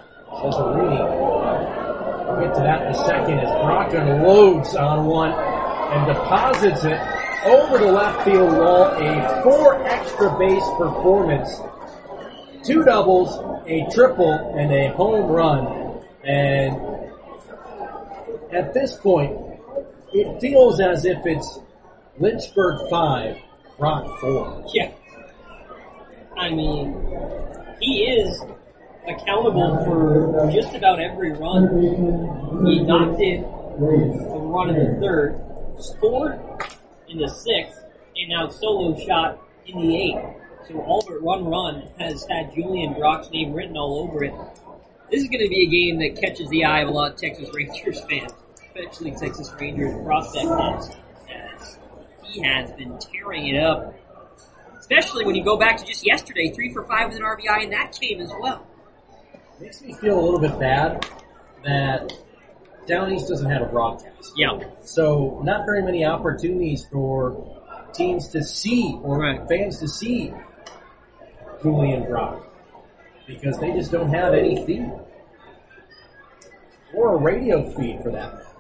Cesarini. We'll get to that in a second as Brock unloads on one and deposits it over the left field wall. A four extra base performance. Two doubles, a triple, and a home run. And at this point, it feels as if it's Lynchburg five, Brock four. Yeah. I mean, he is accountable for just about every run. He knocked it a run in the third, scored in the sixth, and now solo shot in the eighth. So Albert Run Run has had Julian Brock's name written all over it. This is going to be a game that catches the eye of a lot of Texas Rangers fans, especially Texas Rangers prospect fans, as he has been tearing it up. Especially when you go back to just yesterday, three for five with an R B I in that game as well. Makes me feel a little bit bad that Down East doesn't have a broadcast. Yeah. So not very many opportunities for teams to see or Right. fans to see Julian Brock because they just don't have any feed or a radio feed for that matter.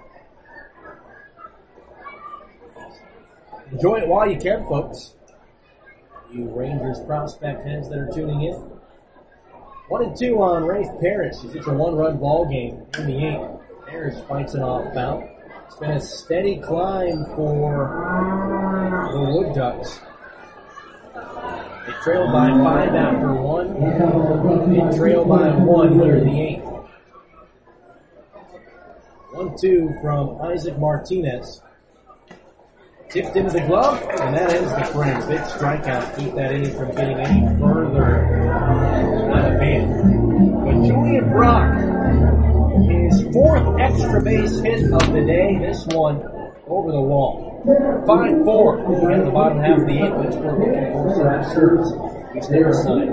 Enjoy it while you can, folks. You Rangers prospect heads that are tuning in. One and two on Rafe Parrish. It's a one-run ball game in the eighth. Parrish fights an off-bound. It's been a steady climb for the Wood Ducks. They trail by five after one. They trail by one here in the eighth. one two from Isaac Martinez. Tipped into the glove, and that ends the frame. Big strikeout to keep that inning from getting any further out of hand. But Julian Brock, his fourth extra base hit of the day, this one over the wall. five four at the bottom half of the eighth, which we're looking for some absurds, which they were signed.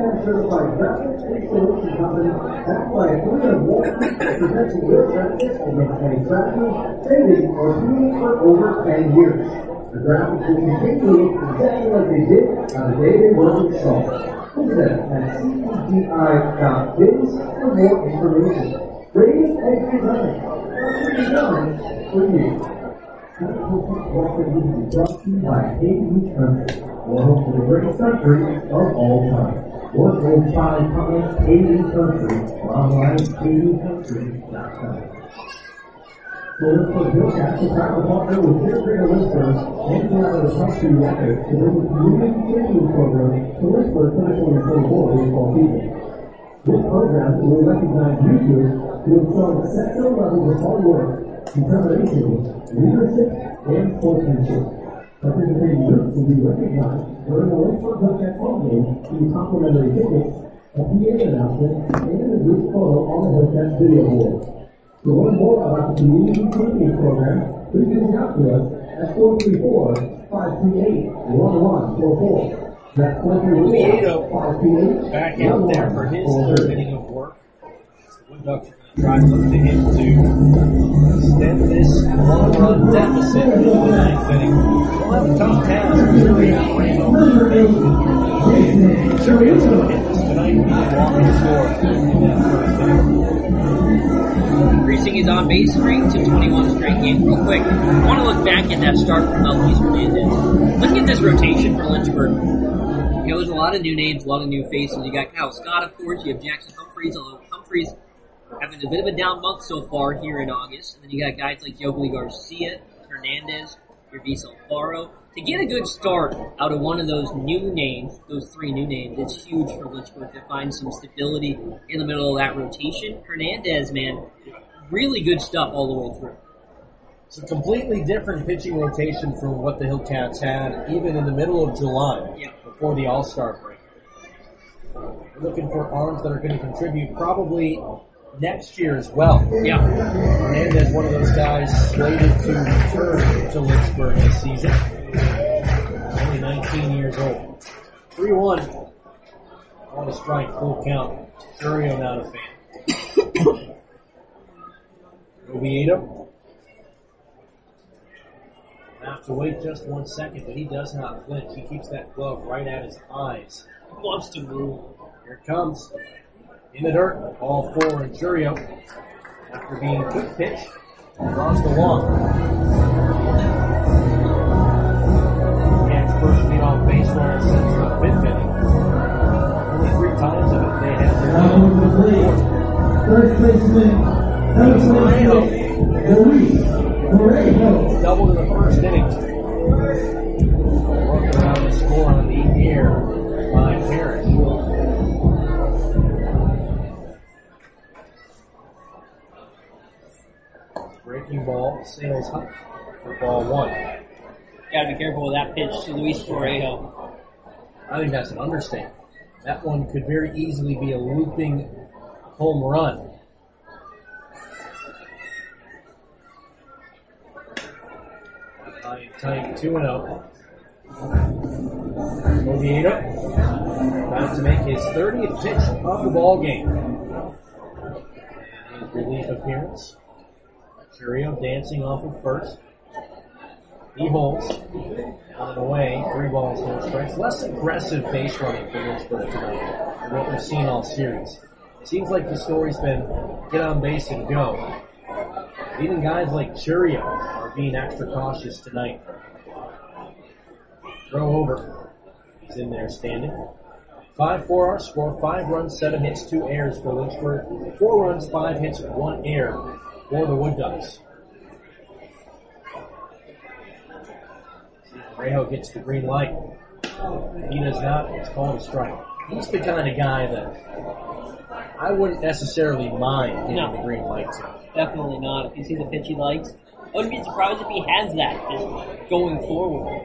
Over ten years. The ground will continue exactly like they did on the day they were installed. Visit them at C E G I dot biz for more information. Raised and designed. Designed for you. This is brought to you by A E Country, the home to the greatest country of all time. Work on five comments A E Country or online A E country dot com. So let's put Bill Cash to track the partner with their greater listeners and to out of the country record to bring the community engagement program to Lynchburg twenty twenty-four baseball season. This program will recognize users who have shown exceptional levels of hard work, determination, leadership, and sportsmanship. Participating groups will be recognized during the Lynchburg Hillcats home game through complimentary tickets, a P A announcement, and a group photo on the Hillcats video board. To learn more about the Community Training Program, please reach out to us at four three four, five three eight, one one four four. That's four three four, five three eight, Back out there for his third inning of work. The Wood Ducks are going to try to look to him to extend this one-run deficit into the ninth inning. We'll have a tough task. Cheerio ran over the eighth. Cheerio's going to hit this tonight. He's walking the score in that first inning. Increasing his on-base rate to twenty-one straight games. Real quick, I want to look back at that start from Melquise Hernandez. Look at this rotation for Lynchburg. You know, there's a lot of new names, a lot of new faces. You got Kyle Scott, of course. You have Jackson Humphreys, although Humphreys having a bit of a down month so far here in August. And then you got guys like Yogli Garcia, Hernandez, Yervis Alfaro. To get a good start out of one of those new names, those three new names, it's huge for Lynchburg to find some stability in the middle of that rotation. Hernandez, man, really good stuff all the way through. It's a completely different pitching rotation from what the Hillcats had even in the middle of July, Yeah. before the All-Star break. We're looking for arms that are going to contribute probably next year as well. Yeah. Hernandez, one of those guys slated to return to Lynchburg this season. Only nineteen years old. three one. On a strike, full count. Cheerio not a fan. Oviedo. Have to wait just one second, but he does not flinch. He keeps that glove right at his eyes. Loves to move. Here it comes. In the dirt. Ball four and Cheerio. After being quick pitch, draws the walk. Cats first beat off base runner since the fifth inning. Only three times of it they had their own. First baseman, Luis Moreno. Doubled in the first inning. Worked around the score on the air by Parrish. Breaking breaking ball sails high for ball one. Gotta be careful with that pitch to Luis Torrejo. I think that's an understatement. That one could very easily be a looping home run. High and tight, two and oh. Oviedo about to make his thirtieth pitch of the ball game. And his relief appearance. Curio dancing off of first. He holds. Down and away. Three balls, no strikes. Less aggressive base running for Lynchburg tonight than what we've seen all series. It seems like the story's been get on base and go. Even guys like Curio are being extra cautious tonight. Throw over. He's in there standing. five four our score. Five runs, seven hits, two errors for Lynchburg. Four runs, five hits, one error for the Wood Ducks. Rejo gets the green light. He does not. It's called a strike. He's the kind of guy that I wouldn't necessarily mind getting No. the green light to. Definitely not. If you see the pitch he likes, I wouldn't be surprised if he has that just going forward.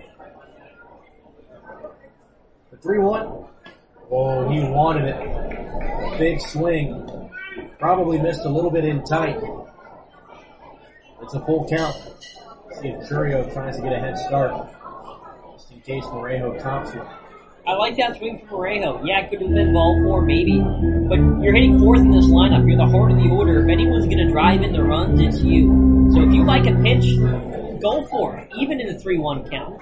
The three one. Oh, he wanted it. Big swing. Probably missed a little bit in tight. It's a full count. See if Curio tries to get a head start. Just in case Morejo tops it. I like that swing from Moreno. Yeah, it could have been ball four maybe, but you're hitting fourth in this lineup. You're the heart of the order. If anyone's going to drive in the runs, it's you. So if you like a pitch, go for it, even in a three one count.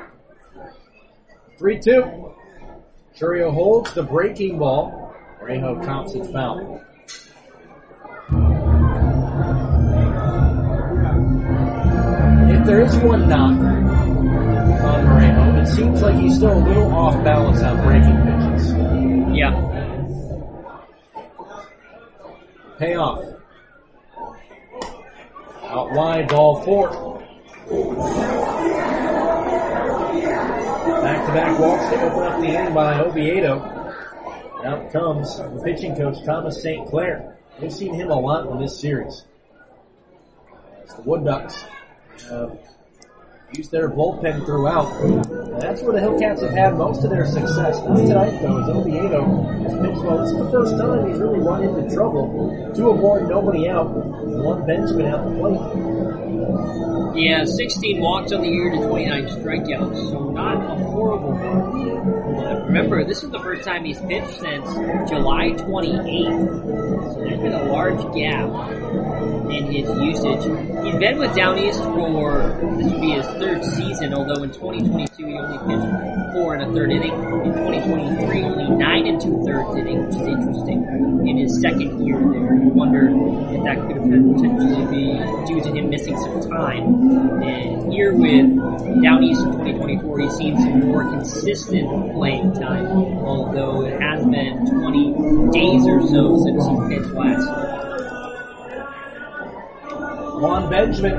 three two. Curio holds the breaking ball. Morejo counts it foul. If there is one knock on Moreno, it seems like he's still a little off balance on breaking pitches. Yeah. Payoff. Out wide, ball four. Back-to-back walks to open up the inning by Oviedo. And out comes the pitching coach, Thomas Saint Clair. We've seen him a lot in this series. As the Wood Ducks have used their bullpen throughout. And that's where the Hillcats have had most of their success. Not tonight, though, as Oviedo has pitched well. This is the first time he's really run into trouble. Two aboard, nobody out. One Benjamin out the plate. Yeah, sixteen walks on the year to twenty-nine strikeouts, so not a horrible one. But remember, this is the first time he's pitched since July twenty-eighth, so there's been a large gap in his usage. He's been with Down East for, this would be his third season, although in twenty twenty-two he only pitched four and a third inning. In twenty twenty-three, only nine and two thirds inning, which is interesting. In his second year there, you wonder if that could have potentially be due to him missing some time. And here with Down East in twenty twenty-four, he's seen some more consistent playing time, although it has been twenty days or so since he pitched last. Juan Benjamin.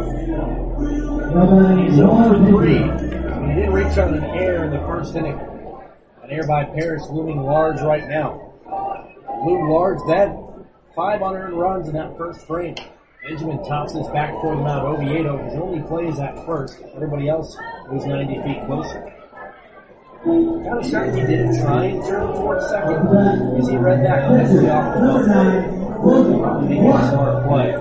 He's oh for three. He did reach on an air in the first inning. An air by Parrish looming large right now. Loomed large, then five unearned runs in that first frame. Benjamin tops this back for the mound. Oviedo, his only plays at first. Everybody else was ninety feet closer. Kind of started he didn't try and turn towards second because he read that quickly off the bump. Probably making a smart play.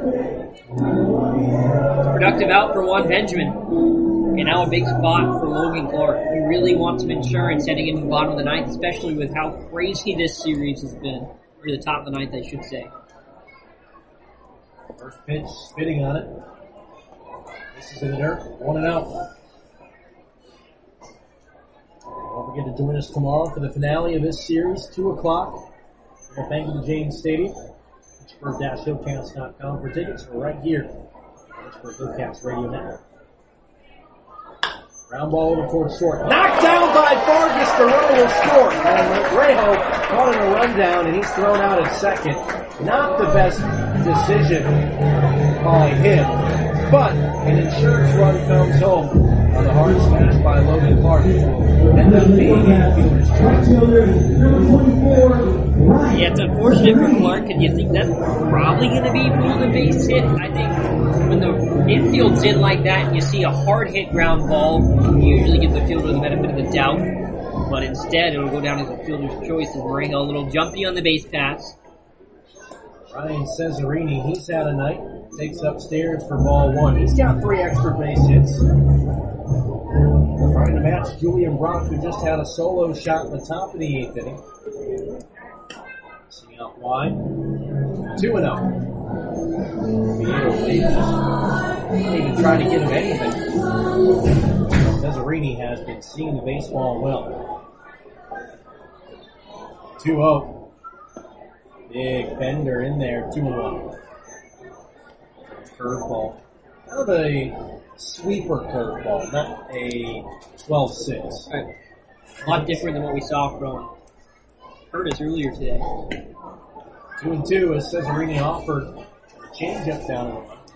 Productive out for Juan Benjamin. And now a big spot for Logan Clark. He really wants some insurance heading into the bottom of the ninth, especially with how crazy this series has been. Or the top of the ninth, I should say. First pitch, spitting on it. This is in the dirt, one and out. Don't forget to join us tomorrow for the finale of this series, two o'clock. At Bank of the James Stadium. Pittsburgh Hillcats dot com for tickets. We're right here. Pittsburgh Hillcats Radio Network. Ground ball over towards short. Knocked down by Vargas. The runner will score. And Rejo calling a rundown, and he's thrown out at second. Not the best decision by him, but an insurance run comes home on the hard smash by Logan Clark. End up being a fielder's choice. Yeah, it's unfortunate for Clark, and you think that's probably going to be on the base hit. I think when the infield's in like that and you see a hard hit ground ball, you usually give the fielder the benefit of the doubt. But instead, it'll go down as a fielder's choice as Marengo a little jumpy on the base pass. Ryan Cesarini, he's had a night. Takes upstairs for ball one. He's got three extra base hits. Trying to match Julian Brock, who just had a solo shot in the top of the eighth inning. Sitting out wide. two and oh. Vieto didn't even try to get him anything. Cesarini has been seeing the baseball well. two oh. Big bender in there, two and one. Curveball. Kind of a sweeper curveball, not a twelve six. Right. A lot different than what we saw from Curtis earlier today. Two and two as Cesarini offered a changeup down in the left.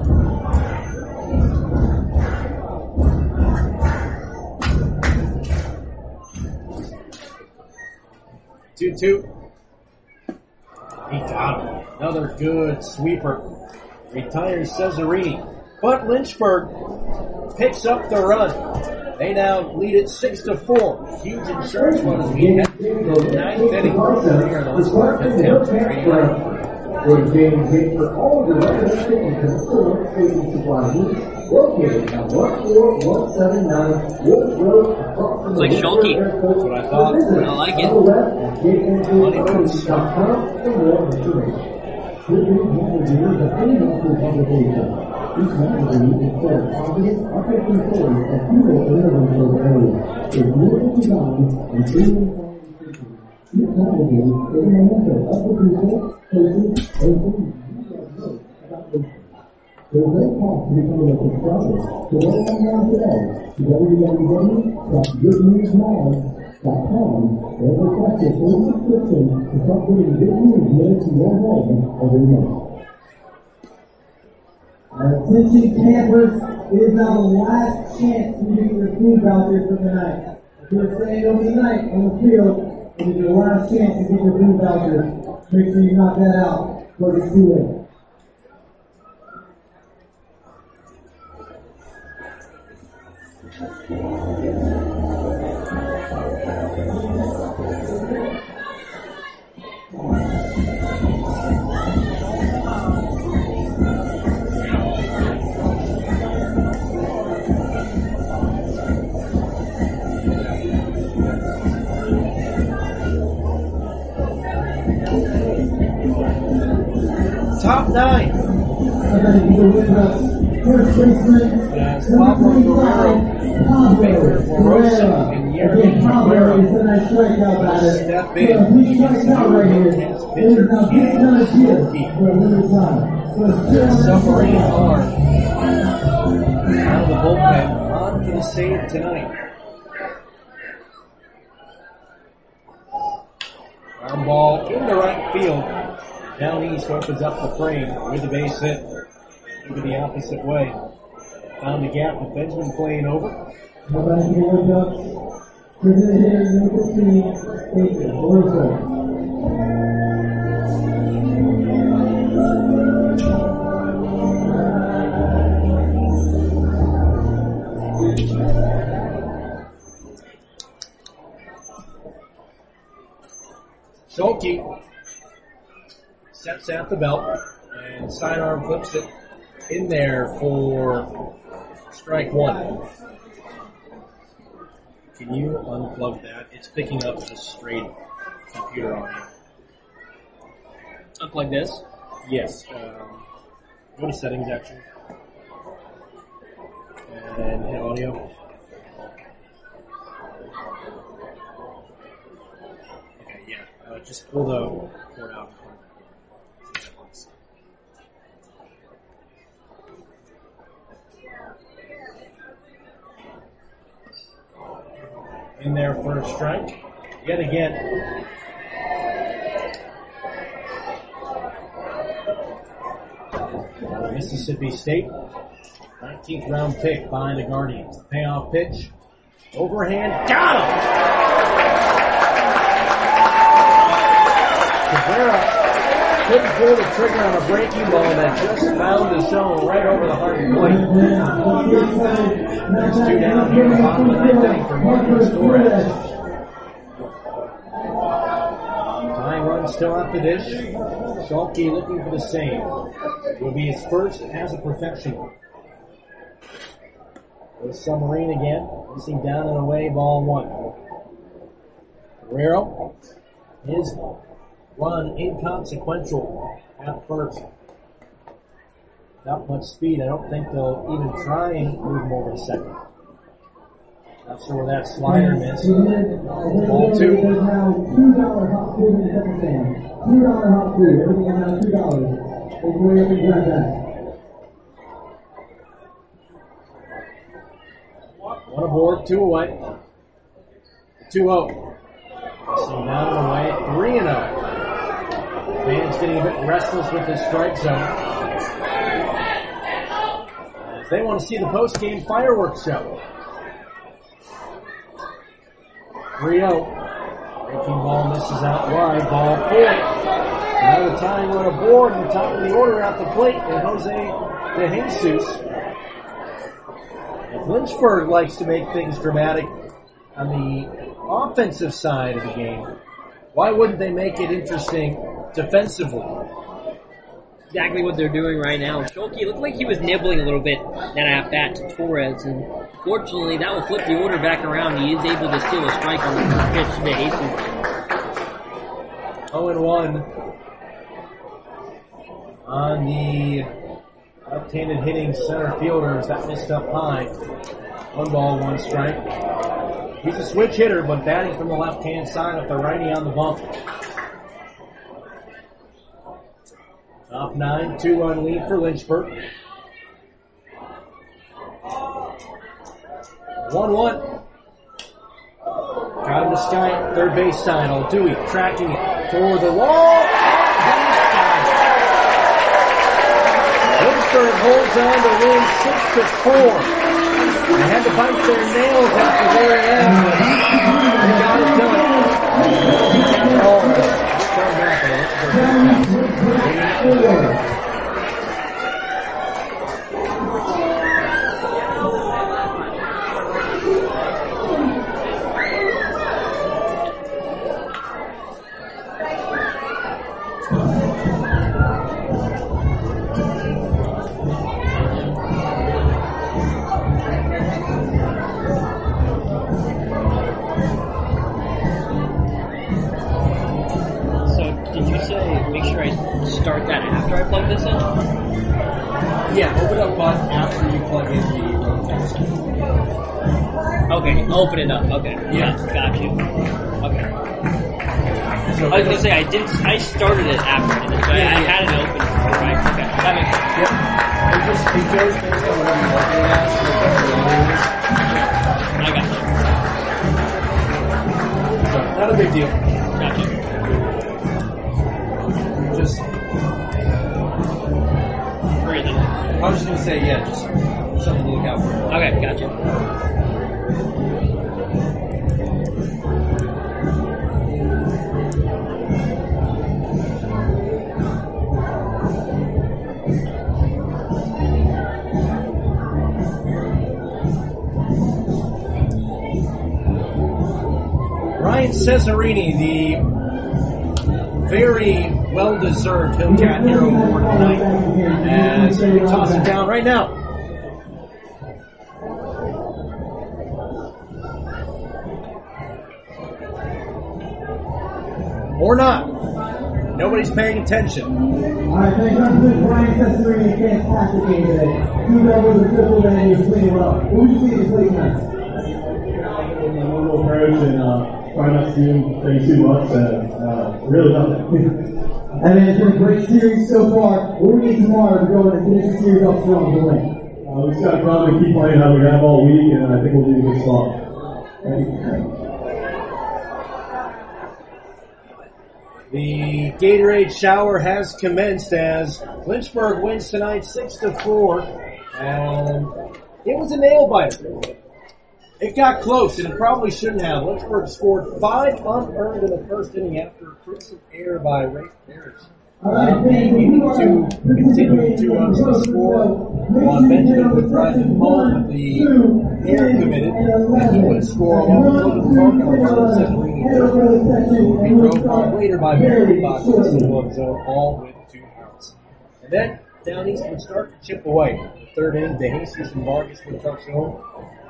two two. He got him. Another good sweeper. Retires Cesarini. But Lynchburg picks up the run. They now lead it six to four. Huge insurance run as we head to the ninth inning. Here in the Lynchburg Where James Gates for all the residential and consumer station supply needs, located at one four one seven nine Wolf Road, across from It's like Schulke. That's what I thought. I like it. Money moves. For more information. This is one of the years of any medical publication. Each magazine is full of positive, uplifting stories of people in the Winfield area. It's beautiful design and premium quality. Each magazine is a memento of the people, places, and things you guys know about this. There's no cost to becoming a subscriber, so log on now today to w w w dot good news mag dot com and request your free subscription to start getting good news mailed to your home every month. Attention campers, it is now the last chance to get your food vouchers for tonight. If you're staying overnight on the field, it is your last chance to get your food vouchers. Make sure you knock that out before it's too late. Top nine. First baseman, As Pablo Guerrero, Baker Morosa, and Yerry Cabrera is the nice strikeout batter. step So in. he strikes out right here. It is now his turn to hit for a limited time. So it's two on the Submarine strikeout. hard. Out of the bullpen, on for the save tonight. Ground ball in the right field. Down east opens up the frame with the base hit. Moving the opposite way. Found the gap with Benjamin playing over. How about the Old Ducks? Presented here in number fifteen, Baker Morosa. Schulke sets at the belt and sidearm flips it in there for strike one. Can you unplug that? It's picking up just straight computer audio. Unplug this. Yes. Um, go to settings actually. And hit audio. Okay, yeah. Uh, just pull the cord out and plug it back in. See if that works. In there for a strike. Yet again. Mississippi State. Right nineteenth round pick behind the Guardians. Payoff pitch. Overhand. Got him! Cabrera couldn't pull the trigger on a breaking ball that just found the zone right over the heart of the plate. There's two down here in the bottom of the ninth inning for Marcos Torres. Tying run still at the dish. Schalke looking for the save. It will be his first as a professional. There's Submarine again. Missing down and away, ball one. Guerrero. His run inconsequential at first. Not much speed. I don't think they'll even try and move him over to second. Not sure where that slider missed. Ball two. two dollars hot food in the second stand. two dollars hot food. Everything is now two dollars. Before you can grab that. One aboard, two away. two oh. Missing down and away, three and oh. Fans getting a bit restless with this strike zone. As they want to see the post-game fireworks show. three oh. Breaking ball misses out wide. Ball four. Now the tying run aboard and the top of the order at the plate. And Jose De Jesus. If Lynchburg likes to make things dramatic on the offensive side of the game, why wouldn't they make it interesting defensively? Exactly what they're doing right now. Schalke looked like he was nibbling a little bit that at bat to Torres, and fortunately that will flip the order back around. He is able to steal a strike on the first pitch to Jesus. oh and one on the left-handed hitting center fielders that missed up high. One ball, one strike. He's a switch hitter, but batting from the left-hand side with the righty on the bump. Top nine, two-run lead for Lynchburg. one one. Got him to sky at third base side. Dewey tracking it toward the wall. Lynchburg holds on to win six to four. They had to bite their nails at the very end, but they got it done. All come back and Start that after I plug this in? Yeah, open up button after you plug in the Rotex. Okay, open it up. Okay, yeah, got you. Okay. So I was gonna say I did. I started it after, so yeah, I, yeah. I had it open. Right? Okay, that makes sense. Yep. It just it goes based on whatever you're looking at. So I got you. So not a big deal. Gotcha. Just. I was just going to say, yeah, just something to look out for. Okay, gotcha. Ryan Cesarini, the very well-deserved Hillcat Hero Award tonight, as we toss it down right now. Or not. Nobody's paying attention. All right, thanks for Ryan Cesarini. Fantastic game today. Two doubles, a triple, and he was playing well. What would you say to play tonight? A little approach and uh, try not to do things too much, and uh, really nothing. And then it's been a great series so far. What do we need tomorrow to go and finish the series up strong to win? Uh, we just got to come and keep playing how we have all week, and I think we'll be in a good spot. Thank you. The Gatorade shower has commenced as Lynchburg wins tonight six to four And it was a nail biter. It got close, and it probably shouldn't have. Lynchburg scored five unearned in the first inning after a crucial error by Rafe Parrish. Uh, they needed to continue to runs to score. Juan Benjamin would drive him home with the error committed, and he would score along the middle of the park on the separating third. He would be drove on later by Barry Box in the one zone, all with two outs. And then Down East would start to chip away. In the third inning, DeJesus and Vargas would touch home.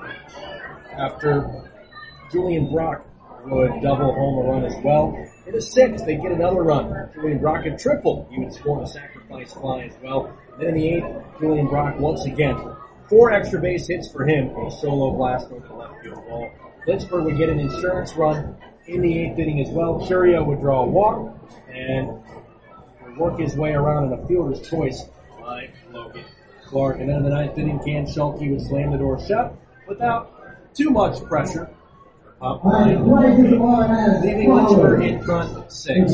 After Julian Brock would double home a run as well. In the sixth, they get another run. Julian Brock had triple. He would score a sacrifice fly as well. Then in the eighth, Julian Brock once again. Four extra base hits for him. A solo blast over the left field wall. Lynchburg would get an insurance run in the eighth inning as well. Churio would draw a walk and would work his way around in a fielder's choice by Logan Clark. And then in the ninth inning, Ken Schulke would slam the door shut without too much pressure. Up line, leaving Lynchburg in front six.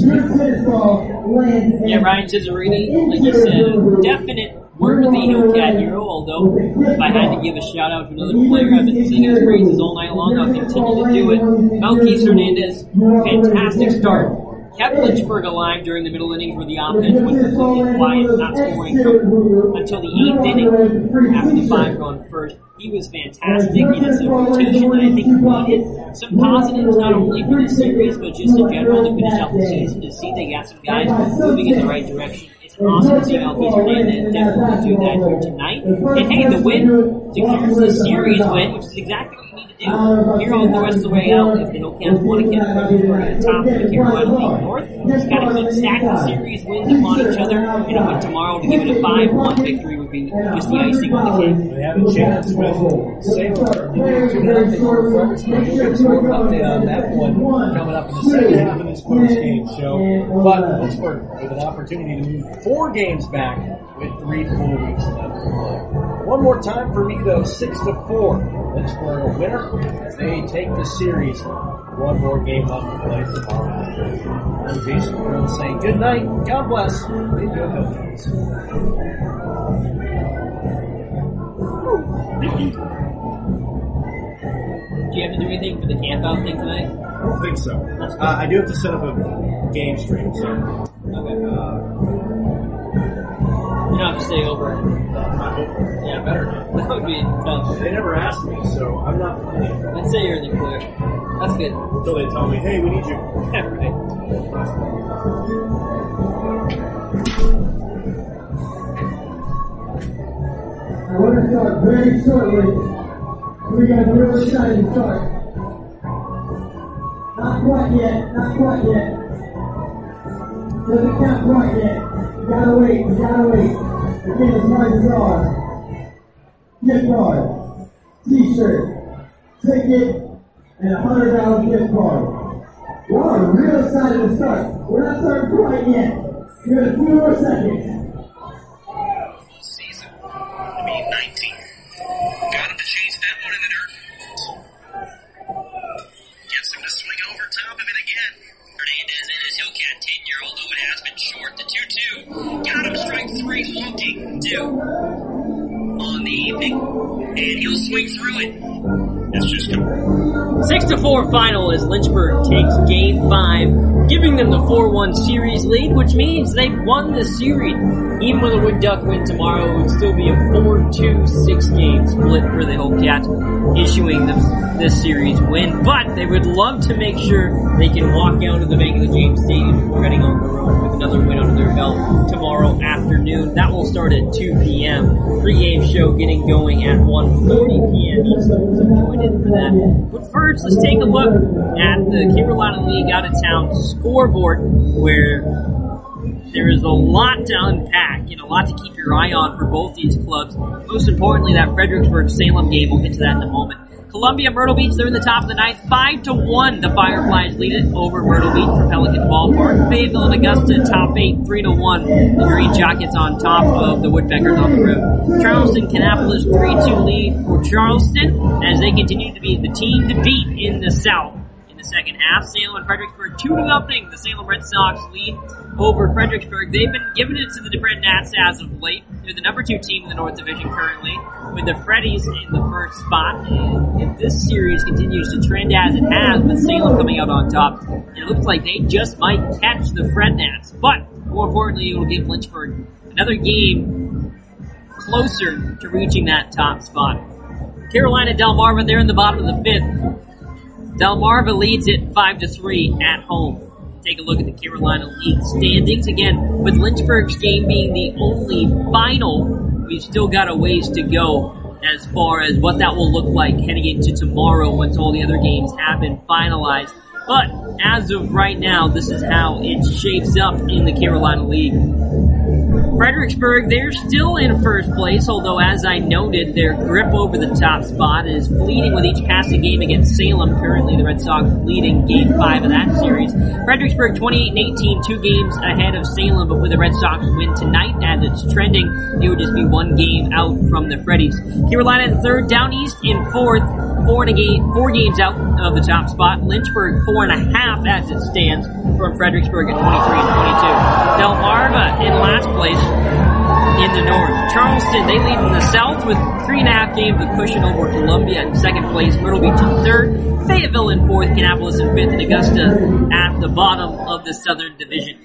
Yeah, Ryan Cesarini, like you said, definite worthy Hillcat hero, although if I had to give a shout out to another player, I've been singing his praises all night long, I'll continue to do it. Melquise Hernandez, fantastic start. Kept Lynchburg alive during the middle innings where the offense was completely quiet, not scoring until the eighth inning after the five-run first. He was fantastic. He did some rotation that I think needed. Some positives not only for the series, but just in general to finish out the season, to see they got some guys moving in the right direction. It's awesome to see Melquise Hernandez definitely do that here tonight. And hey, the win secures the series win, which is exactly what you need to do here on the rest of the way out. If the Hillcats want to get Fredericksburg at the top of the Carolina League North, just got to keep stacking series wins upon each other. You know, and tomorrow to give it a five one victory would be just the icing on the cake. They have a chance with Salem two nothing over Fredericksburg. You'll get a score update on that one coming up in the second half of this post-game show. But Lynchburg with an opportunity to move four games back with three full weeks left to play. One more time for me though, six to four. Lynchburg a winner as they take the series. One more game left to play tomorrow. I'm Jason Burrow saying good night, God bless, and go Hillcats. Do you have to do anything for the camp out thing tonight? I don't think so. Uh, I do have to set up a game stream, so. Okay. Uh, You don't have to stay over. I hope. Yeah, better. That would be tough. They never asked me, so I'm not playing. Let's say you're in the clear. That's good. Until they tell me, hey, we need you. Yeah, right. I want to start very shortly. We got a real exciting start. Not quite yet, not quite yet. Doesn't count quite yet. You gotta wait, you gotta wait. Again, it's margin draws. Gift card, t-shirt, ticket, and a hundred dollar gift card. We are real excited to start. We're not starting quite yet. We got a few more seconds. Season. I mean, nineteen. Got him to chase that one in the dirt. Gets him to swing over top of it again. Hernandez and his Hillcat ten-year-old who has been short. The two two. Got him strike three, looking two on the evening. And he'll swing through it. That's just come. Six to four final as Lynchburg takes game five, giving them the four one series lead, which means they've won the series. Even with a Wood Duck win tomorrow, it would still be a four two six game split for the Hillcats, issuing them this series win. But they would love to make sure they can walk down to the bank of the James Stadium before heading on the road with another win under their belt tomorrow afternoon. That will start at two p.m. Pre-game show getting going at one forty p.m. Eastern, so join in for that. But first, let's take a look at the Carolina League out-of-town scoreboard, where there is a lot to unpack and a lot to keep your eye on for both these clubs. Most importantly, that Fredericksburg-Salem game. We'll get to that in a moment. Columbia, Myrtle Beach, they're in the top of the ninth. Five to one, the Fireflies lead it over Myrtle Beach for Pelican Ballpark. Fayetteville and Augusta, top eight, three to one. The Green Jackets on top of the Woodpeckers on the road. Charleston, Kannapolis, three two lead for Charleston as they continue to be the team to beat in the South. In the the second half. Salem and Fredericksburg two to nothing. The Salem Red Sox lead over Fredericksburg. They've been giving it to the different Nats as of late. They're the number two team in the North Division currently, with the Freddies in the first spot. And if this series continues to trend as it has, with Salem coming out on top, it looks like they just might catch the Fred Nats. But more importantly, it will give Lynchburg another game closer to reaching that top spot. Carolina Delmarva, they're in the bottom of the fifth. Delmarva leads it five to three at home. Take a look at the Carolina League standings. Again, with Lynchburg's game being the only final, we've still got a ways to go as far as what that will look like heading into tomorrow once all the other games have been finalized. But as of right now, this is how it shapes up in the Carolina League. Fredericksburg, they're still in first place, although as I noted, their grip over the top spot is fleeting with each passing game against Salem. Currently, the Red Sox leading game five of that series. Fredericksburg twenty-eight and eighteen, two games ahead of Salem, but with the Red Sox win tonight as it's trending, it would just be one game out from the Freddies. Carolina in third, Down East in fourth, four and a game, four games out of the top spot. Lynchburg four and a half as it stands from Fredericksburg at twenty-three and twenty-two. Delmarva in last place in the north. Charleston, they lead in the south with three and a half games of cushion over Columbia in second place. Myrtle Beach in third. Fayetteville in fourth. Kannapolis in fifth. And Augusta at the bottom of the Southern Division.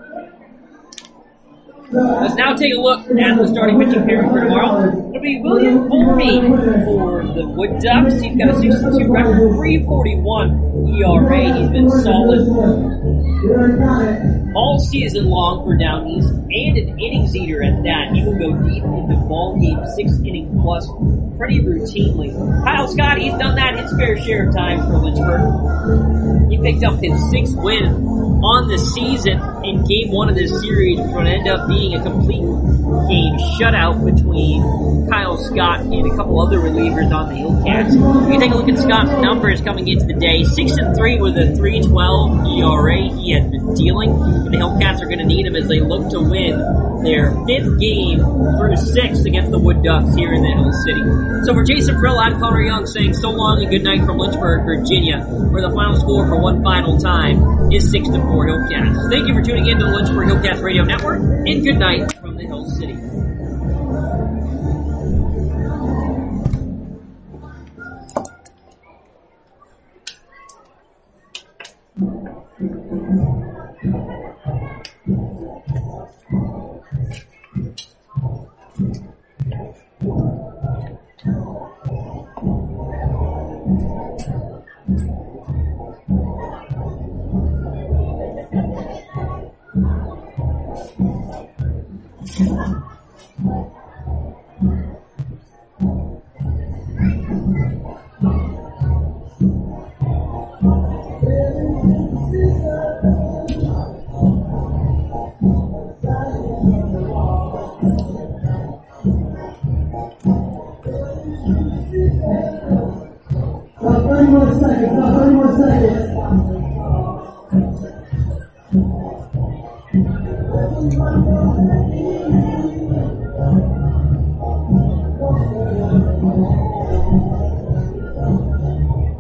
Let's now take a look at the starting pitching pairing for tomorrow. It'll be William Volpe for the Wood Ducks. He's got a sixty-two record, three forty-one E R A. He's been solid all season long for Down East, and an innings eater at that. He will go deep into ball games, six inning plus, pretty routinely. Kyle Scott, he's done that his fair share of times for Lynchburg. He picked up his sixth win on the season in game one of this series, which would end up being a complete game shutout between Kyle Scott and a couple other relievers on the Hillcats. If you take a look at Scott's numbers coming into the day, six and three with a three twelve E R A he has been dealing, and the Hillcats are going to need him as they look to win their fifth game through six against the Wood Ducks here in the Hill City. So for Jason Frill, I'm Connor Young saying so long and good night from Lynchburg, Virginia, where the final score for one final time is six to four Hillcats. Thank you for tuning in to the Lynchburg Hillcats Radio Network, and good night from the Hill City. About thirty more seconds, about thirty more seconds.